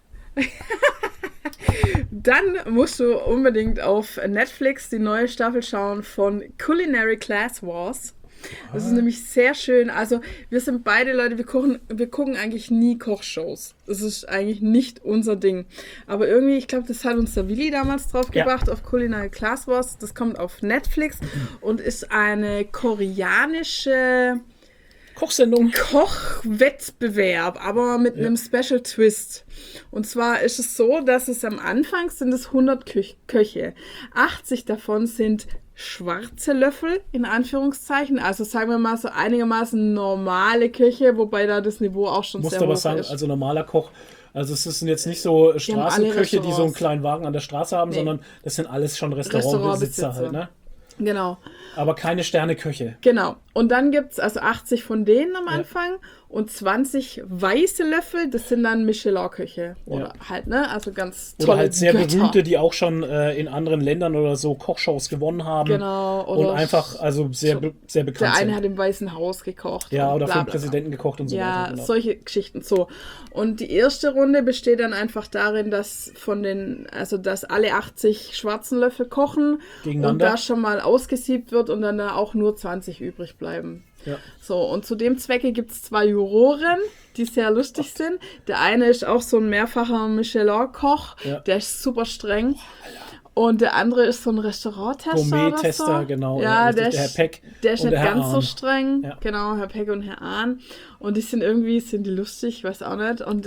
Dann musst du unbedingt auf Netflix die neue Staffel schauen von Culinary Class Wars. Das ist nämlich sehr schön. Also wir sind beide Leute, wir gucken eigentlich nie Kochshows. Das ist eigentlich nicht unser Ding. Aber irgendwie, ich glaube, das hat uns der Willi damals drauf Ja. gebracht, auf Culinary Class Wars. Das kommt auf Netflix und ist eine koreanische Kochsendung. Kochwettbewerb, aber mit einem Special Twist. Und zwar ist es so, dass es am Anfang sind es 100 Köche. 80 davon sind schwarze Löffel, in Anführungszeichen. Also sagen wir mal so einigermaßen normale Küche, wobei da das Niveau auch schon Musst sehr aber hoch sagen, ist. also normaler Koch, also es sind jetzt nicht so haben alle Straßenköche, die so einen Restaurants. kleinen Wagen an der Straße haben, Nee. sondern das sind alles schon Restaurantbesitzer halt, ne? Genau. Aber keine Sterneköche. Genau. Und dann gibt es also 80 von denen am Anfang und 20 weiße Löffel, das sind dann Michelin-Köche. Oder halt, ne? Also ganz tolle Oder halt sehr Götter. berühmte, die auch schon in anderen Ländern oder so Kochshows gewonnen haben. Genau. Und einfach, also sehr Der bekannt eine sind. hat im Weißen Haus gekocht. Ja, und oder bla, für den bla, bla. Präsidenten gekocht und so Ja, weiter. Genau. solche Geschichten so. Und die erste Runde besteht dann einfach darin, dass dass alle 80 schwarzen Löffel kochen und Gegeneinander. da schon mal ausgesiebt wird und dann da auch nur 20 übrig bleiben. Ja. So, und zu dem Zwecke gibt es 2 Juroren, die sehr lustig sind. Der eine ist auch so ein mehrfacher Michelin-Koch, Ja. der ist super streng. Und der andere ist so ein Restauranttester Gourmet-Tester, oder so. genau. Ja, richtig, der der Herr Peck der ist und nicht der Herr ganz so Ahn. streng. Ja. Genau, Herr Peck und Herr Ahn. Und die sind die lustig, ich weiß auch nicht. Und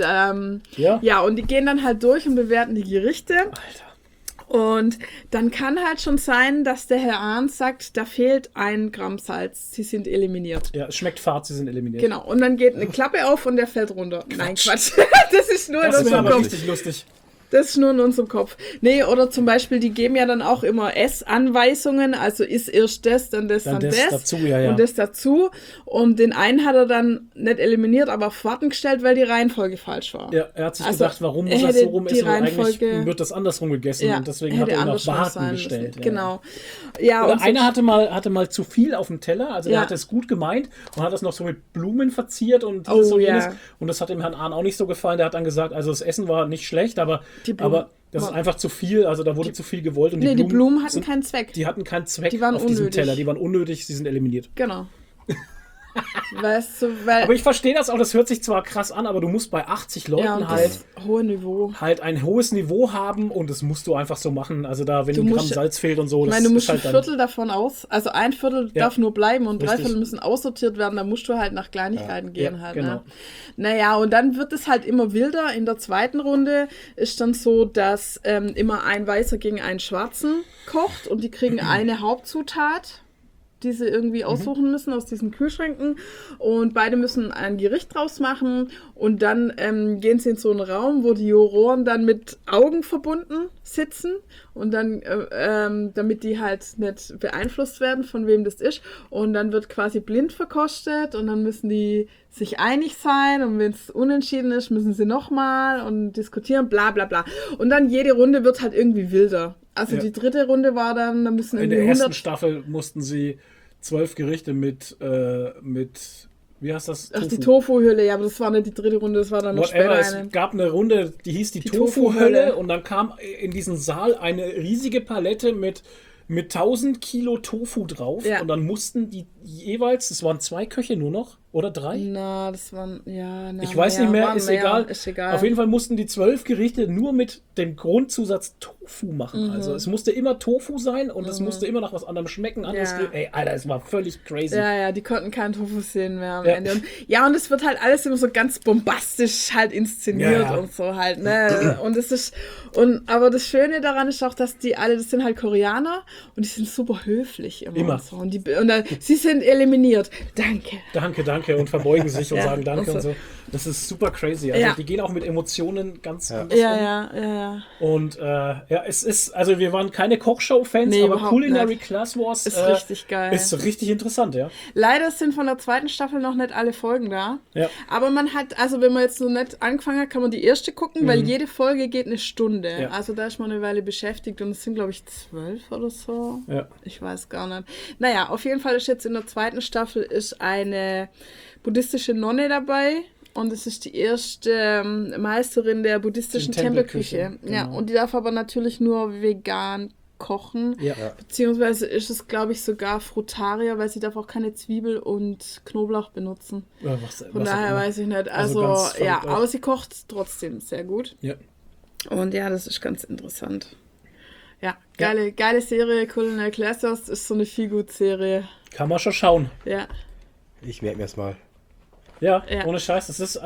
Ja. und die gehen dann halt durch und bewerten die Gerichte. Alter. Und dann kann halt schon sein, dass der Herr Ahn sagt, da fehlt 1 Gramm Salz. Sie sind eliminiert. Ja, es schmeckt fad, sie sind eliminiert. Genau. Und dann geht eine Klappe auf und der fällt runter. Nein, Quatsch. Das ist nur in Das wäre unserem aber Kopf. richtig lustig. Das ist nur in unserem Kopf. Nee, oder zum Beispiel, die geben ja dann auch immer Essanweisungen, also ist erst das, dann das, Dann dann das das. dazu, ja. Und das dazu. Und den einen hat er dann nicht eliminiert, aber auf Warten gestellt, weil die Reihenfolge falsch war. Ja, er hat sich Also, gedacht, warum er muss das hätte so rum die ist und eigentlich Reihenfolge- wird das andersrum gegessen und deswegen hat hätte er ihn anders auf Warten sein bestellt. müssen. Ja. Genau. Ja, Oder und so- einer hatte mal zu viel auf dem Teller, also der Ja. hatte es gut gemeint und hat das noch so mit Blumen verziert und Oh, dieses und jenes. ja. Und das hat dem Herrn Ahn auch nicht so gefallen. Der hat dann gesagt, also das Essen war nicht schlecht, aber Die Blumen- das ist einfach zu viel, also da wurde zu viel gewollt. Und Nee, die Blumen hatten keinen Zweck. Die hatten keinen Zweck Die waren auf diesem unnötig. Teller, die waren unnötig, sie sind eliminiert. Genau. Weißt du, weil... Aber ich verstehe das auch, das hört sich zwar krass an, aber du musst bei 80 Leuten ja, und halt das hohe Niveau. ein hohes Niveau haben und das musst du einfach so machen. Also da, wenn Du ein Gramm musst- Salz fehlt und so, Ich das meine, du musst ist halt ein dann... Viertel davon also ein Viertel Ja. darf nur bleiben und 3 Richtig. Viertel müssen aussortiert werden, da musst du halt nach Kleinigkeiten gehen Ja, halt. genau. Ne? Naja, und dann wird es halt immer wilder. In der zweiten Runde ist dann so, dass immer ein Weißer gegen einen Schwarzen kocht und die kriegen eine Hauptzutat, die sie irgendwie aussuchen müssen aus diesen Kühlschränken und beide müssen ein Gericht draus machen und dann gehen sie in so einen Raum, wo die Juroren dann mit Augen verbunden sitzen und dann, damit die halt nicht beeinflusst werden, von wem das ist und dann wird quasi blind verkostet und dann müssen die sich einig sein und wenn es unentschieden ist, müssen sie nochmal und diskutieren, bla bla bla. Und dann jede Runde wird halt irgendwie wilder. Also Ja. die dritte Runde war dann, da müssen In irgendwie der ersten 100... Staffel mussten sie 12 Gerichte mit wie heißt das? Ach, die Tofu-Hülle, ja, aber das war nicht die dritte Runde, das war dann noch Whatever. später Es eine. gab eine Runde, die hieß die Tofu-Hölle. Tofu-Hölle und dann kam in diesen Saal eine riesige Palette mit 1000 Kilo Tofu drauf Ja. und dann mussten die jeweils, es waren 2 Köche nur noch oder 3? Na, das waren, ja, na, Ich weiß nicht mehr, waren ist egal. Ist egal. Auf jeden Fall mussten die 12 Gerichte nur mit dem Grundzusatz Tofu machen. Mhm. Also es musste immer Tofu sein und es musste immer nach was anderem schmecken. Anderes Ja. Gericht. Ey, Alter, es war völlig crazy. Ja, die konnten keinen Tofu sehen mehr am Ja. Ende. Und es wird halt alles immer so ganz bombastisch halt inszeniert Ja. und so halt, ne? Und es ist, aber das Schöne daran ist auch, dass die alle, das sind halt Koreaner und die sind super höflich immer. Immer. Und so. Und dann, sie sind eliminiert. Danke. Danke und verbeugen sich und Ja, sagen Danke und und so. so. Das ist super crazy. Also Ja. die gehen auch mit Emotionen ganz Ja, andersrum. ja. Und es ist, also wir waren keine Kochshow-Fans, Nee, aber überhaupt Culinary nicht. Class Wars Ist richtig geil. Ist richtig interessant, ja. Leider sind von der zweiten Staffel noch nicht alle Folgen da. Ja. Aber man hat, also wenn man jetzt so nicht angefangen hat, kann man die erste gucken, weil jede Folge geht eine Stunde. Ja. Also da ist man eine Weile beschäftigt und es sind, glaube ich, 12 oder so. Ja. Ich weiß gar nicht. Naja, auf jeden Fall ist jetzt in der zweiten Staffel ist eine buddhistische Nonne dabei. Und es ist die erste Meisterin der buddhistischen Den Tempelküche. Tempelküche, Ja, genau. und die darf aber natürlich nur vegan kochen. Ja. Beziehungsweise ist es, glaube ich, sogar Frutaria, weil sie darf auch keine Zwiebel und Knoblauch benutzen. Ja, Von daher weiß ich nicht. Also Also, ganz ja, verrückt auch. aber sie kocht trotzdem sehr gut. Ja. Und ja, das ist ganz interessant. Ja, geile Serie. Culinary Classics ist so eine Feelgood-Serie. Kann man schon schauen. Ja. Ich merke mir es mal. Ja, Ja. ohne Scheiß.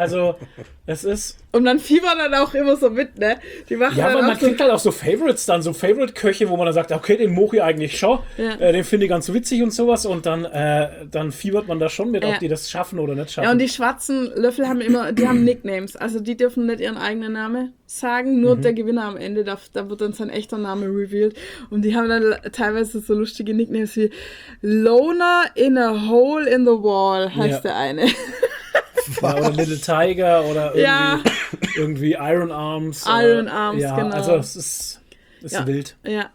Es ist. Und man fiebert dann auch immer so mit, ne? Die machen Ja, dann aber auch man so, kriegt halt auch so Favorites dann, so Favorite-Köche, wo man dann sagt, okay, den moch ich eigentlich schon, Ja. Den finde ich ganz witzig und sowas und dann fiebert man da schon mit, Ja. ob die das schaffen oder nicht schaffen. ja, und die schwarzen Löffel haben die haben Nicknames. Also die dürfen nicht ihren eigenen Namen sagen, nur der Gewinner am Ende, da wird dann sein echter Name revealed. Und die haben dann teilweise so lustige Nicknames wie Loner in a Hole in the Wall, heißt Ja. der eine. Ja, oder Little Tiger oder irgendwie, Ja. irgendwie Iron Arms. Iron Arms, ja, genau. Also es ist Ja. wild. Ja.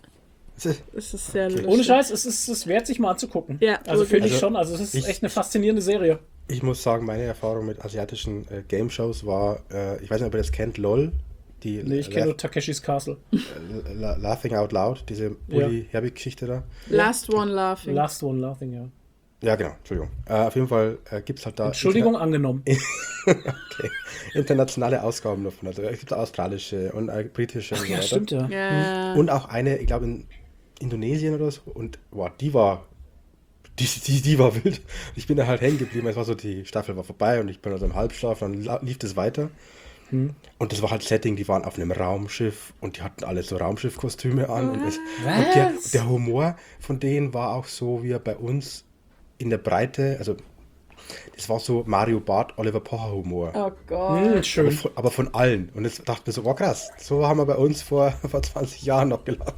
Es ist sehr lustig. Ohne Scheiß, es wert sich mal anzugucken. Ja, also finde ich Also, schon. Also es ist echt eine faszinierende Serie. Ich muss sagen, meine Erfahrung mit asiatischen Game-Shows war, ich weiß nicht, ob ihr das kennt, LOL. Die Nee, ich kenne nur Takeshis Castle. Laughing Out Loud, diese Bully-Herbie-Geschichte da. Last One Laughing. Last One Laughing, ja. Ja, genau, Entschuldigung. Auf jeden Fall gibt es halt da Entschuldigung, angenommen. okay, internationale Ausgaben davon. Also es gibt australische und britische und so Ja, weiter. stimmt, ja. Ja. Und auch eine, ich glaube in Indonesien oder so. Und wow, die war wild. Ich bin da halt hängen geblieben. Es war so, die Staffel war vorbei und ich bin also im Halbschlaf, dann lief das weiter. Und das war halt Setting, die waren auf einem Raumschiff und die hatten alle so Raumschiffkostüme an. Und der Humor von denen war auch so, wie er bei uns in der Breite, also das war so Mario Barth, Oliver Pocher Humor. Oh Gott. Schön. Aber von allen. Und jetzt dachte ich mir so, wow, krass, so haben wir bei uns vor 20 Jahren noch gelacht.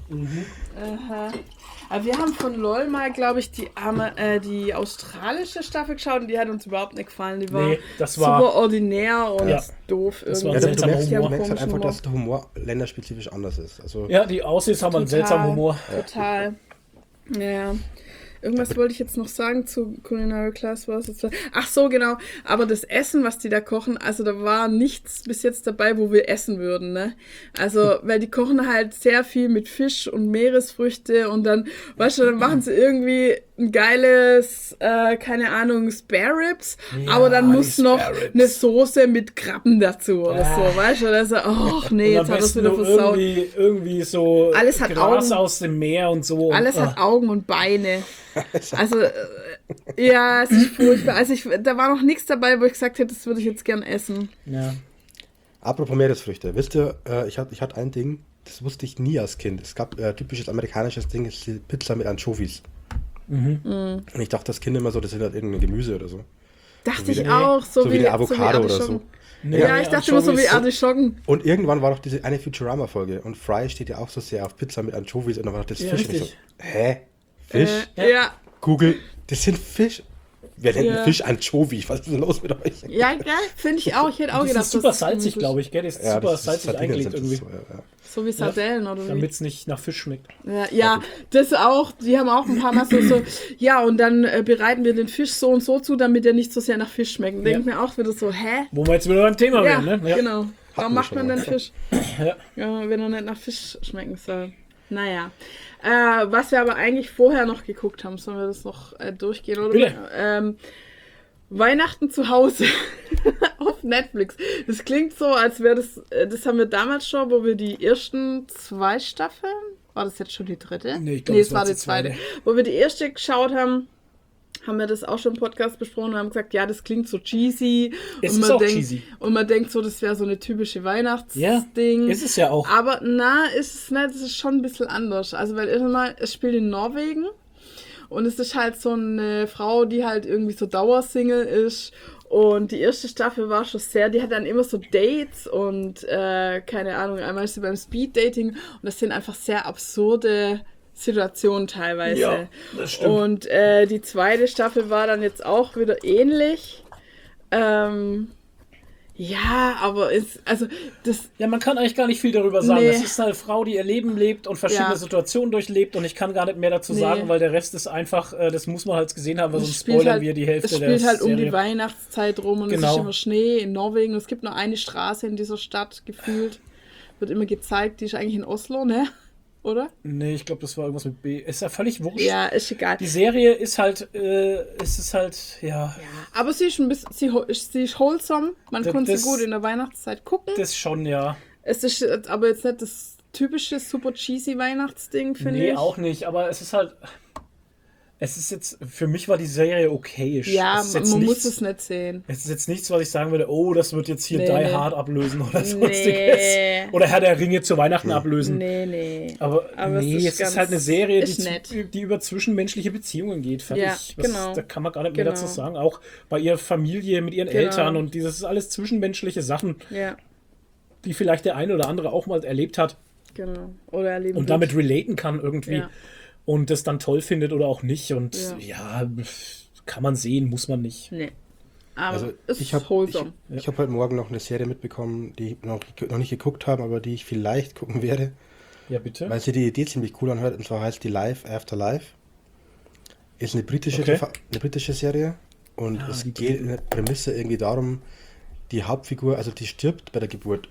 Aber wir haben von LOL mal, glaube ich, die australische Staffel geschaut und die hat uns überhaupt nicht gefallen. Die war, Nee, das war- super ordinär und Ja. doof. Das war irgendwie. ein Du seltsamer merkst, Humor. du merkst halt Komischen einfach, Humor. dass der Humor länderspezifisch anders ist. Also, Ja, die Aussies haben einen seltsamen Humor. Total. Ja. Irgendwas wollte ich jetzt noch sagen zu Culinary Class. Ach so, genau. Aber das Essen, was die da kochen, also da war nichts bis jetzt dabei, wo wir essen würden, ne? Also, weil die kochen halt sehr viel mit Fisch und Meeresfrüchte und dann, weißt du, dann machen sie irgendwie ein geiles, keine Ahnung, Spare Ribs, Ja, aber dann die muss noch Spare Ribs. eine Soße mit Krabben dazu oder so, weißt du? Also, ach nee, Und jetzt am hat er es besten wieder nur versaut. irgendwie so Alles hat Gras Augen. aus dem Meer und so. Alles und, hat Augen und Beine. Also, ja, es ist furchtbar. Also da war noch nichts dabei, wo ich gesagt hätte, das würde ich jetzt gern essen. Ja. apropos Meeresfrüchte. Wisst ihr, ich hatte ein Ding, das wusste ich nie als Kind. Es gab typisches amerikanisches Ding, ist die Pizza mit Anchovies. Und ich dachte, das Kind immer so, das sind halt irgendein Gemüse oder so. Dachte ich auch. So wie eine Avocado oder so. Artischocken. Nee, Ja, ich dachte immer so wie Anchovies- Artischocken. Und irgendwann war doch diese eine Futurama-Folge und Fry steht ja auch so sehr auf Pizza mit Anchovies und dann war das Ja, Fisch. Und ich so, richtig. hä? Fisch? Ja. Google, das sind Fisch. Wer nennt Ja. einen Fisch Anchovy? Was ist denn los mit euch? Ja, geil, finde ich auch. Ich hätte auch Die gedacht, ist super das salzig, glaube ich, gell? Die ist super das ist salzig Sardinen eingelegt sind das irgendwie. so, ja. So wie Sardellen oder wie? Damit es nicht nach Fisch schmeckt. Ja, das auch. Die haben auch ein paar Mal so ja, und dann bereiten wir den Fisch so und so zu, damit er nicht so sehr nach Fisch schmeckt. Denke ich mir auch wieder so, hä? Wo wir jetzt wieder beim Thema Ja, werden, ne? Ja. genau. Warum wir macht schon man mal. denn Fisch? Ja. Ja, wenn er nicht nach Fisch schmecken soll. Naja. Was wir aber eigentlich vorher noch geguckt haben, sollen wir das noch durchgehen? Oder? Bitte. Weihnachten zu Hause auf Netflix. Das klingt so, als wäre das haben wir damals schon, wo wir die ersten 2 Staffeln, war das jetzt schon die dritte? Nee, ich glaub, es war die zweite. Wo wir die erste geschaut haben, haben wir das auch schon im Podcast besprochen und haben gesagt, ja, das klingt so cheesy. Es und ist man auch denkt, cheesy. Und man denkt so, das wäre so eine typische Ja, Weihnachtsding. ist es ja auch. Aber ist es nicht, es ist schon ein bisschen anders. Also, weil erstmal, es spielt in Norwegen und es ist halt so eine Frau, die halt irgendwie so Dauersingle ist. Und die erste Staffel war schon sehr, die hat dann immer so Dates und keine Ahnung, einmal ist sie beim Speed-Dating und das sind einfach sehr absurde Situationen teilweise. Ja, das stimmt. Und die zweite Staffel war dann jetzt auch wieder ähnlich. Ja, aber Ja, man kann eigentlich gar nicht viel darüber sagen. Nee. Es ist eine Frau, die ihr Leben lebt und verschiedene Ja. Situationen durchlebt und ich kann gar nicht mehr dazu Nee. sagen, weil der Rest ist einfach, das muss man halt gesehen haben, weil sonst spielt spoilern halt, wir die Hälfte es der spielt halt um Serie. die Weihnachtszeit rum und es Genau. ist immer Schnee in Norwegen. Es gibt nur eine Straße in dieser Stadt gefühlt. Wird immer gezeigt, die ist eigentlich in Oslo, ne? Oder? Nee, ich glaube, das war irgendwas mit B. Ist ja völlig wurscht. Ja, ist egal. Die Serie ist halt, ja, Aber sie ist ein bisschen, sie ist wholesome. Man Das- konnte das- sie gut in der Weihnachtszeit gucken. das schon, ja. Es ist aber jetzt nicht das typische super cheesy Weihnachtsding, finde Nee, ich. auch nicht, aber es ist halt, Es ist jetzt, für mich war die Serie okayisch. Ja, Es ist jetzt man nichts, muss es nicht sehen. Es ist jetzt nichts, was ich sagen würde, oh, das wird jetzt hier Nee, Die nee. Hard ablösen oder Nee. sonstiges. Oder Herr der Ringe zu Weihnachten ablösen. Nee. Aber nee, es ist ganz- halt eine Serie, ist nett. die über zwischenmenschliche Beziehungen geht. Fertig. Ja, genau. Da kann man gar nicht mehr Genau. dazu sagen. Auch bei ihrer Familie, mit ihren Genau. Eltern und dieses ist alles zwischenmenschliche Sachen, Ja, die vielleicht der eine oder andere auch mal erlebt hat genau. Oder erleben und wird. damit relaten kann irgendwie. Ja. Und das dann toll findet oder auch nicht. Und Ja. ja, kann man sehen, muss man nicht. Nee. Aber Also es ich ist habe wholesome. ich hab heute Morgen noch eine Serie mitbekommen, die ich noch nicht geguckt habe, aber die ich vielleicht gucken werde, Ja, bitte. weil sie die Idee ziemlich cool anhört. Und zwar heißt die Life After Life. Ist eine britische, Okay. eine britische Serie. Und es die geht in der Prämisse irgendwie darum, die Hauptfigur, also die stirbt bei der Geburt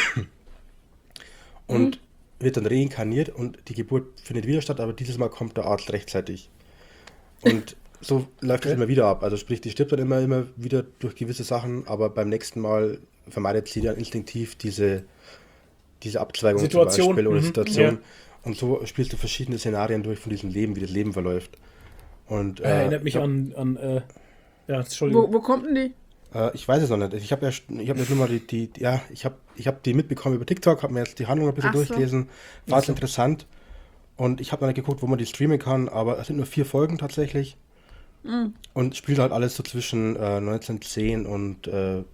und wird dann reinkarniert und die Geburt findet wieder statt, aber dieses Mal kommt der Arzt rechtzeitig. Und so läuft es immer wieder ab. Also sprich, die stirbt dann immer wieder durch gewisse Sachen, aber beim nächsten Mal vermeidet sie dann instinktiv diese Abzweigung Situation. zum Beispiel oder Mhm. Situation. Ja. Und so spielst du verschiedene Szenarien durch von diesem Leben, wie das Leben verläuft. Und Erinnert mich ja, an ja, Entschuldigung. Wo kommt denn die? ich weiß es noch nicht. Ich habe jetzt nur mal ich hab die mitbekommen über TikTok, habe mir jetzt die Handlung ein bisschen Ach so. durchgelesen. War es interessant. Und ich habe noch nicht geguckt, wo man die streamen kann, aber es sind nur 4 Folgen tatsächlich. Und spielt halt alles so zwischen 1910 und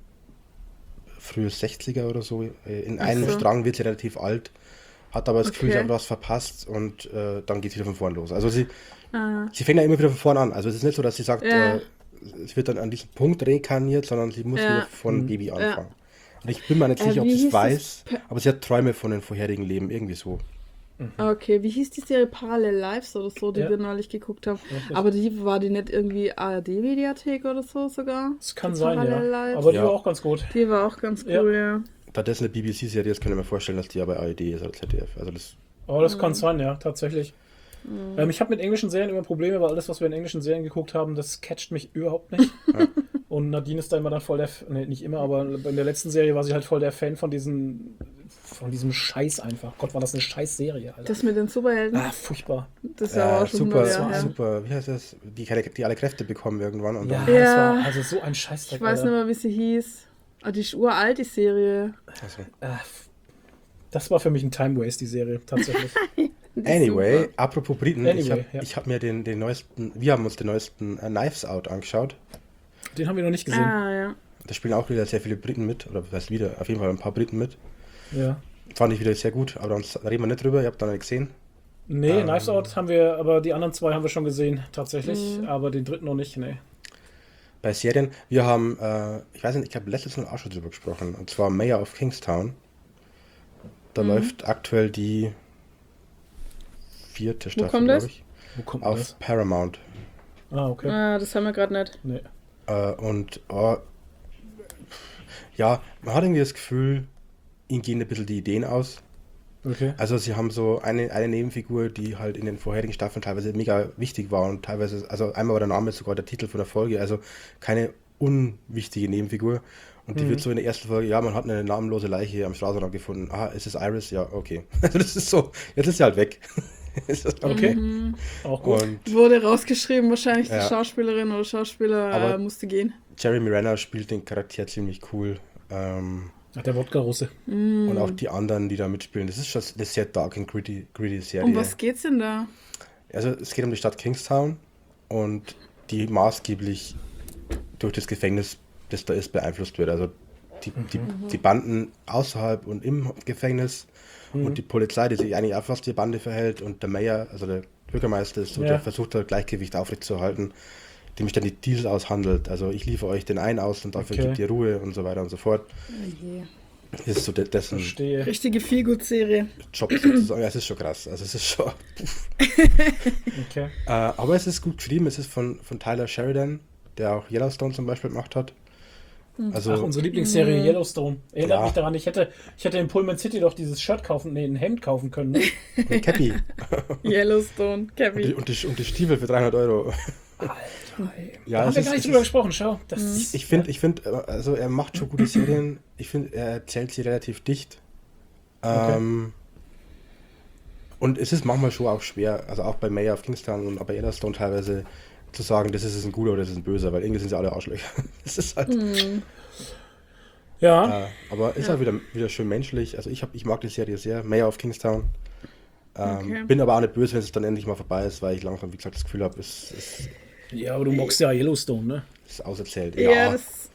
frühe 60er oder so. In einem so. Strang wird sie relativ alt, hat aber das Gefühl, sie Okay. hat was verpasst und dann geht es wieder von vorn los. Also sie fängt ja immer wieder von vorn an. Also es ist nicht so, dass sie sagt, Ja. es wird dann an diesem Punkt reinkarniert, sondern sie muss Ja. wieder von Baby anfangen. Und ich bin mir nicht sicher, ob wie sie es hieß weiß, das? aber sie hat Träume von den vorherigen Leben, irgendwie so. Okay, wie hieß die Serie Parallel Lives oder so, die Ja. wir neulich geguckt haben? Richtig. Aber war die nicht irgendwie ARD-Mediathek oder so sogar? Das kann Die sein, Parallel ja. Lives? Aber die Ja. war auch ganz gut. Die war auch ganz cool, ja. Da das eine BBC-Serie ist, kann ich mir vorstellen, dass die ja bei ARD ist oder ZDF. Also das Aber das kann sein, ja, tatsächlich. Ich habe mit englischen Serien immer Probleme, weil alles, was wir in englischen Serien geguckt haben, das catcht mich überhaupt nicht. Und Nadine ist da immer dann voll der, nee, nicht immer, aber in der letzten Serie war sie halt voll der Fan von diesem Scheiß einfach. Gott, war das eine Scheiß-Serie, Alter. Das mit den Superhelden, Furchtbar. das war aber auch schon 100 Jahre her. super, wie heißt das? Die alle Kräfte bekommen irgendwann. Und Ja, dann, das Ja. war also so ein Scheißdreck, Ich weiß nicht mehr, wie sie hieß. Ah, die ist uralt, die Serie. also. Das war für mich ein Time-Waste, die Serie, tatsächlich. Anyway, super. apropos Briten, Anyway, ja. ich habe mir wir haben uns den neuesten Knives Out angeschaut. Den haben wir noch nicht gesehen. Ah, ja. Da spielen auch wieder sehr viele Briten mit, oder was heißt wieder, auf jeden Fall ein paar Briten mit. Ja. Fand ich wieder sehr gut, aber da reden wir nicht drüber, ihr habt da nicht gesehen. Nee, Knives Out haben wir, aber die anderen 2 haben wir schon gesehen, tatsächlich. Aber den dritten noch nicht, nee. Bei Serien, wir haben, ich weiß nicht, ich habe letztes Mal auch schon drüber gesprochen, und zwar Mayor of Kingstown. Da läuft aktuell die 4. Staffel, kommt das? glaube ich, Wo kommt auf das? Paramount. Ah, okay. Ah, das haben wir gerade nicht. Nee. Und ja, man hat irgendwie das Gefühl, ihnen gehen ein bisschen die Ideen aus. Okay. Also sie haben so eine Nebenfigur, die halt in den vorherigen Staffeln teilweise mega wichtig war und teilweise, also einmal war der Name sogar der Titel von der Folge, also keine unwichtige Nebenfigur. Und die wird so in der ersten Folge, ja, man hat eine namenlose Leiche am Straßenrand gefunden. Ah, ist es Iris? Ja, okay. Also das ist so, jetzt ist sie halt weg. Okay. Auch gut. Und Wurde rausgeschrieben, wahrscheinlich Ja. die Schauspielerin oder Schauspieler Aber- musste gehen. Jeremy Renner spielt den Charakter ziemlich cool. Ach, der Wodka-Russe. Und auch die anderen, die da mitspielen. Das ist schon eine sehr dark and gritty Serie. Um was geht's denn da? Also es geht um die Stadt Kingstown und die maßgeblich durch das Gefängnis, das da ist, beeinflusst wird. Also die Banden außerhalb und im Gefängnis und die Polizei, die sich eigentlich auch fast die Bande verhält und der Mayor, also der Bürgermeister ist so, Ja. der versucht da Gleichgewicht aufrechtzuerhalten, dem ich dann die Deals aushandelt. Also ich liefere euch den einen aus und dafür Okay. gibt ihr Ruhe und so weiter und so fort. Das ist so dessen Verstehe. Richtige Feelgood-Serie. Job sozusagen. Ja, es ist schon krass. Also es ist schon... Okay. aber es ist gut geschrieben. Es ist von Tyler Sheridan, der auch Yellowstone zum Beispiel gemacht hat. Also, Ach, unsere Lieblingsserie Yellowstone. Erinnert Ja. mich daran, ich hätte in Pullman City doch dieses Shirt kaufen, nee, ein Hemd kaufen können. Ne? und Cappy. Yellowstone, Kevin. und die Stiefel für 300 Euro. Ja, Haben es wir ist, gar nicht es drüber ist, gesprochen, schau. Das ich finde, also er macht schon gute Serien. Ich finde, er erzählt sie relativ dicht. Und es ist manchmal schon auch schwer, also auch bei Mayor of Kingstown und auch bei Yellowstone teilweise, zu sagen, das ist ein guter oder das ist ein böser, weil irgendwie sind sie alle Arschlöcher. Das ist halt. Ja. Aber ist halt wieder schön menschlich. Also ich mag die Serie sehr. Mayor of Kingstown. Okay. Bin aber auch nicht böse, wenn es dann endlich mal vorbei ist, weil ich langsam, wie gesagt, das Gefühl habe, es Ja, aber du magst ja Yellowstone, ne? ist auserzählt. Ja, das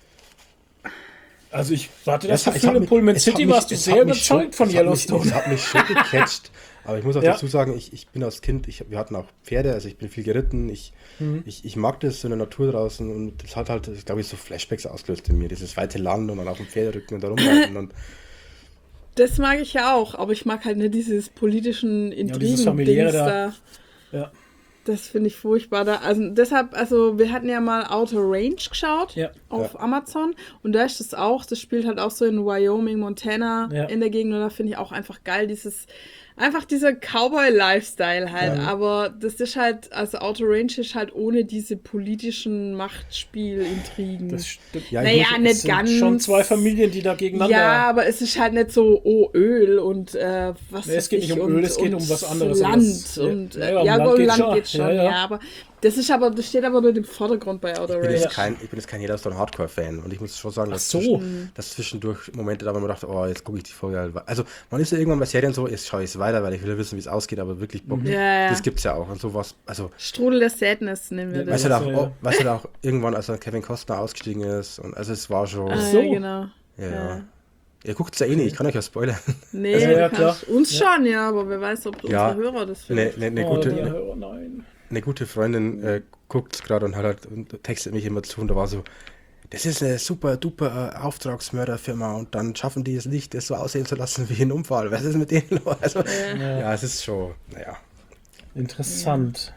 Also ich warte das hat- Gefühl, hat in mich- Pullman es hat City mich- warst du es sehr hat mich überzeugt von es hat Yellowstone. Es hat mich schon gecatcht. Aber ich muss auch Ja. dazu sagen, ich bin als Kind, wir hatten auch Pferde, also ich bin viel geritten. Ich mag das so in der Natur draußen und das hat halt, glaube ich, so Flashbacks ausgelöst in mir. Dieses weite Land und dann auf dem Pferderücken und da rumreiten. Und Das mag ich ja auch, aber ich mag halt nicht dieses politischen dieses familiäre Intrigen-Dings da. Ja. Das finde ich furchtbar. Also wir hatten ja mal Outer Range geschaut Ja. auf Amazon und da ist das auch, das spielt halt auch so in Wyoming, Montana Ja. in der Gegend und da finde ich auch einfach geil, dieser Cowboy-Lifestyle halt, aber das ist halt, also Outer Range ist halt ohne diese politischen Machtspiel-Intrigen. Das stimmt. ja, Naja, Es nicht sind ganz. schon zwei Familien, die da gegeneinander... Ja, aber es ist halt nicht so, Öl und was Nee, es weiß geht ich, nicht um Öl, es geht um was anderes. Land Das- und ja, um ja, Land um geht's Land schon. geht schon, Ja, ja, ja. aber das steht aber nur im Vordergrund bei Outer ich bin Range. jetzt kein Yellowstone Hardcore-Fan und ich muss schon sagen, dass, so. dass zwischendurch Momente da, wo man dachte, oh, jetzt gucke ich die Folge. Also man ist ja irgendwann bei Serien so, jetzt schaue ich es weiter, weil ich will ja wissen, wie es ausgeht, aber wirklich Bock, Ja, ja. das gibt's ja auch und sowas. Also Strudel der Sadness nennen wir das. weißt du da auch irgendwann, als dann Kevin Costner ausgestiegen ist und also es war schon, so. Ja, genau. ja. Ihr guckt es ja eh nicht, ich kann euch ja spoilern. Nee, Also, ja, du kannst klar. uns schon, ja, aber wer weiß, ob Ja. unsere Hörer das finden. Eine Oh, die gute, Hörer, nein. eine gute Freundin guckt es gerade und hat halt und textet mich immer zu und da war so, das ist eine super duper Auftragsmörderfirma und dann schaffen die es nicht, das so aussehen zu lassen wie ein Unfall. Was ist mit denen los? Also, ja, es ist schon, naja. Interessant.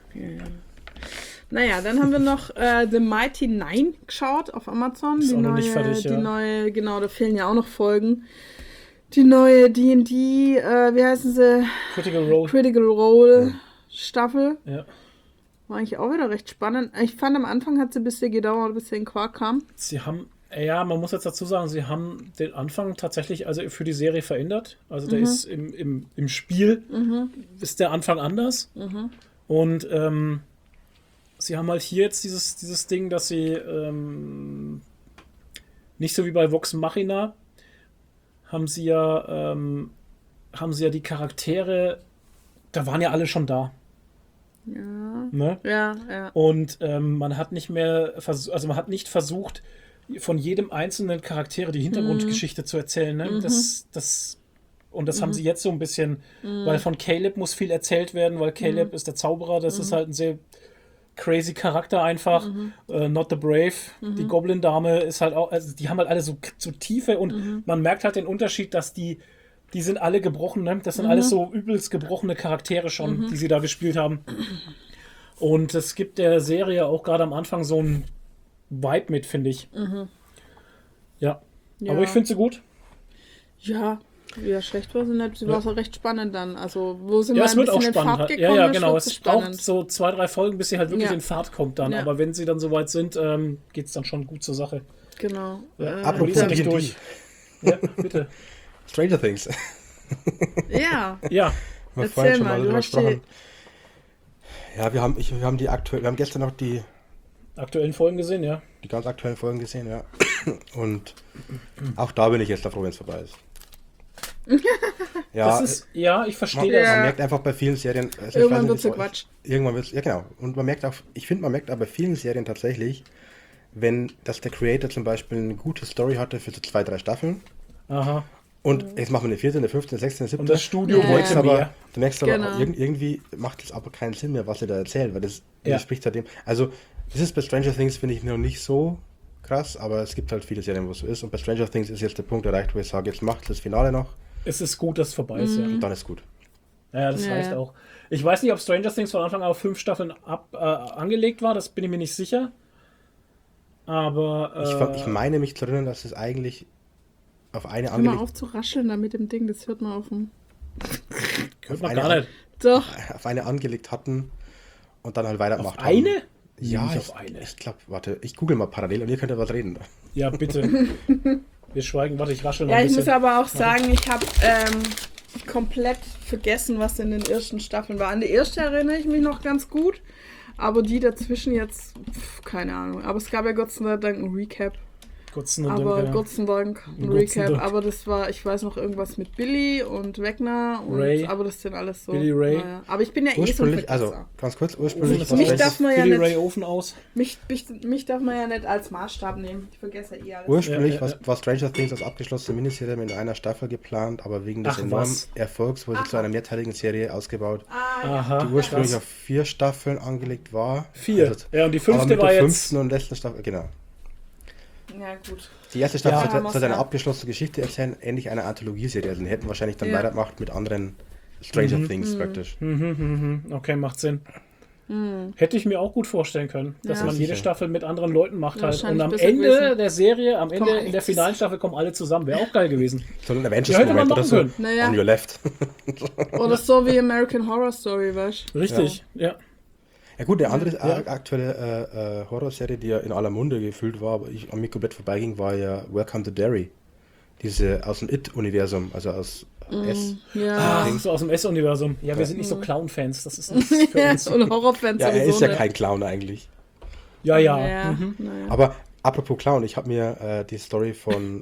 Naja, dann haben wir noch The Mighty Nine geschaut auf Amazon. Ist auch noch nicht fertig, ja. Die neue, genau, da fehlen ja auch noch Folgen. Die neue D&D, wie heißen sie? Critical Role. Role Staffel. Ja. War eigentlich auch wieder recht spannend. Ich fand, am Anfang hat sie ein bisschen gedauert, bis sie in Quark kam. Sie haben, ja, man muss jetzt dazu sagen, sie haben den Anfang tatsächlich also für die Serie verändert. Also der ist im Spiel ist der Anfang anders. Und sie haben halt hier jetzt dieses Ding, dass sie nicht so wie bei Vox Machina haben sie ja die Charaktere, da waren ja alle schon da. Ja. Ne? Ja. Und man hat nicht mehr man hat nicht versucht, von jedem einzelnen Charaktere die Hintergrundgeschichte zu erzählen. Ne? Das haben sie jetzt so ein bisschen, weil von Caleb muss viel erzählt werden, weil Caleb ist der Zauberer, das ist halt ein sehr crazy Charakter einfach. Not the Brave, die Goblin-Dame ist halt auch, also die haben halt alle so Tiefe und man merkt halt den Unterschied, dass die sind alle gebrochen, ne? Das sind alles so übelst gebrochene Charaktere schon, die sie da gespielt haben. Und es gibt der Serie auch gerade am Anfang so ein Vibe mit, finde ich. Ja. Aber ich finde sie gut. Ja, schlecht war sie nicht. Sie war so recht spannend dann. Also, wo sie Ja, mal es ein wird auch bisschen in spannend. Fahrt Ja, gekommen ja, ist, genau. wird's Es braucht spannend. so 2-3 Folgen, bis sie halt wirklich Ja. in Fahrt kommt dann. Ja. Aber wenn sie dann soweit sind, geht es dann schon gut zur Sache. Genau. Apropos lies nicht D&D. durch. Ja, bitte. Stranger Things. Ja, Ja, Wir Erzähl vorhin schon mal, mal du drüber hast gesprochen. Ja, wir haben gestern noch die aktuellen Folgen gesehen, ja. ganz aktuellen Folgen gesehen, ja. Und auch da bin ich jetzt froh, wenn es vorbei ist. Ja, Das ist, ich verstehe man das. merkt einfach bei vielen Serien, also ich weiß irgendwann nicht, wird wie sie es euch- Quatsch. Irgendwann wird es, ja genau. Und man merkt auch, man merkt aber bei vielen Serien tatsächlich, dass der Creator zum Beispiel eine gute Story hatte für so 2-3 Staffeln. Aha. Und jetzt machen wir eine 4., eine 5., eine 6., eine 7. Und das Studio Ja. wollte mehr. Du merkst aber, Genau. irgendwie macht es aber keinen Sinn mehr, was sie da erzählen, weil das Ja. widerspricht halt dem. Also, das ist bei Stranger Things, finde ich, noch nicht so krass, aber es gibt halt viele Serien, wo es so ist. Und bei Stranger Things ist jetzt der Punkt erreicht, wo ich sage, jetzt macht das Finale noch Es ist gut, dass es vorbei ist, ja. und dann ist gut. Ja, das Ja, reicht ja. auch. Ich weiß nicht, ob Stranger Things von Anfang an auf 5 Staffeln angelegt war, das bin ich mir nicht sicher. Aber Ich meine mich zu erinnern, dass es eigentlich auf eine Hör mal angelegt, auf zu rascheln da mit dem Ding, das hört man auf dem... hört man eine- gar nicht. Doch, auf eine angelegt hatten und dann halt weitergemacht Auf eine? haben. Ja, Nicht ich, auf eine. ich glaube, warte, ich google mal parallel und ihr könnt ja was reden. Ja, bitte. Wir schweigen, warte, ich raschel noch ja, ein ich bisschen. muss aber auch sagen, ich habe komplett vergessen, was in den ersten Staffeln war. An die erste erinnere ich mich noch ganz gut, aber die dazwischen jetzt, keine Ahnung. Aber es gab ja Gott sei Dank ein Recap. Gott sei Dank ein Recap. Aber das war, ich weiß noch irgendwas mit Billy und Wegner und Ray. Aber das sind alles so. Billy Ray. Naja. Aber ich bin ja Ursprünglich, so ein also ganz kurz, ursprünglich mich darf man ja Billy nicht, Ray Ofen aus. mich darf man ja nicht als Maßstab nehmen. Ich vergesse ja alles. Ursprünglich war Stranger Things als abgeschlossene Miniserie mit einer Staffel geplant, aber wegen des enormen Erfolgs wurde sie zu einer mehrteiligen Serie ausgebaut, die ursprünglich auf 4 Staffeln angelegt war. 4. Also, Ja, und die 5. aber mit war der jetzt... 5. und letzten Staffel, genau. Ja, gut. Die erste Staffel soll eine abgeschlossene Geschichte erzählen, ähnlich einer Anthologieserie. Also die hätten wahrscheinlich dann weitergemacht mit anderen Stranger Things praktisch. Okay, macht Sinn. Hätte ich mir auch gut vorstellen können, dass man jede Staffel mit anderen Leuten macht halt. Und am Ende der Serie, am Ende in der finalen Staffel kommen alle zusammen. Wäre auch geil gewesen. So ein Avengers-Moment oder so. Naja. On your left. Oder so wie American Horror Story, weißt du? Richtig, ja. Ja gut, der andere aktuelle Horrorserie, die ja in aller Munde gefüllt war, aber ich an mir komplett vorbeiging, war ja Welcome to Derry. Diese aus dem It-Universum, also aus S. Ja. So aus dem S-Universum. Ja, wir sind nicht so Clown-Fans, das ist nichts für uns. Und Horrorfans Ja, er sowieso ist ja nicht. kein Clown eigentlich. Ja. Naja. Aber apropos Clown, ich habe mir die Story von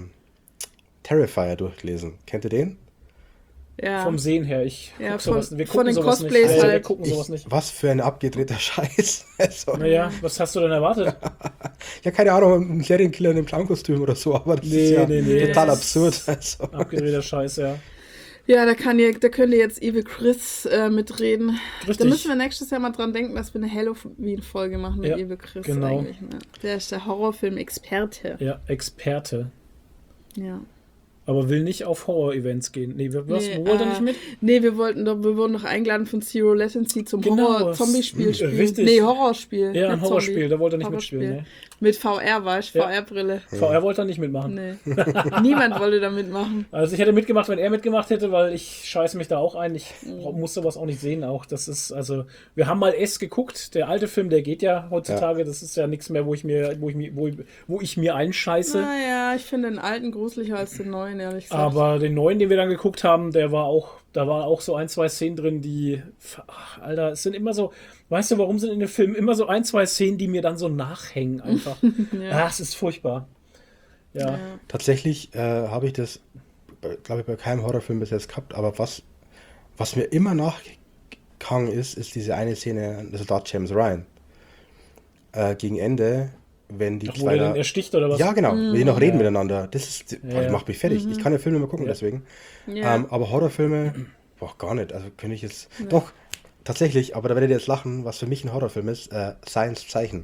Terrifier durchgelesen. Kennt ihr den? Ja. Vom Sehen her, wir von gucken den sowas Cosplays nicht. halt. Wir gucken sowas nicht. Was für ein abgedrehter Scheiß. Also, Naja, was hast du denn erwartet? ja, keine Ahnung, ein Serienkiller in einem Clownkostüm oder so, aber das ist ja total absurd. Also. Abgedrehter Scheiß, ja. Ja, da könnt ihr jetzt Evil Chris mitreden. Richtig. Da müssen wir nächstes Jahr mal dran denken, dass wir eine Halloween-Folge machen mit Evil Chris genau. eigentlich. Ne? Der ist der Horrorfilm-Experte. Ja, Experte. Ja. Aber will nicht auf Horror-Events gehen. Nee, wo wollt ihr nicht mit? Nee, wir wurden noch eingeladen von Zero Latency zum Horror-Zombie-Spiel spielen. Richtig. Nee, Horrorspiel. Ja, ein nicht Horrorspiel, Zombie. da wollte er nicht mitspielen. Ne? Mit VR, weißt du? VR-Brille. VR wollte er nicht mitmachen. Nee. Niemand wollte da mitmachen. Also ich hätte mitgemacht, wenn er mitgemacht hätte, weil ich scheiße mich da auch ein. Ich muss sowas auch nicht sehen. Auch das ist, also, wir haben mal S geguckt. Der alte Film, der geht ja heutzutage. Das ist ja nichts mehr, wo ich mir einscheiße. Naja, ich finde den alten gruseliger als den neuen, ehrlich gesagt. Aber den neuen, den wir dann geguckt haben, da war auch so 1, 2 Szenen drin, die, ach, Alter, es sind immer so, weißt du, warum sind in den Filmen immer so 1, 2 Szenen, die mir dann so nachhängen einfach. Es ist furchtbar. Ja. Tatsächlich habe ich das, glaube ich, bei keinem Horrorfilm bis jetzt gehabt, aber was mir immer nachgegangen ist diese eine Szene, das ist Soldat James Ryan. Gegen Ende, wenn die Wo er den ersticht oder was? Ja, genau, wenn die noch reden miteinander. Das macht mich fertig. Ich kann ja Filme immer gucken, deswegen. Ja. Aber Horrorfilme, gar nicht. Also könnte ich jetzt. Doch, tatsächlich, aber da werdet ihr jetzt lachen, was für mich ein Horrorfilm ist, Science-Zeichen.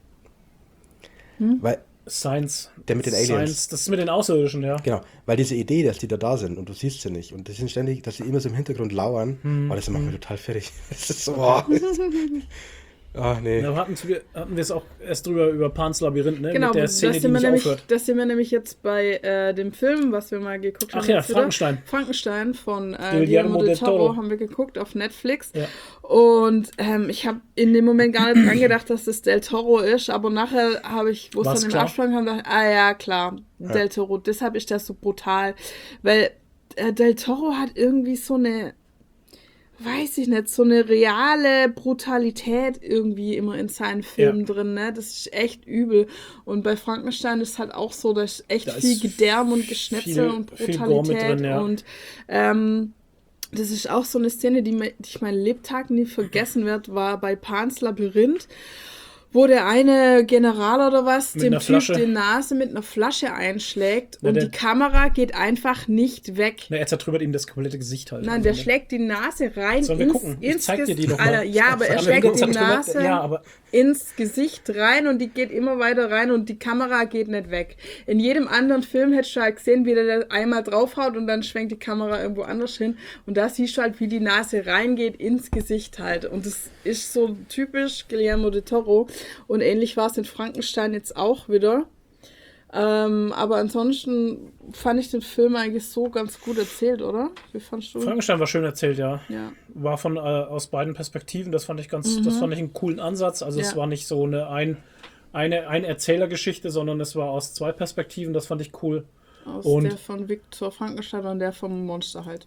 Weil Science. der mit den Aliens. Science, das ist mit den Außerirdischen, ja. Genau, weil diese Idee, dass die da sind und du siehst sie nicht und die sind ständig, dass sie immer so im Hintergrund lauern, das macht mich total fertig. Das ist so, ach nee. Da hatten wir es auch erst drüber über Pans Labyrinth, ne? Genau, mit der Szene, die nicht aufhört. Das sind wir nämlich jetzt bei dem Film, was wir mal geguckt haben. Ach ja, Frankenstein. Frankenstein von Guillermo del Toro haben wir geguckt auf Netflix. Ja. Und ich habe in dem Moment gar nicht dran gedacht, dass das Del Toro ist, aber nachher habe ich, wo es dann im Abspann kam, dachte ja, klar, Del Toro, deshalb ist das so brutal. Weil Del Toro hat irgendwie so eine, weiß ich nicht, so eine reale Brutalität irgendwie immer in seinen Filmen drin, ne? Das ist echt übel. Und bei Frankenstein ist halt auch so, da ist echt viel Gedärm und Geschnetzel und Brutalität. Drin, ja. Und das ist auch so eine Szene, die ich meinen Lebtag nie vergessen werde, war bei Pans Labyrinth, wo der eine General oder was dem Typ die Nase mit einer Flasche einschlägt und die Kamera geht einfach nicht weg. Na, er zertrümmert ihm das komplette Gesicht halt. Nein, der schlägt die Nase rein ins zeig dir die doch mal. Alter, ja, aber er schlägt die Nase ins Gesicht rein und die geht immer weiter rein und die Kamera geht nicht weg. In jedem anderen Film hättest du halt gesehen, wie der einmal draufhaut und dann schwenkt die Kamera irgendwo anders hin und da siehst du halt, wie die Nase reingeht ins Gesicht halt und das ist so typisch Guillermo del Toro. Und ähnlich war es in Frankenstein jetzt auch wieder. Aber ansonsten fand ich den Film eigentlich so ganz gut erzählt, oder? Wie fandst du? Frankenstein war schön erzählt, ja. War von aus beiden Perspektiven, das fand ich das fand ich einen coolen Ansatz. Also es war nicht so eine Erzählergeschichte, sondern es war aus 2 Perspektiven, das fand ich cool. Der von Viktor Frankenstein und der vom Monster halt.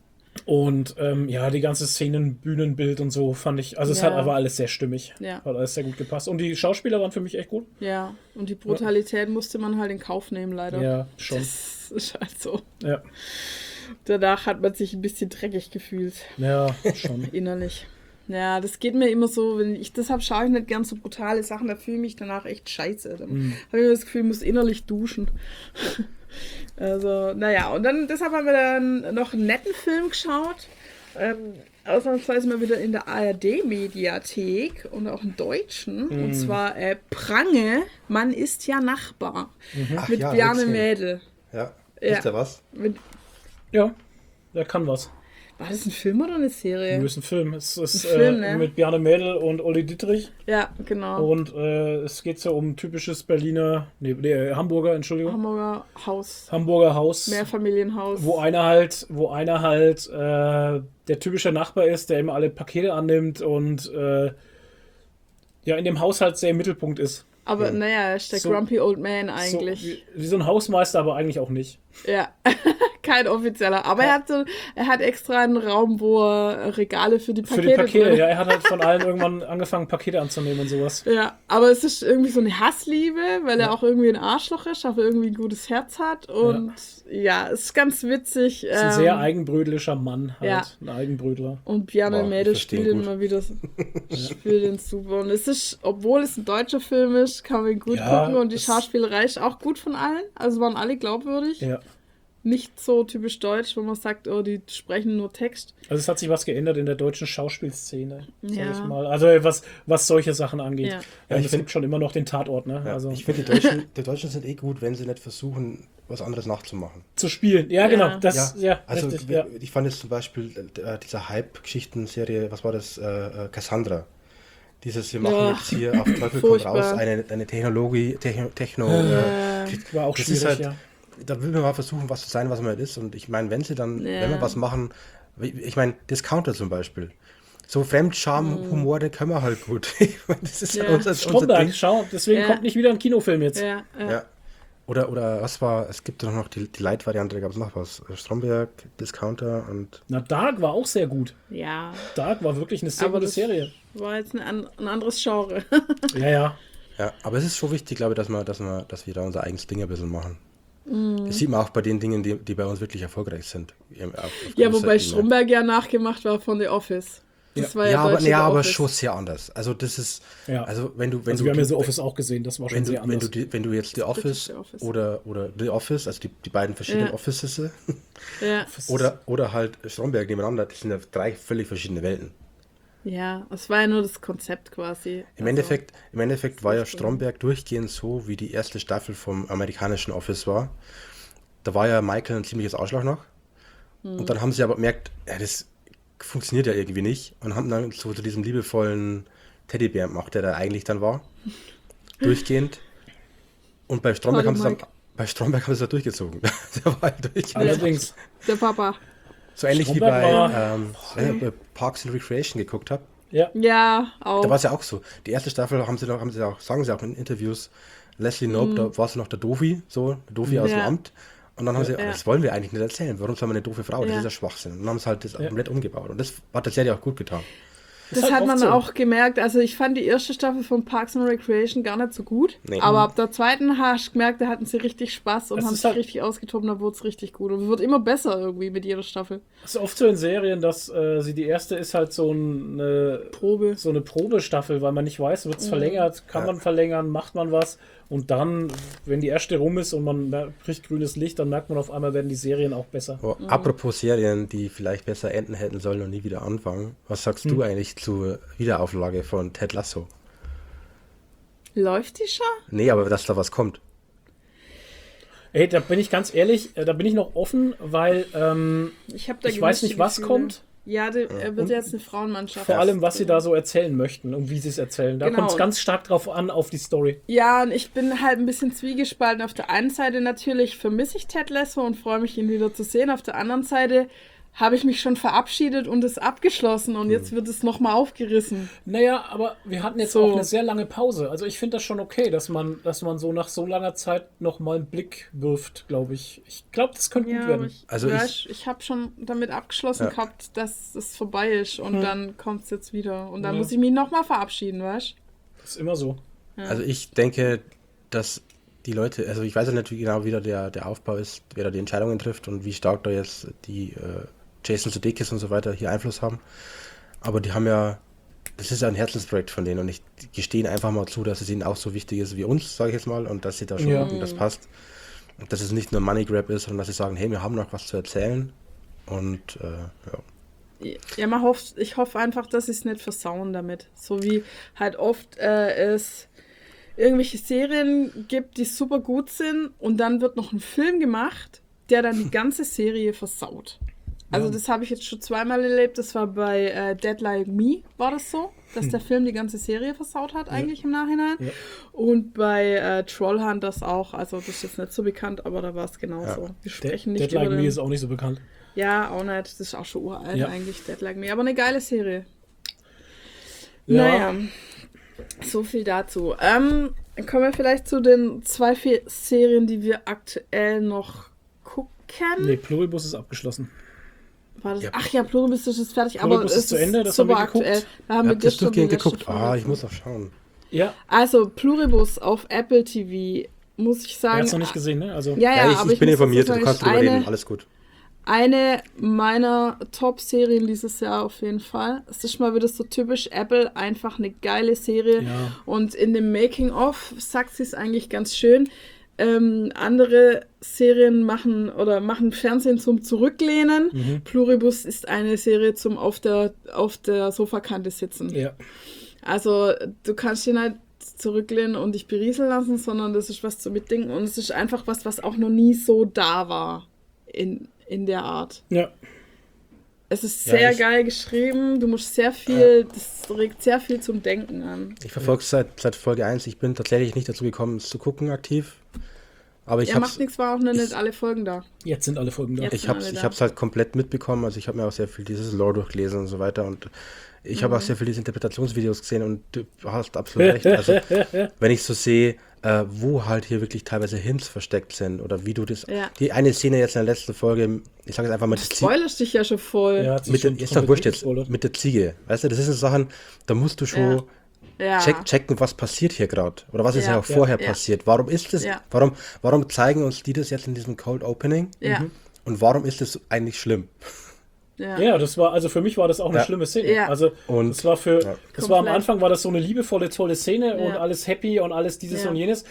Und ja, die ganze Szenen, Bühnenbild und so fand ich, also es hat aber alles sehr stimmig. Ja. Hat alles sehr gut gepasst. Und die Schauspieler waren für mich echt gut. Ja, und die Brutalität musste man halt in Kauf nehmen, leider. Ja, schon. Das ist halt so. Ja, Danach hat man sich ein bisschen dreckig gefühlt, ja, schon. innerlich. Ja, das geht mir immer so, deshalb schaue ich nicht gern so brutale Sachen, da fühle ich mich danach echt scheiße. Dann habe ich immer das Gefühl, ich muss innerlich duschen. Also, naja, und dann, deshalb haben wir dann noch einen netten Film geschaut. Ausnahmsweise mal wieder in der ARD-Mediathek und auch einen deutschen. Und zwar Prange, man ist ja Nachbar. Mit ja, Bjarne Witzchen. Mädel. Ja, Ja. ist da was? Ja, der kann was. War das ein Film oder eine Serie? Das ist ein Film. Es ist Ein Film, ne? mit Bjarne Mädel und Olli Dittrich. Ja, genau. Und es geht so um typisches Hamburger, Entschuldigung. Hamburger Haus. Mehrfamilienhaus. Wo einer halt der typische Nachbar ist, der immer alle Pakete annimmt und ja, in dem Haushalt sehr im Mittelpunkt ist. Aber naja, er ist der So- Grumpy Old Man eigentlich. So, wie so ein Hausmeister, aber eigentlich auch nicht. Ja, kein offizieller. Aber er hat extra einen Raum, wo er Regale für die Für Pakete die Pakete, drin- ja. Er hat halt von allen irgendwann angefangen, Pakete anzunehmen und sowas. Ja, aber es ist irgendwie so eine Hassliebe, weil er auch irgendwie ein Arschloch ist, aber irgendwie ein gutes Herz hat. Und ja, es ist ganz witzig. Ist ein sehr eigenbrötlischer Mann halt. ja. Ein Eigenbrötler. Und Bjarne Boah, ich Mädel versteh spielt ihn ihn gut. mal wieder spielt ihn super. Und es ist, obwohl es ein deutscher Film ist, kann man ihn gut Ja, gucken. Und die es- Schauspielerei ist auch gut von allen. Also waren alle glaubwürdig. Ja. Nicht so typisch deutsch, wo man sagt, oh, die sprechen nur Text. Also es hat sich was geändert in der deutschen Schauspielszene, sag Ja. ich mal. Also was solche Sachen angeht. Ja. Ja, ich es find- gibt schon immer noch den Tatort, ne? Ja, Also ich finde, die Deutschen sind eh gut, wenn sie nicht versuchen, was anderes nachzumachen. zu spielen. Ja, genau. Ja. Das, ja, also richtig, ja. ich fand jetzt zum Beispiel diese Hype-Geschichten-Serie, was war das? Cassandra. Dieses, wir machen Ja. jetzt hier auf Teufel komm Furchtbar. raus eine Techno. War auch Das schwierig, ist halt, ja. da will man mal versuchen, was zu sein, was man nicht ist. Und ich meine, wenn sie dann, Ja. wenn wir was machen, ich meine, Discounter zum Beispiel. So Fremdscham-Humor, den können wir halt gut. Ich meine, das ist Ja. halt unser Stromberg, Ding. schau, deswegen Ja. kommt nicht wieder ein Kinofilm jetzt. Ja, ja. Ja. Oder was war, es gibt doch noch die Light-Variante, da gab es noch was. Stromberg, Discounter und. Na, Dark war auch sehr gut. Ja. Dark war wirklich eine sehr Aber gute das- Serie. War jetzt ein anderes Genre. Ja, ja. Ja, aber es ist schon wichtig, glaube ich, dass wir da unser eigenes Ding ein bisschen machen. Das sieht man auch bei den Dingen, die bei uns wirklich erfolgreich sind. Ja, wobei Stromberg ja nachgemacht war von The Office. Das war ja, deutsche The aber Office. schon sehr anders. Also das ist, Ja. also wenn du, Also wir haben ja The Office auch gesehen, das war schon wenn du, sehr wenn anders. du, wenn du jetzt The Office, The Office. oder The Office, also die beiden verschiedenen Ja. Offices, Ja. oder halt Stromberg nebeneinander, das sind ja 3 völlig verschiedene Welten. Ja, es war ja nur das Konzept quasi. Im Endeffekt war ja Stromberg durchgehend so, wie die erste Staffel vom amerikanischen Office war. Da war ja Michael ein ziemliches Arschloch noch. Und dann haben sie aber gemerkt, ja, das funktioniert ja irgendwie nicht. Und haben dann so zu diesem liebevollen Teddybär gemacht, der da eigentlich dann war. Durchgehend. Und bei Stromberg Hallo, haben sie Mike. bei Stromberg haben sie das durchgezogen. Der war halt durchgehend. Allerdings, Der Papa. So ähnlich wie Stromberg bei, war- bei Parks and Recreation geguckt habe. ja. Ja, auch. Da war es ja auch so. Die erste Staffel sagen sie auch in Interviews, Leslie Knope, da war sie noch der Dofi, aus dem Ja. Amt. Und dann haben sie, Ja. das wollen wir eigentlich nicht erzählen. Warum soll man eine doofe Frau? Das Ja. ist ja Schwachsinn. Und dann haben sie halt das komplett umgebaut. Und das hat der Serie auch gut getan. Das halt hat oft man so. auch gemerkt. Also ich fand die erste Staffel von Parks and Recreation gar nicht so gut. Nee. Aber ab der zweiten hast du gemerkt, da hatten sie richtig Spaß und Es haben ist sich halt- richtig ausgetobt, da wurde es richtig gut. Und es wird immer besser irgendwie mit jeder Staffel. Es ist oft so in Serien, dass die erste ist halt so eine Probe. so eine Probestaffel, weil man nicht weiß, wird es verlängert, kann man verlängern, macht man was. Und dann, wenn die erste rum ist und man kriegt grünes Licht, dann merkt man auf einmal, werden die Serien auch besser. Aber apropos Serien, die vielleicht besser enden hätten sollen und nie wieder anfangen. Was sagst du eigentlich zur Wiederauflage von Ted Lasso? Läuft die schon? Nee, aber dass da was kommt. Ey, da bin ich ganz ehrlich, da bin ich noch offen, weil Ich habe da ich weiß gemischte nicht, was Gefühle. kommt. Ja, er wird jetzt eine Frauenmannschaft. Vor allem, was sie da so erzählen möchten und wie sie es erzählen. Da Genau. kommt es ganz stark drauf an, auf die Story. Ja, und ich bin halt ein bisschen zwiegespalten. Auf der einen Seite natürlich vermisse ich Ted Lasso und freue mich, ihn wieder zu sehen. Auf der anderen Seite habe ich mich schon verabschiedet und es abgeschlossen und jetzt wird es nochmal aufgerissen. Naja, aber wir hatten jetzt So. auch eine sehr lange Pause. Also ich finde das schon okay, dass man so nach so langer Zeit nochmal einen Blick wirft, glaube ich. Ich glaube, das könnte gut Ja, werden. aber ich, Also ich habe schon damit abgeschlossen Ja. gehabt, dass es vorbei ist und dann kommt es jetzt wieder. Und dann Ja. muss ich mich nochmal verabschieden, weißt du? Das ist immer so. Also ich denke, dass die Leute, also ich weiß ja nicht genau, wie da der Aufbau ist, wer da die Entscheidungen trifft und wie stark da jetzt die Jason Sudeikis und so weiter hier Einfluss haben. Aber die haben ja, das ist ja ein Herzensprojekt von denen und ich gestehe ihnen einfach mal zu, dass es ihnen auch so wichtig ist wie uns, sage ich jetzt mal, und dass sie da schon, Ja. und das passt. Und dass es nicht nur Money Grab ist, sondern dass sie sagen, hey, wir haben noch was zu erzählen. Und ja. Ja, ich hoffe einfach, dass sie es nicht versauen damit. So wie halt oft es irgendwelche Serien gibt, die super gut sind und dann wird noch ein Film gemacht, der dann die ganze Serie versaut. Also das habe ich jetzt schon zweimal erlebt. Das war bei Dead Like Me, war das so, dass der Film die ganze Serie versaut hat eigentlich im Nachhinein. Ja. Und bei Trollhunters auch. Also das ist jetzt nicht so bekannt, aber da war es genauso. Wir sprechen nicht Dead Like über Me den... ist auch nicht so bekannt. Ja, auch nicht. Das ist auch schon uralt Ja. eigentlich, Dead Like Me. Aber eine geile Serie. Ja. Naja, so viel dazu. Dann kommen wir vielleicht zu den 2 Serien, die wir aktuell noch gucken. Nee, Pluribus ist abgeschlossen. War das? Ja. Ach ja, Pluribus ist fertig, aber Pluribus es ist zu Ende, das super haben wir geguckt. aktuell. Da haben wir Habt ihr das gestern die durchgehend letzte geguckt? Folge Ah, ich geguckt. muss auch schauen. Ja, Also, Pluribus auf Apple TV, muss ich er sagen. hat es noch nicht gesehen, ne? Also, Ja, ja, aber ich bin muss informiert, dazu du kannst sagen, drüber ist reden, alles gut. eine meiner Top-Serien dieses Jahr auf jeden Fall. Es ist mal wieder so typisch Apple, einfach eine geile Serie. Ja. Und in dem Making-of sagt sie es eigentlich ganz schön. Andere Serien machen Fernsehen zum Zurücklehnen. Pluribus ist eine Serie zum auf der Sofakante sitzen. ja. Also du kannst dich nicht zurücklehnen und dich berieseln lassen, sondern das ist was zu mitdenken und es ist einfach was auch noch nie so da war in der Art. Ja. Es ist Ja, sehr ich- geil geschrieben, du musst sehr viel, das regt sehr viel zum Denken an. Ich verfolge es seit Folge 1. Ich bin tatsächlich nicht dazu gekommen, es zu gucken aktiv. Aber ich Ja, habe macht nichts, war auch noch nicht alle Folgen da. Jetzt sind alle Folgen da. Jetzt. ich hab's, alle ich da. hab's halt komplett mitbekommen. Also ich habe mir auch sehr viel dieses Lore durchgelesen und so weiter. Und ich habe auch sehr viel diese Interpretationsvideos gesehen und du hast absolut recht. Also wenn ich so sehe, wo halt hier wirklich teilweise Hints versteckt sind oder wie du das... Ja. Die eine Szene jetzt in der letzten Folge, ich sage jetzt einfach mal Du die spoilerst dich ja schon voll. Ja, hat sich mit schon ist doch komplett wurscht jetzt, gespoilert. mit der Ziege. Weißt du, das sind so Sachen, da musst du schon Ja. checken, was passiert hier gerade. Oder was ist Ja. ja auch vorher Ja. passiert. Warum ist das, Ja. warum zeigen uns die das jetzt in diesem Cold Opening? Ja. Und warum ist das eigentlich schlimm? Ja, das war, also für mich war das auch eine Ja. schlimme Szene. Ja. Also Und- das war das war am Komplett. Anfang war das so eine liebevolle, tolle Szene und Ja. alles happy und alles dieses Ja. und jenes.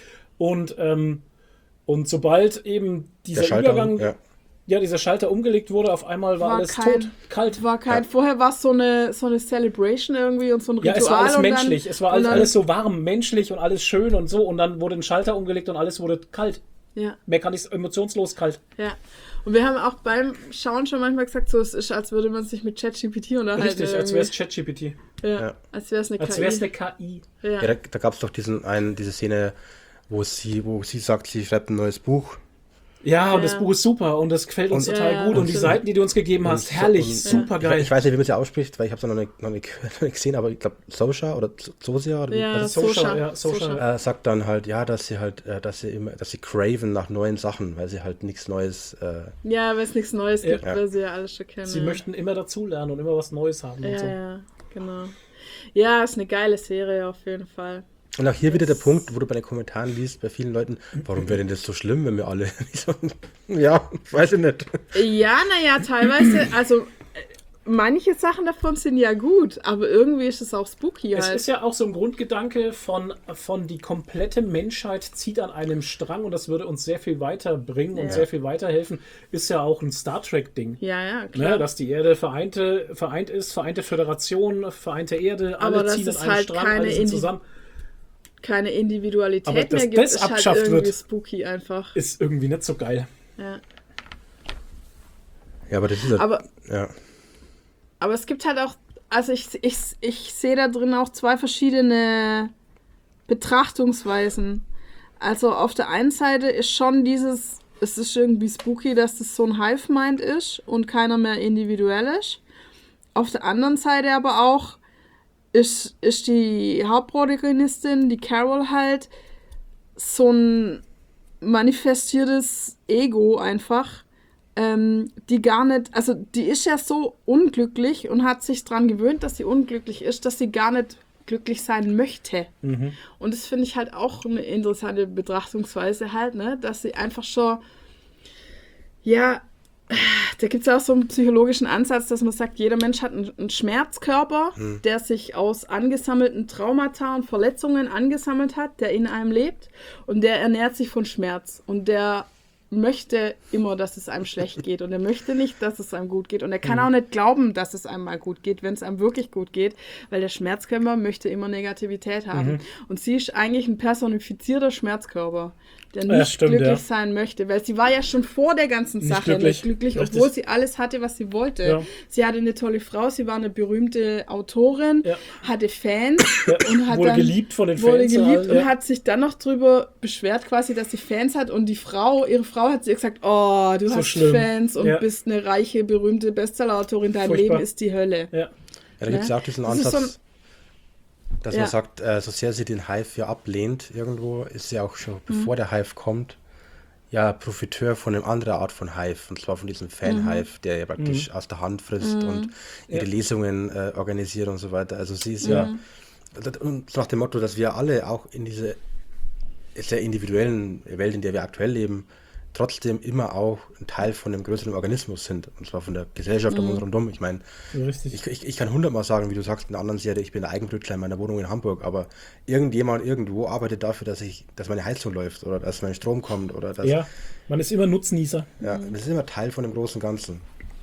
Und sobald eben dieser Der Schalter, Übergang, dieser Schalter umgelegt wurde, auf einmal war alles tot, kalt. Vorher war es so eine Celebration irgendwie und so ein Ritual. Ja, es war alles und menschlich. Dann, Es war und dann, alles so warm, menschlich und alles schön und so. Und dann wurde ein Schalter umgelegt und alles wurde kalt. Ja, Mehr kann ich emotionslos kalt. ja. Und wir haben auch beim Schauen schon manchmal gesagt, so es ist, als würde man sich mit ChatGPT unterhalten. Richtig, als irgendwie. wäre es ChatGPT. Ja, als wäre es eine Als KI. wäre es eine KI. Ja. Ja, da gab es doch diese Szene, wo sie sagt, sie schreibt ein neues Buch. Ja, und Ja. das Buch ist super und das gefällt uns Und- total Ja, gut. Und die absolut. Seiten, die du uns gegeben hast, herrlich, und- super geil. Ich weiß nicht, wie man es ja ausspricht, weil ich habe es noch nicht gesehen, aber ich glaube, Socia oder Zosia oder wie- Ja, also, Social, Social. ja, Social. Social. sagt dann halt, ja, dass sie craven nach neuen Sachen, weil sie halt nichts Neues. Ja, weil es nichts Neues gibt, Ja. weil sie ja alles schon kennen. Sie ja. möchten immer dazulernen und immer was Neues haben und Ja, so. ja, genau. Ja, ist eine geile Serie auf jeden Fall. Und auch hier wieder der Punkt, wo du bei den Kommentaren liest, bei vielen Leuten, warum wäre denn das so schlimm, wenn wir alle. Ich so, ja, weiß ich nicht. Ja, naja, teilweise, also manche Sachen davon sind ja gut, aber irgendwie ist es auch spooky Es halt. ist ja auch so ein Grundgedanke von die komplette Menschheit zieht an einem Strang und das würde uns sehr viel weiterbringen und Ja. sehr viel weiterhelfen, ist ja auch ein Star Trek-Ding. Ja, klar. Ne, dass die Erde vereint ist, vereinte Föderation, vereinte Erde, alle Aber dass ziehen an es einem halt Strang, keine alle sind zusammen. Keine Individualität Aber dass mehr gibt, das ist halt abgeschafft irgendwie wird. spooky einfach. Ist irgendwie nicht so geil. Ja. Ja, aber das ist Aber, ja. aber es gibt halt auch, also ich sehe da drin auch 2 verschiedene Betrachtungsweisen. Also auf der einen Seite ist schon dieses es ist irgendwie spooky, dass das so ein Hive-Mind ist und keiner mehr individuell ist. Auf der anderen Seite aber auch ist die Hauptprotagonistin, die Carol halt, so ein manifestiertes Ego einfach, die gar nicht, also die ist ja so unglücklich und hat sich dran gewöhnt, dass sie unglücklich ist, dass sie gar nicht glücklich sein möchte. Und das finde ich halt auch eine interessante Betrachtungsweise halt, ne, dass sie einfach schon, ja, da gibt es auch so einen psychologischen Ansatz, dass man sagt, jeder Mensch hat einen Schmerzkörper, der sich aus angesammelten Traumata und Verletzungen angesammelt hat, der in einem lebt und der ernährt sich von Schmerz und der möchte immer, dass es einem schlecht geht und er möchte nicht, dass es einem gut geht und er kann auch nicht glauben, dass es einem mal gut geht, wenn es einem wirklich gut geht, weil der Schmerzkörper möchte immer Negativität haben und sie ist eigentlich ein personifizierter Schmerzkörper, der nicht glücklich sein möchte, weil sie war ja schon vor der ganzen Sache nicht glücklich, obwohl sie alles hatte, was sie wollte. Ja. Sie hatte eine tolle Frau, sie war eine berühmte Autorin, hatte Fans und hat wurde dann geliebt von den Fans. Und hat sich dann noch drüber beschwert quasi, dass sie Fans hat und ihre Frau hat sie gesagt, oh, du hast schlimm. Fans und bist eine reiche, berühmte Bestsellerautorin, dein Leben ist die Hölle. Ja, da gibt es ja auch diesen Ansatz, dass man sagt, so sehr sie den Hive ja ablehnt irgendwo, ist sie auch schon, bevor der Hive kommt, ja Profiteur von einer anderen Art von Hive, und zwar von diesem Fan-Hive, der ja praktisch aus der Hand frisst und ihre Lesungen organisiert und so weiter. Also sie ist und nach dem Motto, dass wir alle auch in diese sehr individuellen Welt, in der wir aktuell leben, trotzdem immer auch ein Teil von einem größeren Organismus sind, und zwar von der Gesellschaft um uns rundum. Ich meine, ich kann 100-mal sagen, wie du sagst in einer anderen Serie, ich bin der Eigenbrötler in meiner Wohnung in Hamburg, aber irgendjemand irgendwo arbeitet dafür, dass meine Heizung läuft oder dass mein Strom kommt oder dass... Ja, man ist immer Nutznießer. Ja, das ist immer Teil von dem großen Ganzen.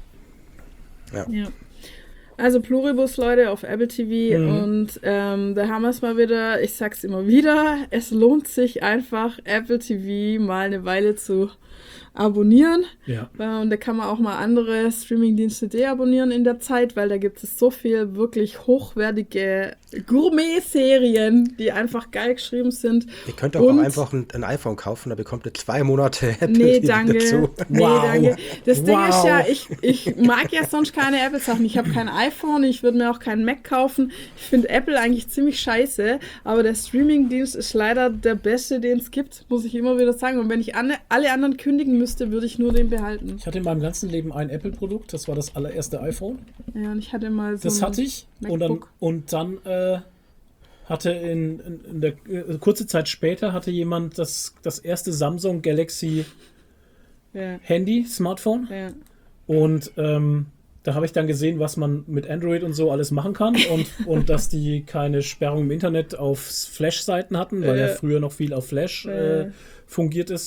Ja. Also Pluribus, Leute, auf Apple TV und da haben wir es mal wieder, ich sag's immer wieder, es lohnt sich einfach, Apple TV mal eine Weile zu abonnieren. Ja. Und da kann man auch mal andere Streamingdienste deabonnieren in der Zeit, weil da gibt es so viel wirklich hochwertige Gourmet-Serien, die einfach geil geschrieben sind. Ihr könnt auch einfach ein iPhone kaufen, da bekommt ihr 2 Monate Apple TV dazu. Nee, danke. Das Ding ist ja, ich mag ja sonst keine Apple-Sachen. Ich habe kein iPhone, ich würde mir auch keinen Mac kaufen. Ich finde Apple eigentlich ziemlich scheiße, aber der Streamingdienst ist leider der beste, den es gibt, muss ich immer wieder sagen. Und wenn ich alle anderen kündigen müsste, würde ich nur den behalten. Ich hatte in meinem ganzen Leben ein Apple-Produkt, das war das allererste iPhone. Ja, und ich hatte mal so das hatte ich MacBook. und dann hatte in der kurze Zeit später hatte jemand das erste Samsung Galaxy Handy, Smartphone. Ja. Und da habe ich dann gesehen, was man mit Android und so alles machen kann und dass die keine Sperrung im Internet auf Flash-Seiten hatten, weil ja früher noch viel auf Flash fungierte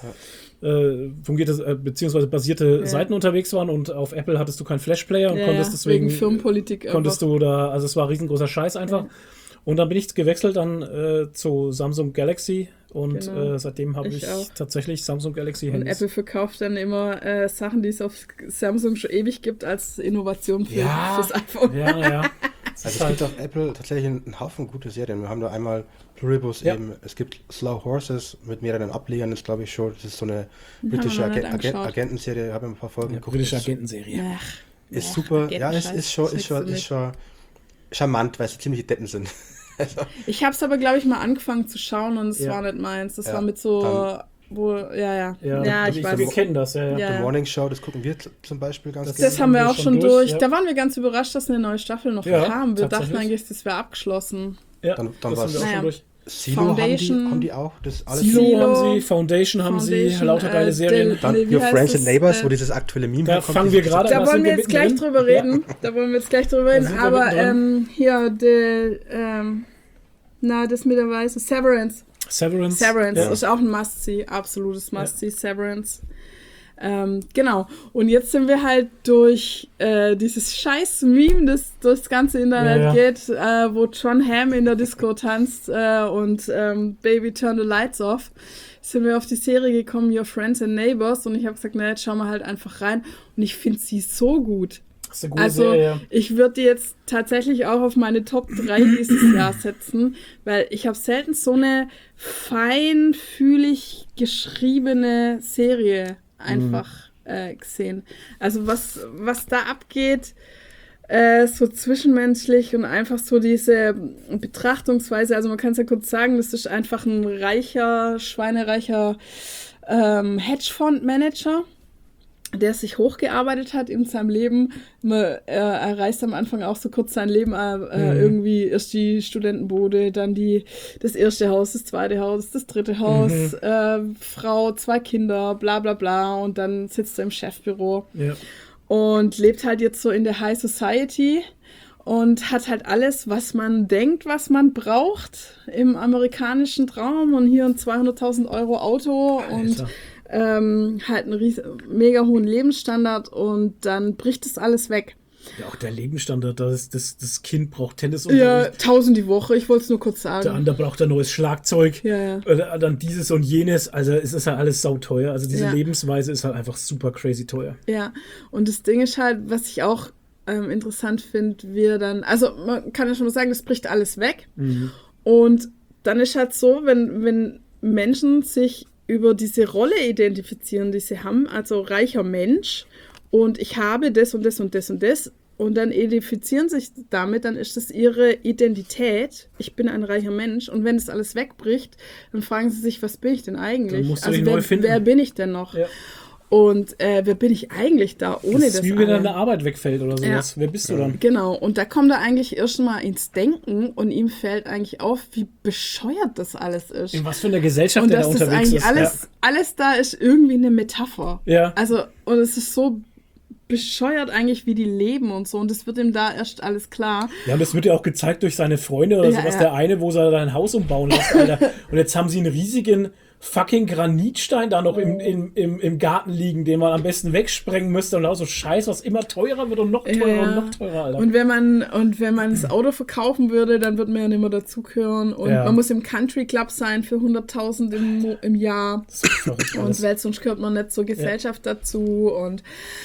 beziehungsweise basierte Seiten unterwegs waren, und auf Apple hattest du keinen Flash-Player und konntest deswegen wegen Firmenpolitik konntest du da, also es war riesengroßer Scheiß einfach. Ja. Und dann bin ich gewechselt dann zu Samsung Galaxy und seitdem habe ich tatsächlich Samsung Galaxy Handys. Und Apple verkauft dann immer Sachen, die es auf Samsung schon ewig gibt, als Innovation fürs iPhone. Ja. Also es gibt auf Apple tatsächlich einen Haufen gute Serien. Wir haben da einmal Pluribus eben, es gibt Slow Horses mit mehreren Ablegern, das glaube ich schon. Das ist so eine britische Agentenserie, ich habe ein paar Folgen geguckt. Britische Agentenserie. Ist super, es ist schon charmant, weil sie ziemlich Deppen sind. Ich habe es aber, glaube ich, mal angefangen zu schauen und es war nicht meins. Das war mit so... ich weiß. Wir kennen das, The Morning Show, das gucken wir zum Beispiel ganz gerne. Das haben wir auch schon durch. Da waren wir ganz überrascht, dass eine neue Staffel noch kam. Wir dachten eigentlich, das wäre abgeschlossen. Ja, dann war es auch schon durch. Silo Foundation haben die auch. Das alles Silo haben sie, Foundation haben sie, lauter geile Serien. Dann Your Friends and Neighbors, wo dieses aktuelle Meme da fangen wir gerade an. Da wollen wir jetzt gleich drüber reden. Aber hier, das mit der Weiße, Severance ist auch ein Must-See, absolutes Must-See, Severance. Genau. Und jetzt sind wir halt durch dieses scheiß Meme, das durchs ganze Internet geht, wo John Hamm in der Disco tanzt und Baby Turn the Lights Off, sind wir auf die Serie gekommen, Your Friends and Neighbors, und ich habe gesagt, jetzt schauen wir halt einfach rein, und ich finde sie so gut. Das ist eine gute Also Serie. ich würde die jetzt tatsächlich auch auf meine Top 3 dieses Jahr setzen, weil ich habe selten so eine feinfühlig geschriebene Serie einfach gesehen. Also was da abgeht, so zwischenmenschlich und einfach so diese Betrachtungsweise, also man kann es ja kurz sagen, das ist einfach ein schweinereicher Hedgefondsmanager, der sich hochgearbeitet hat in seinem Leben. Er reist am Anfang auch so kurz sein Leben irgendwie erst die Studentenbude, dann das erste Haus, das zweite Haus, das dritte Haus, Frau, 2 Kinder, bla bla bla und dann sitzt er im Chefbüro und lebt halt jetzt so in der High Society und hat halt alles, was man denkt, was man braucht im amerikanischen Traum und hier ein 200.000 Euro Auto und halt einen mega hohen Lebensstandard und dann bricht das alles weg. Ja, auch der Lebensstandard, das Kind braucht Ja, Tennisunterricht. 1000 die Woche, ich wollte es nur kurz Der sagen. andere braucht ein neues Schlagzeug. Ja. Oder dann dieses und jenes. Also es ist halt alles sauteuer. Also diese Ja. Lebensweise ist halt einfach super crazy teuer. Ja, und das Ding ist halt, was ich auch interessant finde, wir dann, also man kann ja schon mal sagen, das bricht alles weg. Und dann ist halt so, wenn Menschen sich über diese Rolle identifizieren, die sie haben, also reicher Mensch und ich habe das und das und das und das und dann identifizieren sich damit, dann ist das ihre Identität. Ich bin ein reicher Mensch und wenn das alles wegbricht, dann fragen sie sich, was bin ich denn eigentlich? Dann musst du Also dich neu finden. wer bin ich denn noch? Ja. Und wer bin ich eigentlich da ohne Das das ist wie wenn alle? deine Arbeit wegfällt oder sowas. Wer bist du dann? Genau, und da kommt er eigentlich erst mal ins Denken und ihm fällt eigentlich auf, wie bescheuert das alles ist. In was für einer Gesellschaft Und der dass da das unterwegs eigentlich ist. alles da ist irgendwie eine Metapher. Ja. Also, und es ist so bescheuert eigentlich, wie die leben und so. Und das wird ihm da erst alles klar. Ja, und das wird ja auch gezeigt durch seine Freunde oder Ja, sowas. ja. Der eine, wo sie ein Haus umbauen lässt, Alter. Und jetzt haben sie einen riesigen fucking Granitstein da noch im Garten liegen, den man am besten wegsprengen müsste. Und auch so Scheiß, was immer teurer wird und noch teurer und noch teurer, Alter. Und wenn man das Auto verkaufen würde, dann wird man ja nicht mehr dazugehören. Und Ja. man muss im Country Club sein für 100.000 im Jahr. Das ist verrückt Und alles. weil sonst gehört man nicht zur Gesellschaft dazu. Und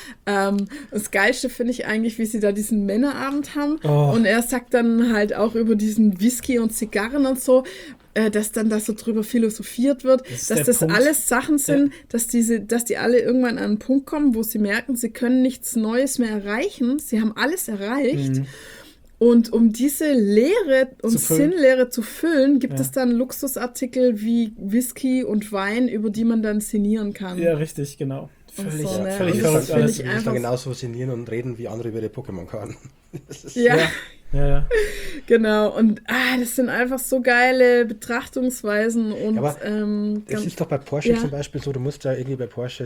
das Geilste finde ich eigentlich, wie sie da diesen Männerabend haben. Oh. Und er sagt dann halt auch über diesen Whisky und Zigarren und so, dass dann da so drüber philosophiert wird, ist dass der das Punkt. alles Sachen sind, dass die alle irgendwann an einen Punkt kommen, wo sie merken, sie können nichts Neues mehr erreichen. Sie haben alles erreicht. Und um diese Leere und Zu füllen. Sinnleere zu füllen, gibt es dann Luxusartikel wie Whisky und Wein, über die man dann sinnieren kann. Ja, richtig, genau. Völlig, so, ne? völlig Und das verrückt finde alles. ich Ich muss einfach- dann genauso sinnieren und reden, wie andere über ihre Pokémon-Karten. Das ist- Ja, Ja. genau. Und das sind einfach so geile Betrachtungsweisen und Aber Es ist doch bei Porsche Ja. zum Beispiel so, du musst ja irgendwie bei Porsche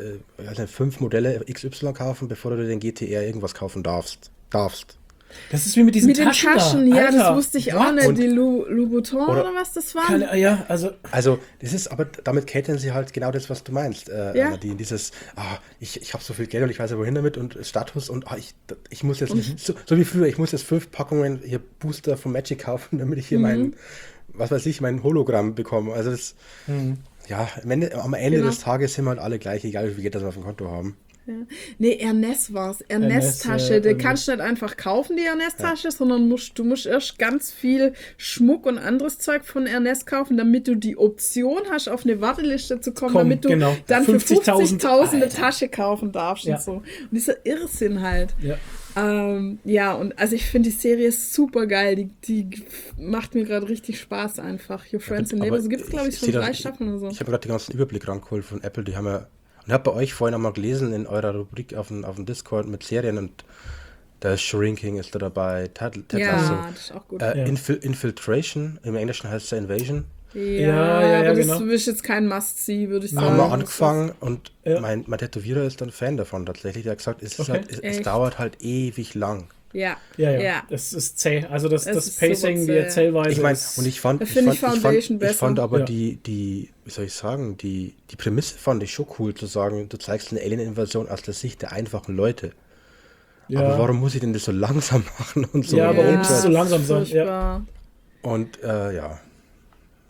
5 Modelle XY kaufen, bevor du dir den GTR irgendwas kaufen darfst. Das ist wie mit diesen mit den Taschen, da. ja, Alter, das wusste ich auch what? nicht. Und- Die Louboutin oder was das war? Ja, also Also, das ist, aber damit catern sie halt genau das, was du meinst, Ja. Nadine. Dieses, ich habe so viel Geld und ich weiß ja wohin damit und Status und ich muss jetzt, so wie früher, ich muss jetzt 5 Packungen hier Booster von Magic kaufen, damit ich hier mein Hologramm bekomme. Also das, ja, am Ende Genau. des Tages sind wir halt alle gleich, egal wie viel Geld das wir auf dem Konto haben. Nee, Ernest war's. Ernest-Tasche. Ernest, Die kannst du nicht einfach kaufen, die Ernest-Tasche, sondern du musst erst ganz viel Schmuck und anderes Zeug von Ernest kaufen, damit du die Option hast, auf eine Warteliste zu kommen, damit du genau. dann für 50.000 50.000 eine Alter. Tasche kaufen darfst Ja. und so. Und dieser Irrsinn halt. ja. Ja, und also ich finde die Serie super geil. Die macht mir gerade richtig Spaß einfach. Your Friends and Aber Neighbors. Gibt es, glaube ich, schon sehe 3 das- Staffeln oder so. Ich habe gerade den ganzen Überblick rangeholt von Apple, die haben ja, und ich habe bei euch vorhin einmal gelesen in eurer Rubrik auf dem Discord mit Serien und da ist Shrinking ist da dabei, Ted Ja, Lasso. das ist auch gut. Infiltration, im Englischen heißt es ja Invasion. Ja, aber das genau. ist jetzt kein Must-See, würde ich sagen. Haben wir Das angefangen und Ja. mein Tätowierer ist ein Fan davon tatsächlich. Der hat gesagt, es, ist Okay. halt, es Echt? dauert halt ewig lang. Ja. Ja. Das ist zäh. Also das ist Pacing, super die zäh. Erzählweise Ich meine, ist... und ich fand, Da finde ich Foundation ich besser. fand aber Ja. die, wie soll ich sagen, die Prämisse fand ich schon cool zu sagen, du zeigst eine Alien-Invasion aus der Sicht der einfachen Leute. ja. Aber warum muss ich denn das so langsam machen und so? Ja, warum muss es so das langsam ist sein? Ja. furchtbar. Und ja,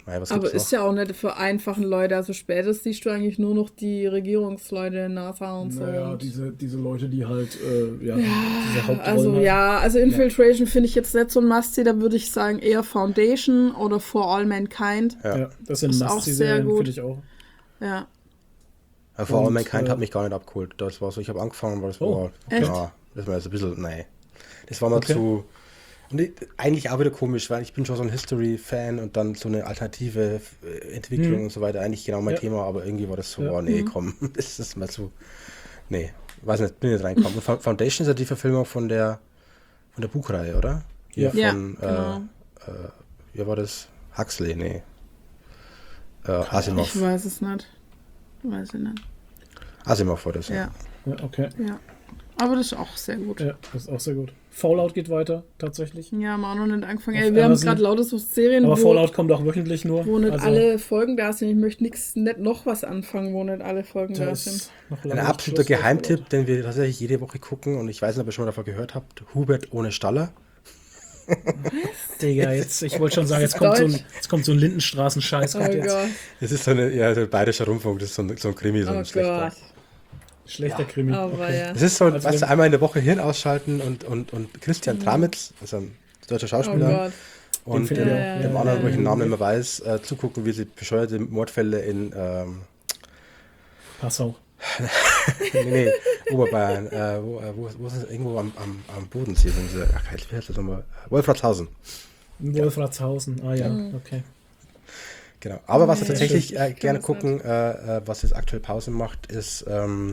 Naja, was Aber gibt's ist noch? ja auch nicht für einfachen Leute. Also später siehst du eigentlich nur noch die Regierungsleute, NASA und so. Naja, und diese Leute, die halt, diese Hauptrollen also haben. ja, also Infiltration finde ich jetzt nicht so ein Must-See. Da würde ich sagen eher Foundation oder For All Mankind. Ja, das sind Ist auch sehr Must-See-Serien, gut. finde ich auch. Ja. Ja, For All Und, Mankind hat mich gar nicht abgeholt. Das war so, ich habe angefangen, war das war, echt? ja, das war jetzt ein bisschen, nee. Das war mal Okay. zu, und eigentlich auch wieder komisch, weil ich bin schon so ein History-Fan und dann so eine alternative Entwicklung und so weiter, eigentlich genau mein Ja. Thema, aber irgendwie war das so, Ja. oh nee, komm, das ist mal so, nee, weiß nicht, bin nicht reingekommen. Und Foundation ist ja die Verfilmung von der Buchreihe, oder? Hier Ja, von, genau. wie war das? Huxley, nee. Asimov. Ich weiß es nicht. Weiß ich nicht. Asimov war das, Ja, Ja, okay. ja. Aber das ist auch sehr gut. Ja, das ist auch sehr gut. Fallout geht weiter, tatsächlich. Ja, haben auch noch nicht angefangen. Auf Ey, wir haben Amazon. gerade lauter so Serien, Aber wo, Fallout kommt auch wöchentlich nur. wo nicht also, alle Folgen da sind. Ich möchte nicht noch was anfangen, wo nicht alle Folgen da da ist sind. noch Ein lange absoluter Schluss bei Geheimtipp, den wir tatsächlich jede Woche gucken und ich weiß nicht, ob ihr schon mal davon gehört habt. Hubert ohne Staller. Fallout. Digga, ich wollte schon sagen, Das jetzt ist kommt so ein Lindenstraßen-Scheiß. Oh kommt jetzt. Gott. Das ist so ein bayerischer Rundfunk, das ist so ein Krimi, so ein Oh schlechter. Gott. Schlechter Krimi. Aber ja. Das ist so, Also weißt du, wenn- einmal in der Woche Hirn ausschalten und Christian Tramitz, also ein deutscher Oh Schauspieler, Gott. und Den finde ich auch. dem Ja, anderen, wo ich ja. den Namen nicht mehr weiß, zugucken, wie sie bescheuerte Mordfälle in Passau. nee, Oberbayern, wo ist das? Irgendwo am Bodensee sind sie. Ach, wie heißt das nochmal? Wolfratshausen. Wolfratshausen. Ah ja, okay. Genau. Aber was wir Nee, tatsächlich ich kann gerne das gucken, was jetzt aktuell Pause macht, ist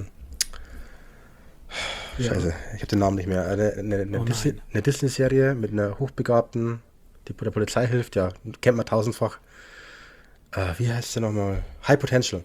Scheiße, ich habe den Namen nicht mehr. Eine Disney-Serie mit einer Hochbegabten, die der Polizei hilft, ja, kennt man tausendfach. Wie heißt sie nochmal? High Potential.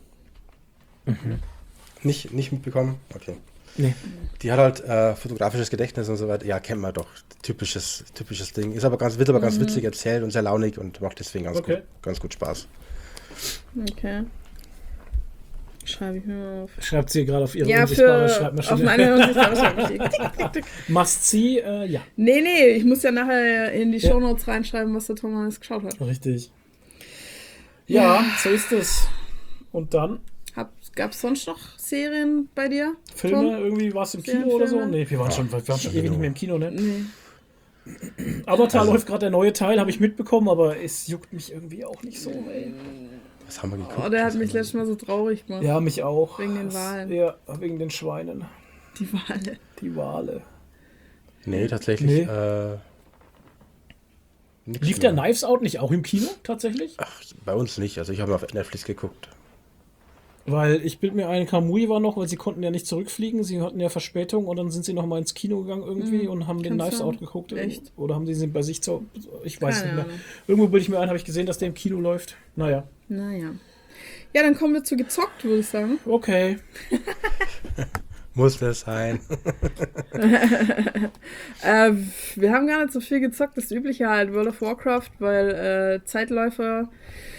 Nicht mitbekommen? Okay. Nee. Die hat halt fotografisches Gedächtnis und so weiter. Ja, kennt man doch. Typisches Ding. Wird aber ganz witzig erzählt und sehr launig und macht deswegen ganz gut Spaß. Okay. Schreibe ich mir mal auf. Schreibt sie gerade auf ihre Ja, unsichtbare auf Schreibmaschine. meine unsichtbare Schreibmaschine. Must see, ja. Nee, ich muss ja nachher in die Shownotes reinschreiben, was der Thomas geschaut hat. Richtig. Ja, so ist es. Und dann Gab es sonst noch Serien bei dir? Filme, Tom? irgendwie was im Kino oder so? Serienfilme? Nee, wir waren schon ewig nicht mehr im Kino, ne? Nee. Avatar läuft gerade der neue Teil, habe ich mitbekommen, aber es juckt mich irgendwie auch nicht so, ey. Was haben wir geguckt? Oh, der hat mich letztes Mal so traurig gemacht. Ja, mich auch. Wegen den Wahlen. Ja, wegen den Schweinen. Die Wale. Die Wale. Nee, tatsächlich. Nee. Nix Lief der mehr. Knives Out nicht auch im Kino, tatsächlich? Ach, bei uns nicht. Also ich habe auf Netflix geguckt. Weil ich bild mir ein, Kamui war noch, weil sie konnten ja nicht zurückfliegen, sie hatten ja Verspätung und dann sind sie noch mal ins Kino gegangen irgendwie und haben den kann Knives sein. Out geguckt. Echt? Oder haben sie bei sich ich weiß Keine nicht mehr. Ahnung. Irgendwo bild ich mir ein, habe ich gesehen, dass der im Kino läuft. Naja, Naja. Ja, dann kommen wir zu gezockt, würde ich sagen. okay. Muss das sein? Wir haben gar nicht so viel gezockt, das Übliche halt World of Warcraft, weil Zeitläufer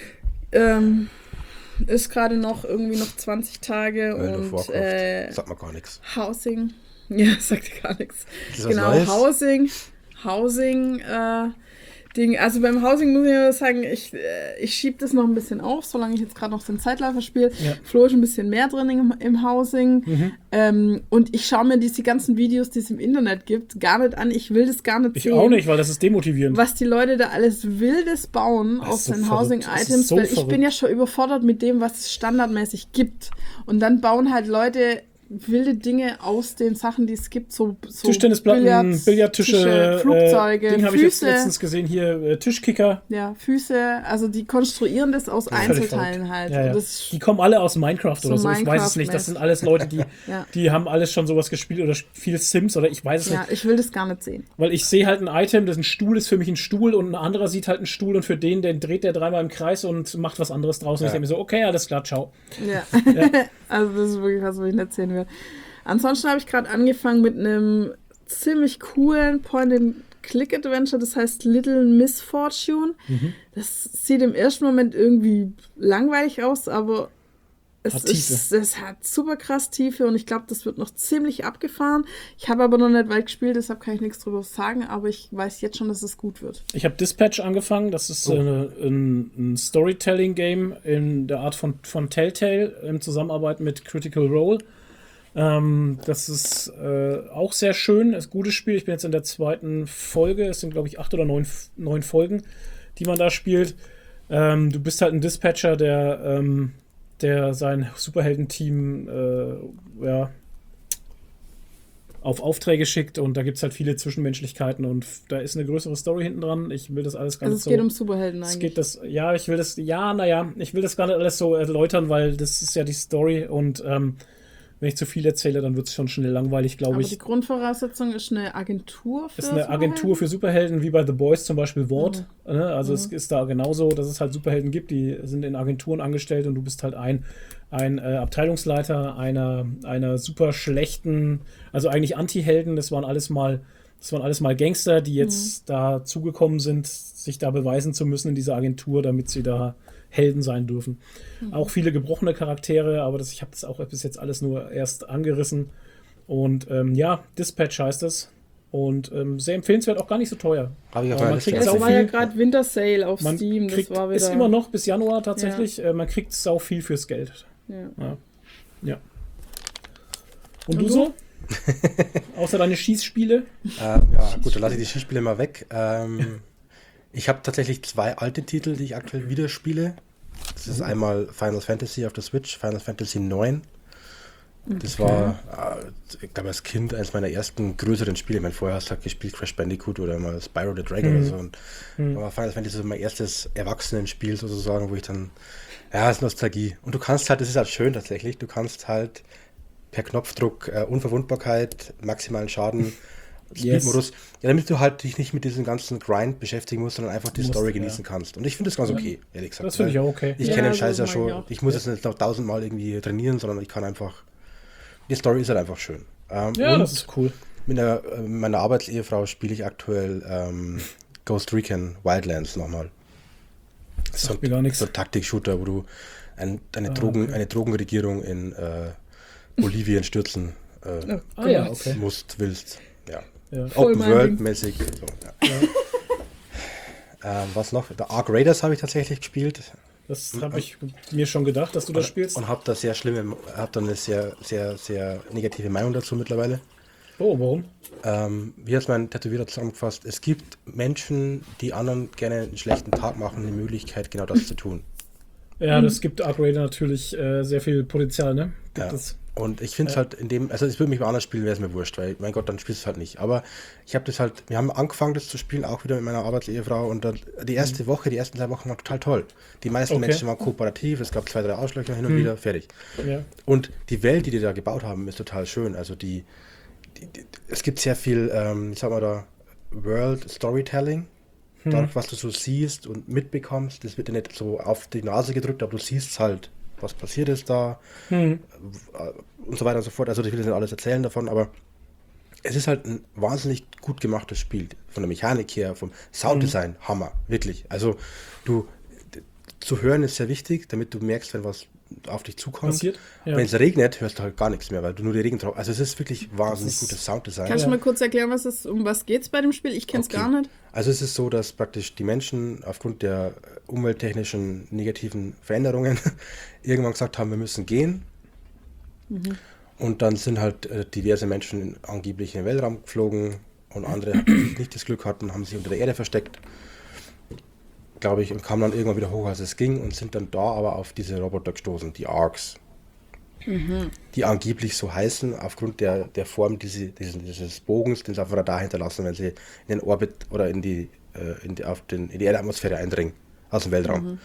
ist gerade noch irgendwie noch 20 Tage World of und Warcraft. Sagt man gar nichts. Housing. Ja, sagt dir gar nichts. Ist das was Genau, Neues? Housing Ding. Also beim Housing muss ich nur sagen, ich schiebe das noch ein bisschen auf, solange ich jetzt gerade noch den Zeitläufer spiele. Ja. Flo ist ein bisschen mehr drin im Housing. Und ich schaue mir diese ganzen Videos, die es im Internet gibt, gar nicht an. Ich will das gar nicht Ich sehen. auch nicht, weil das ist demotivierend. Was die Leute da alles Wildes bauen Das auf ist so den verrückt. Das ist Housing-Items, so weil ich verrückt. bin ja schon überfordert mit dem, was es standardmäßig gibt. Und dann bauen halt Leute wilde Dinge aus den Sachen, die es gibt, so Tischtennisplatten, Billardtische, Flugzeuge, Ding habe ich jetzt Füße. letztens gesehen, hier Tischkicker. Ja, Füße, also die konstruieren das aus Völlig Einzelteilen verrückt. halt. Ja, ja. Und das Die kommen alle aus Minecraft So oder so, ich weiß es nicht. Das sind alles Leute, die, Ja. die haben alles schon sowas gespielt oder viel Sims oder ich weiß es ja, nicht. ich will das gar nicht sehen. Weil ich sehe halt ein Item, das ist ein Stuhl, ist für mich ein Stuhl und ein anderer sieht halt einen Stuhl und für den dreht der dreimal im Kreis und macht was anderes draus. Und ich denke mir so, okay, alles klar, ciao. Ja. Also das ist wirklich was ich nicht sehen will. Ansonsten habe ich gerade angefangen mit einem ziemlich coolen Point-and-Click-Adventure, das heißt Little Misfortune. Das sieht im ersten Moment irgendwie langweilig aus, aber Es hat super krass Tiefe und ich glaube, das wird noch ziemlich abgefahren. Ich habe aber noch nicht weit gespielt, deshalb kann ich nichts drüber sagen, aber ich weiß jetzt schon, dass es gut wird. Ich habe Dispatch angefangen, das ist ein Storytelling-Game in der Art von Telltale in Zusammenarbeit mit Critical Role. Das ist auch sehr schön, ist ein gutes Spiel. Ich bin jetzt in der 2. Folge, es sind glaube ich 8 oder 9 Folgen, die man da spielt. Du bist halt ein Dispatcher, der sein Superheldenteam auf Aufträge schickt und da gibt es halt viele Zwischenmenschlichkeiten und da ist eine größere Story hinten dran. Ich will das alles gar nicht so... Also es geht um Superhelden eigentlich. Ich will das gar nicht alles so erläutern, weil das ist ja die Story und wenn ich zu viel erzähle, dann wird es schon schnell langweilig, glaube ich. Aber die Grundvoraussetzung ist eine Agentur für Superhelden? Ist eine Agentur für Superhelden, wie bei The Boys zum Beispiel Ward. Also es ist da genauso, dass es halt Superhelden gibt, die sind in Agenturen angestellt und du bist halt ein Abteilungsleiter einer super schlechten, also eigentlich Anti-Helden, das waren alles mal Gangster, die jetzt da zugekommen sind, sich da beweisen zu müssen in dieser Agentur, damit sie da Helden sein dürfen. Auch viele gebrochene Charaktere, aber ich habe das auch bis jetzt alles nur erst angerissen. Und Dispatch heißt es. Und sehr empfehlenswert, auch gar nicht so teuer. Habe ich auf Aber meiner man Liste. kriegt Das sau war ja viel. gerade Winter Sale auf Man Steam. kriegt, Das war wieder, ist immer noch bis Januar tatsächlich. Man kriegt sau viel fürs Geld. Ja. Und du so? Außer deine Schießspiele? Gut, dann lasse ich die Schießspiele mal weg. Ich habe tatsächlich 2 alte Titel, die ich aktuell wieder spiele. Das ist einmal Final Fantasy auf der Switch, Final Fantasy 9. Das war, ich glaube, als Kind eines meiner ersten größeren Spiele. Ich meine, vorher hast du halt gespielt Crash Bandicoot oder mal Spyro the Dragon oder so. Und aber Final Fantasy ist mein erstes Erwachsenenspiel sozusagen, wo ich dann, das ist Nostalgie. Und du kannst halt, das ist halt schön tatsächlich, du kannst halt per Knopfdruck Unverwundbarkeit, maximalen Schaden, Speedmodus, damit du halt dich nicht mit diesem ganzen Grind beschäftigen musst, sondern einfach die Story genießen kannst. Und ich finde das ganz okay, ehrlich gesagt. Das finde ich auch okay. Ich kenne den Scheiß so ja mag schon, ich auch. ich muss jetzt nicht noch 1000-mal irgendwie trainieren, sondern ich kann einfach, die Story ist halt einfach schön. Und Das ist cool. mit meiner Arbeitsehefrau spiele ich aktuell Ghost Recon Wildlands nochmal. Sagt mir gar nichts. So ein Taktik-Shooter, wo du eine Drogenregierung in Bolivien stürzen willst. Ja. Voll Open mein World-mäßig. So, was noch? Der Ark Raiders habe ich tatsächlich gespielt. Das habe ich mir schon gedacht, dass du das spielst. Und habe da eine sehr, sehr, sehr negative Meinung dazu mittlerweile. Oh, warum? Wie hat mein Tätowierer zusammengefasst? Es gibt Menschen, die anderen gerne einen schlechten Tag machen, die Möglichkeit, genau das zu tun. Ja, das gibt Ark Raider natürlich sehr viel Potenzial, ne? Und ich finde es halt es würde mich bei anderen spielen, wäre es mir wurscht, weil, mein Gott, dann spielst du es halt nicht. Aber wir haben angefangen, das zu spielen, auch wieder mit meiner Arbeitsehefrau und dann die ersten 2 Wochen waren total toll. Die meisten Menschen waren kooperativ, es gab 2, 3 Ausschläge hin und wieder, fertig. Ja. Und die Welt, die da gebaut haben, ist total schön. Also es gibt sehr viel, World Storytelling. Dadurch, was du so siehst und mitbekommst, das wird dir nicht so auf die Nase gedrückt, aber du siehst halt, was passiert ist da und so weiter und so fort. Also ich will jetzt nicht alles erzählen davon, aber es ist halt ein wahnsinnig gut gemachtes Spiel. Von der Mechanik her, vom Sounddesign, Hammer, wirklich. Also zu hören ist sehr wichtig, damit du merkst, wenn was auf dich zukommt. Ja. Wenn es regnet, hörst du halt gar nichts mehr, weil du nur die Regentropfen. Also es ist wirklich wahnsinnig gutes Sounddesign. Kannst du mal kurz erklären, um was geht es bei dem Spiel? Ich kenne es gar nicht. Also es ist so, dass praktisch die Menschen aufgrund der umwelttechnischen negativen Veränderungen irgendwann gesagt haben, wir müssen gehen. Und dann sind halt diverse Menschen angeblich in den Weltraum geflogen und andere, die nicht das Glück hatten, haben sich unter der Erde versteckt, glaube ich, und kamen dann irgendwann wieder hoch, als es ging, und sind dann da aber auf diese Roboter gestoßen, die Arks. Die angeblich so heißen, aufgrund der Form dieses Bogens, den sie auf dem Radar hinterlassen, wenn sie in den Orbit oder in die Erdatmosphäre eindringen, aus dem Weltraum.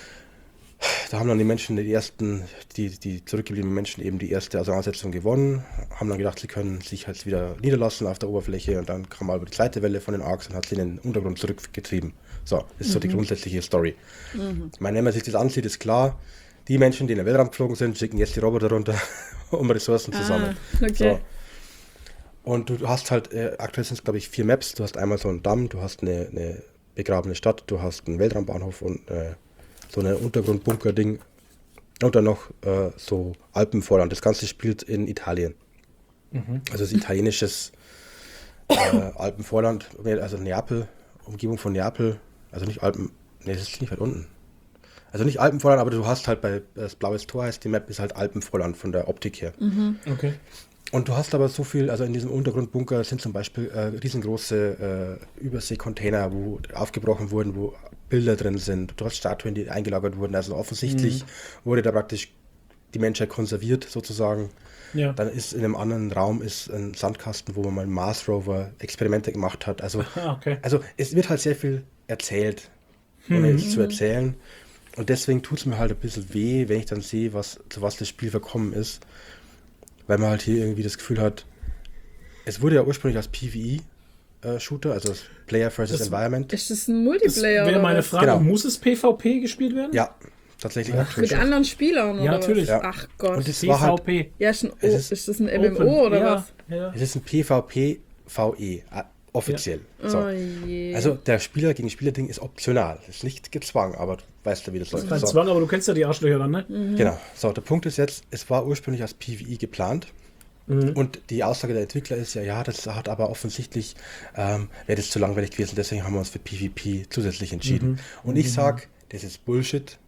Da haben dann die Menschen, die zurückgebliebenen Menschen eben die erste Auseinandersetzung gewonnen, haben dann gedacht, sie können sich halt wieder niederlassen auf der Oberfläche, und dann kam aber die zweite Welle von den Arks und hat sie in den Untergrund zurückgetrieben. So, das ist so die grundsätzliche Story. Ich meine, wenn man sich das ansieht, ist klar, die Menschen, die in den Weltraum geflogen sind, schicken jetzt die Roboter runter, um Ressourcen zu sammeln. Okay. So. Und du hast halt, aktuell sind es glaube ich 4 Maps, du hast einmal so einen Damm, du hast eine begrabene Stadt, du hast einen Weltraumbahnhof und so eine Untergrundbunker-Ding. Und dann noch so Alpenvorland. Das Ganze spielt in Italien. Also es ist italienisches Alpenvorland, also Neapel, Umgebung von Neapel. Also nicht Alpen, nee, das ist nicht weit unten. Also nicht Alpenvorland, aber du hast halt das Blaues Tor heißt, die Map ist halt Alpenvorland von der Optik her. Okay. Und du hast aber so viel, also in diesem Untergrundbunker sind zum Beispiel riesengroße Überseekontainer, wo aufgebrochen wurden, wo Bilder drin sind. Du hast Statuen, die eingelagert wurden. Also offensichtlich wurde da praktisch die Menschheit konserviert sozusagen. Ja. Dann ist in einem anderen Raum ist ein Sandkasten, wo man mal Mars Rover Experimente gemacht hat. Also, Okay. also es wird halt sehr viel erzählt, ohne es zu erzählen. Und deswegen tut es mir halt ein bisschen weh, wenn ich dann sehe, zu was das Spiel verkommen ist. Weil man halt hier irgendwie das Gefühl hat, es wurde ja ursprünglich als PvE-Shooter, also als Player versus Environment. Ist das ein Das Multiplayer wäre oder meine was? Frage, Genau. muss es PvP gespielt werden? Ja, tatsächlich aktuell Mit schon. anderen Spielern, Ja, oder natürlich. was? Ja. Ach Gott. Und es war halt, PvP. Ja, ist, Es ist das ein Open. MMO oder ja, was? Ja. es ist ein PvP-VE, offiziell. So. Oh je. Also der Spieler gegen Spieler-Ding ist optional. Es ist nicht gezwungen, aber du weißt ja, wie das läuft. Kein So. Zwang, aber du kennst ja die Arschlöcher dann, ne? Genau. So, der Punkt ist jetzt, es war ursprünglich als PvE geplant. Und die Aussage der Entwickler ist ja, das hat aber offensichtlich, wäre das zu langweilig gewesen, deswegen haben wir uns für PvP zusätzlich entschieden. Und ich sag, das ist Bullshit,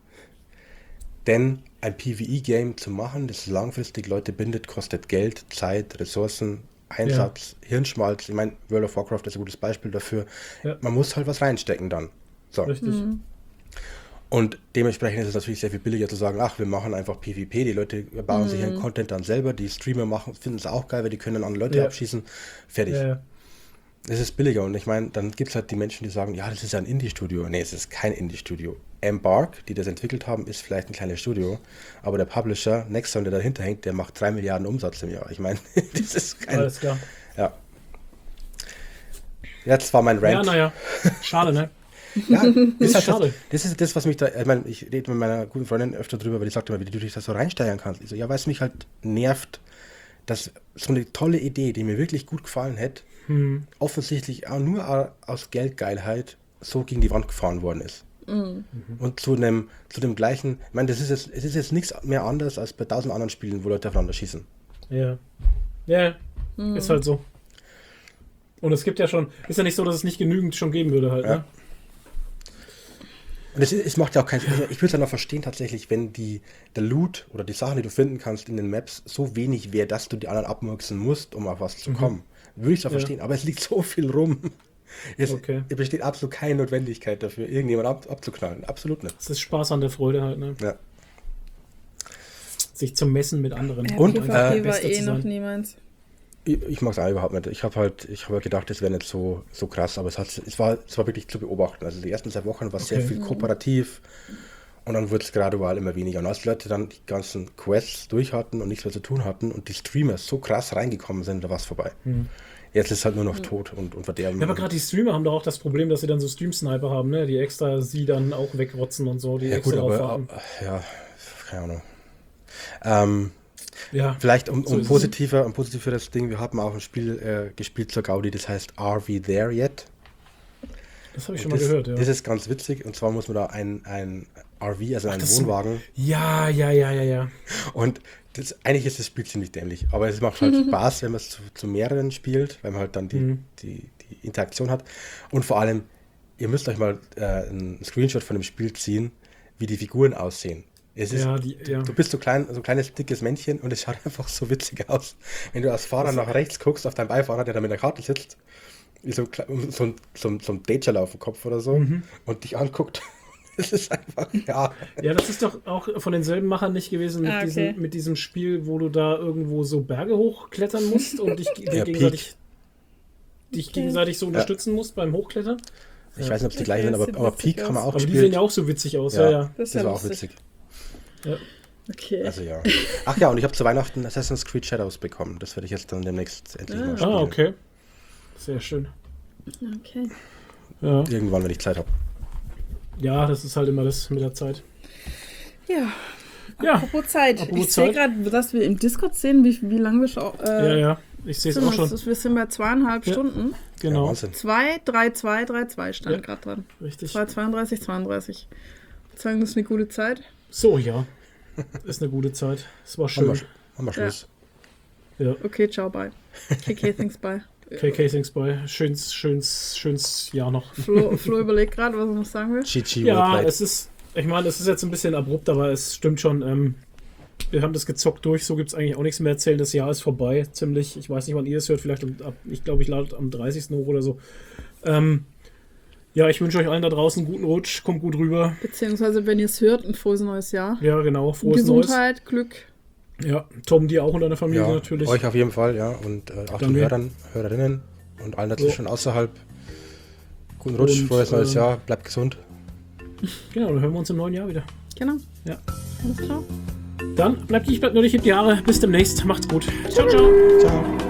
denn ein PvE-Game zu machen, das langfristig Leute bindet, kostet Geld, Zeit, Ressourcen, Einsatz, Hirnschmalz. Ich meine, World of Warcraft ist ein gutes Beispiel dafür. Ja. Man muss halt was reinstecken dann. So. Richtig. Und dementsprechend ist es natürlich sehr viel billiger zu sagen, ach, wir machen einfach PvP, die Leute bauen sich ihren Content dann selber, die Streamer finden es auch geil, weil die können andere Leute Ja. abschießen, fertig. Ja. Es ist billiger und ich meine, dann gibt es halt die Menschen, die sagen, ja, das ist ja ein Indie-Studio. Nee, es ist kein Indie-Studio. Embark, die das entwickelt haben, ist vielleicht ein kleines Studio, aber der Publisher, Nexon, der dahinter hängt, der macht 3 Milliarden Umsatz im Jahr. Ich meine, das ist kein... Alles klar. Ja. Jetzt war mein Ja, Rant. naja. Schade, ne? Ja, ist halt schade. Das ist das, was mich da, ich meine, ich rede mit meiner guten Freundin öfter drüber, weil die sagt immer, wie du dich da so reinsteigern kannst. Ich so, ja, weil es mich halt nervt, dass so eine tolle Idee, die mir wirklich gut gefallen hätte, offensichtlich auch nur aus Geldgeilheit so gegen die Wand gefahren worden ist. Und zu dem gleichen, ich meine, es ist jetzt nichts mehr anders als bei 1000 anderen Spielen, wo Leute aufeinander schießen. Ja. Ja, ist halt so. Und es gibt ja schon, ist ja nicht so, dass es nicht genügend schon geben würde halt, Ja. ne? Und es macht ja auch keinen Sinn. Ich würde es ja noch verstehen tatsächlich, wenn der Loot oder die Sachen, die du finden kannst in den Maps, so wenig wäre, dass du die anderen abmurksen musst, um auf was zu kommen. Würde ich es ja verstehen, aber es liegt so viel rum. Es besteht absolut keine Notwendigkeit dafür, irgendjemand abzuknallen. Absolut nicht. Es ist Spaß an der Freude halt, ne? Ja. Sich zu messen mit anderen. Ja, Und, PvP einfach war Beste zu noch sein. nie meins. Ich mag es auch überhaupt nicht. Ich habe halt gedacht, es wäre nicht so krass, aber es war wirklich zu beobachten. Also die ersten 2 Wochen war sehr viel kooperativ und dann wurde es gradual immer weniger. Und als die Leute dann die ganzen Quests durch hatten und nichts mehr zu tun hatten und die Streamer so krass reingekommen sind, da war es vorbei. Jetzt ist es halt nur noch tot und Verderben. Ja, aber gerade die Streamer haben doch auch das Problem, dass sie dann so Stream-Sniper haben, ne? Die extra sie dann auch wegrotzen und so, die ja, extra gut, drauf aber warten. ja, keine Ahnung. Ja, Vielleicht um so ist es. positiveres Ding, wir haben auch ein Spiel gespielt zur Gaudi, das heißt Are We There Yet? das habe ich schon mal gehört, ja. Das ist ganz witzig und zwar muss man da ein RV, also einen das ist- Wohnwagen Ja. und eigentlich ist das Spiel ziemlich dämlich, aber es macht halt Spaß, wenn man es zu mehreren spielt, weil man halt dann die Interaktion hat und vor allem, ihr müsst euch mal einen Screenshot von dem Spiel ziehen, wie die Figuren aussehen. Es ist, Ja, Du bist so ein kleines, dickes Männchen und es schaut einfach so witzig aus. Wenn du als Fahrer nach rechts guckst, auf deinen Beifahrer, der da mit der Karte sitzt, wie so ein Danger auf dem Kopf oder so und dich anguckt. Es ist einfach, ja. Ja, das ist doch auch von denselben Machern nicht gewesen mit, Ah, okay. mit diesem Spiel, wo du da irgendwo so Berge hochklettern musst und dich Ja, gegenseitig so unterstützen musst beim Hochklettern. Ich weiß nicht, ob es die Okay, gleichen sind, das aber, sieht aber witzig Peak kann man aus. auch Aber die spielen. sehen ja auch so witzig aus, ja. Das ist Das ja war auch lustig. witzig. Okay. Also ja. Ach ja, und ich habe zu Weihnachten Assassin's Creed Shadows bekommen. Das werde ich jetzt dann demnächst endlich mal spielen. Ah, okay. Sehr schön. Okay. Ja. Irgendwann, wenn ich Zeit habe. Ja, das ist halt immer das mit der Zeit. Ja. Ja, Apropos Zeit. Apropos Ich sehe Zeit. gerade, dass wir im Discord sehen, wie lange wir schon. ja. Ich sehe es auch schon. Wir sind bei 2,5 Ja. Stunden. Ja, Genau. Wahnsinn. 2,32 stand Ja. gerade dran. Richtig. 2,32. Ich würde sagen, das ist eine gute Zeit. So, ja. ist eine gute Zeit. Es war Machen schön. wir Schluss. Ja. Okay, ciao, bye. KK, thanks, bye. KK Things bei. Schönes Jahr noch. Flo überlegt gerade, was er noch sagen will. GG, Ja, Worldwide. ich meine, es ist jetzt ein bisschen abrupt, aber es stimmt schon. Wir haben das gezockt durch, so gibt es eigentlich auch nichts mehr erzählen. Das Jahr ist vorbei, ziemlich. Ich weiß nicht, wann ihr es hört, vielleicht ich glaube, ich lade am 30. hoch oder so. Ja, ich wünsche euch allen da draußen einen guten Rutsch, kommt gut rüber. Beziehungsweise, wenn ihr es hört, ein frohes neues Jahr. Ja, genau, frohes Neues. Gesundheit, Glück. Ja, Tom, dir auch und deiner Familie Ja, natürlich. euch auf jeden Fall, ja. Und auch den Danke. Hörerinnen und allen dazwischen außerhalb. Guten Rutsch, Und, frohes neues Jahr, bleibt gesund. Genau, dann hören wir uns im neuen Jahr wieder. Genau. Ja. Alles klar. Dann bleibt nur nicht in die Jahre. Bis demnächst. Macht's gut. Ciao, ciao. Ciao.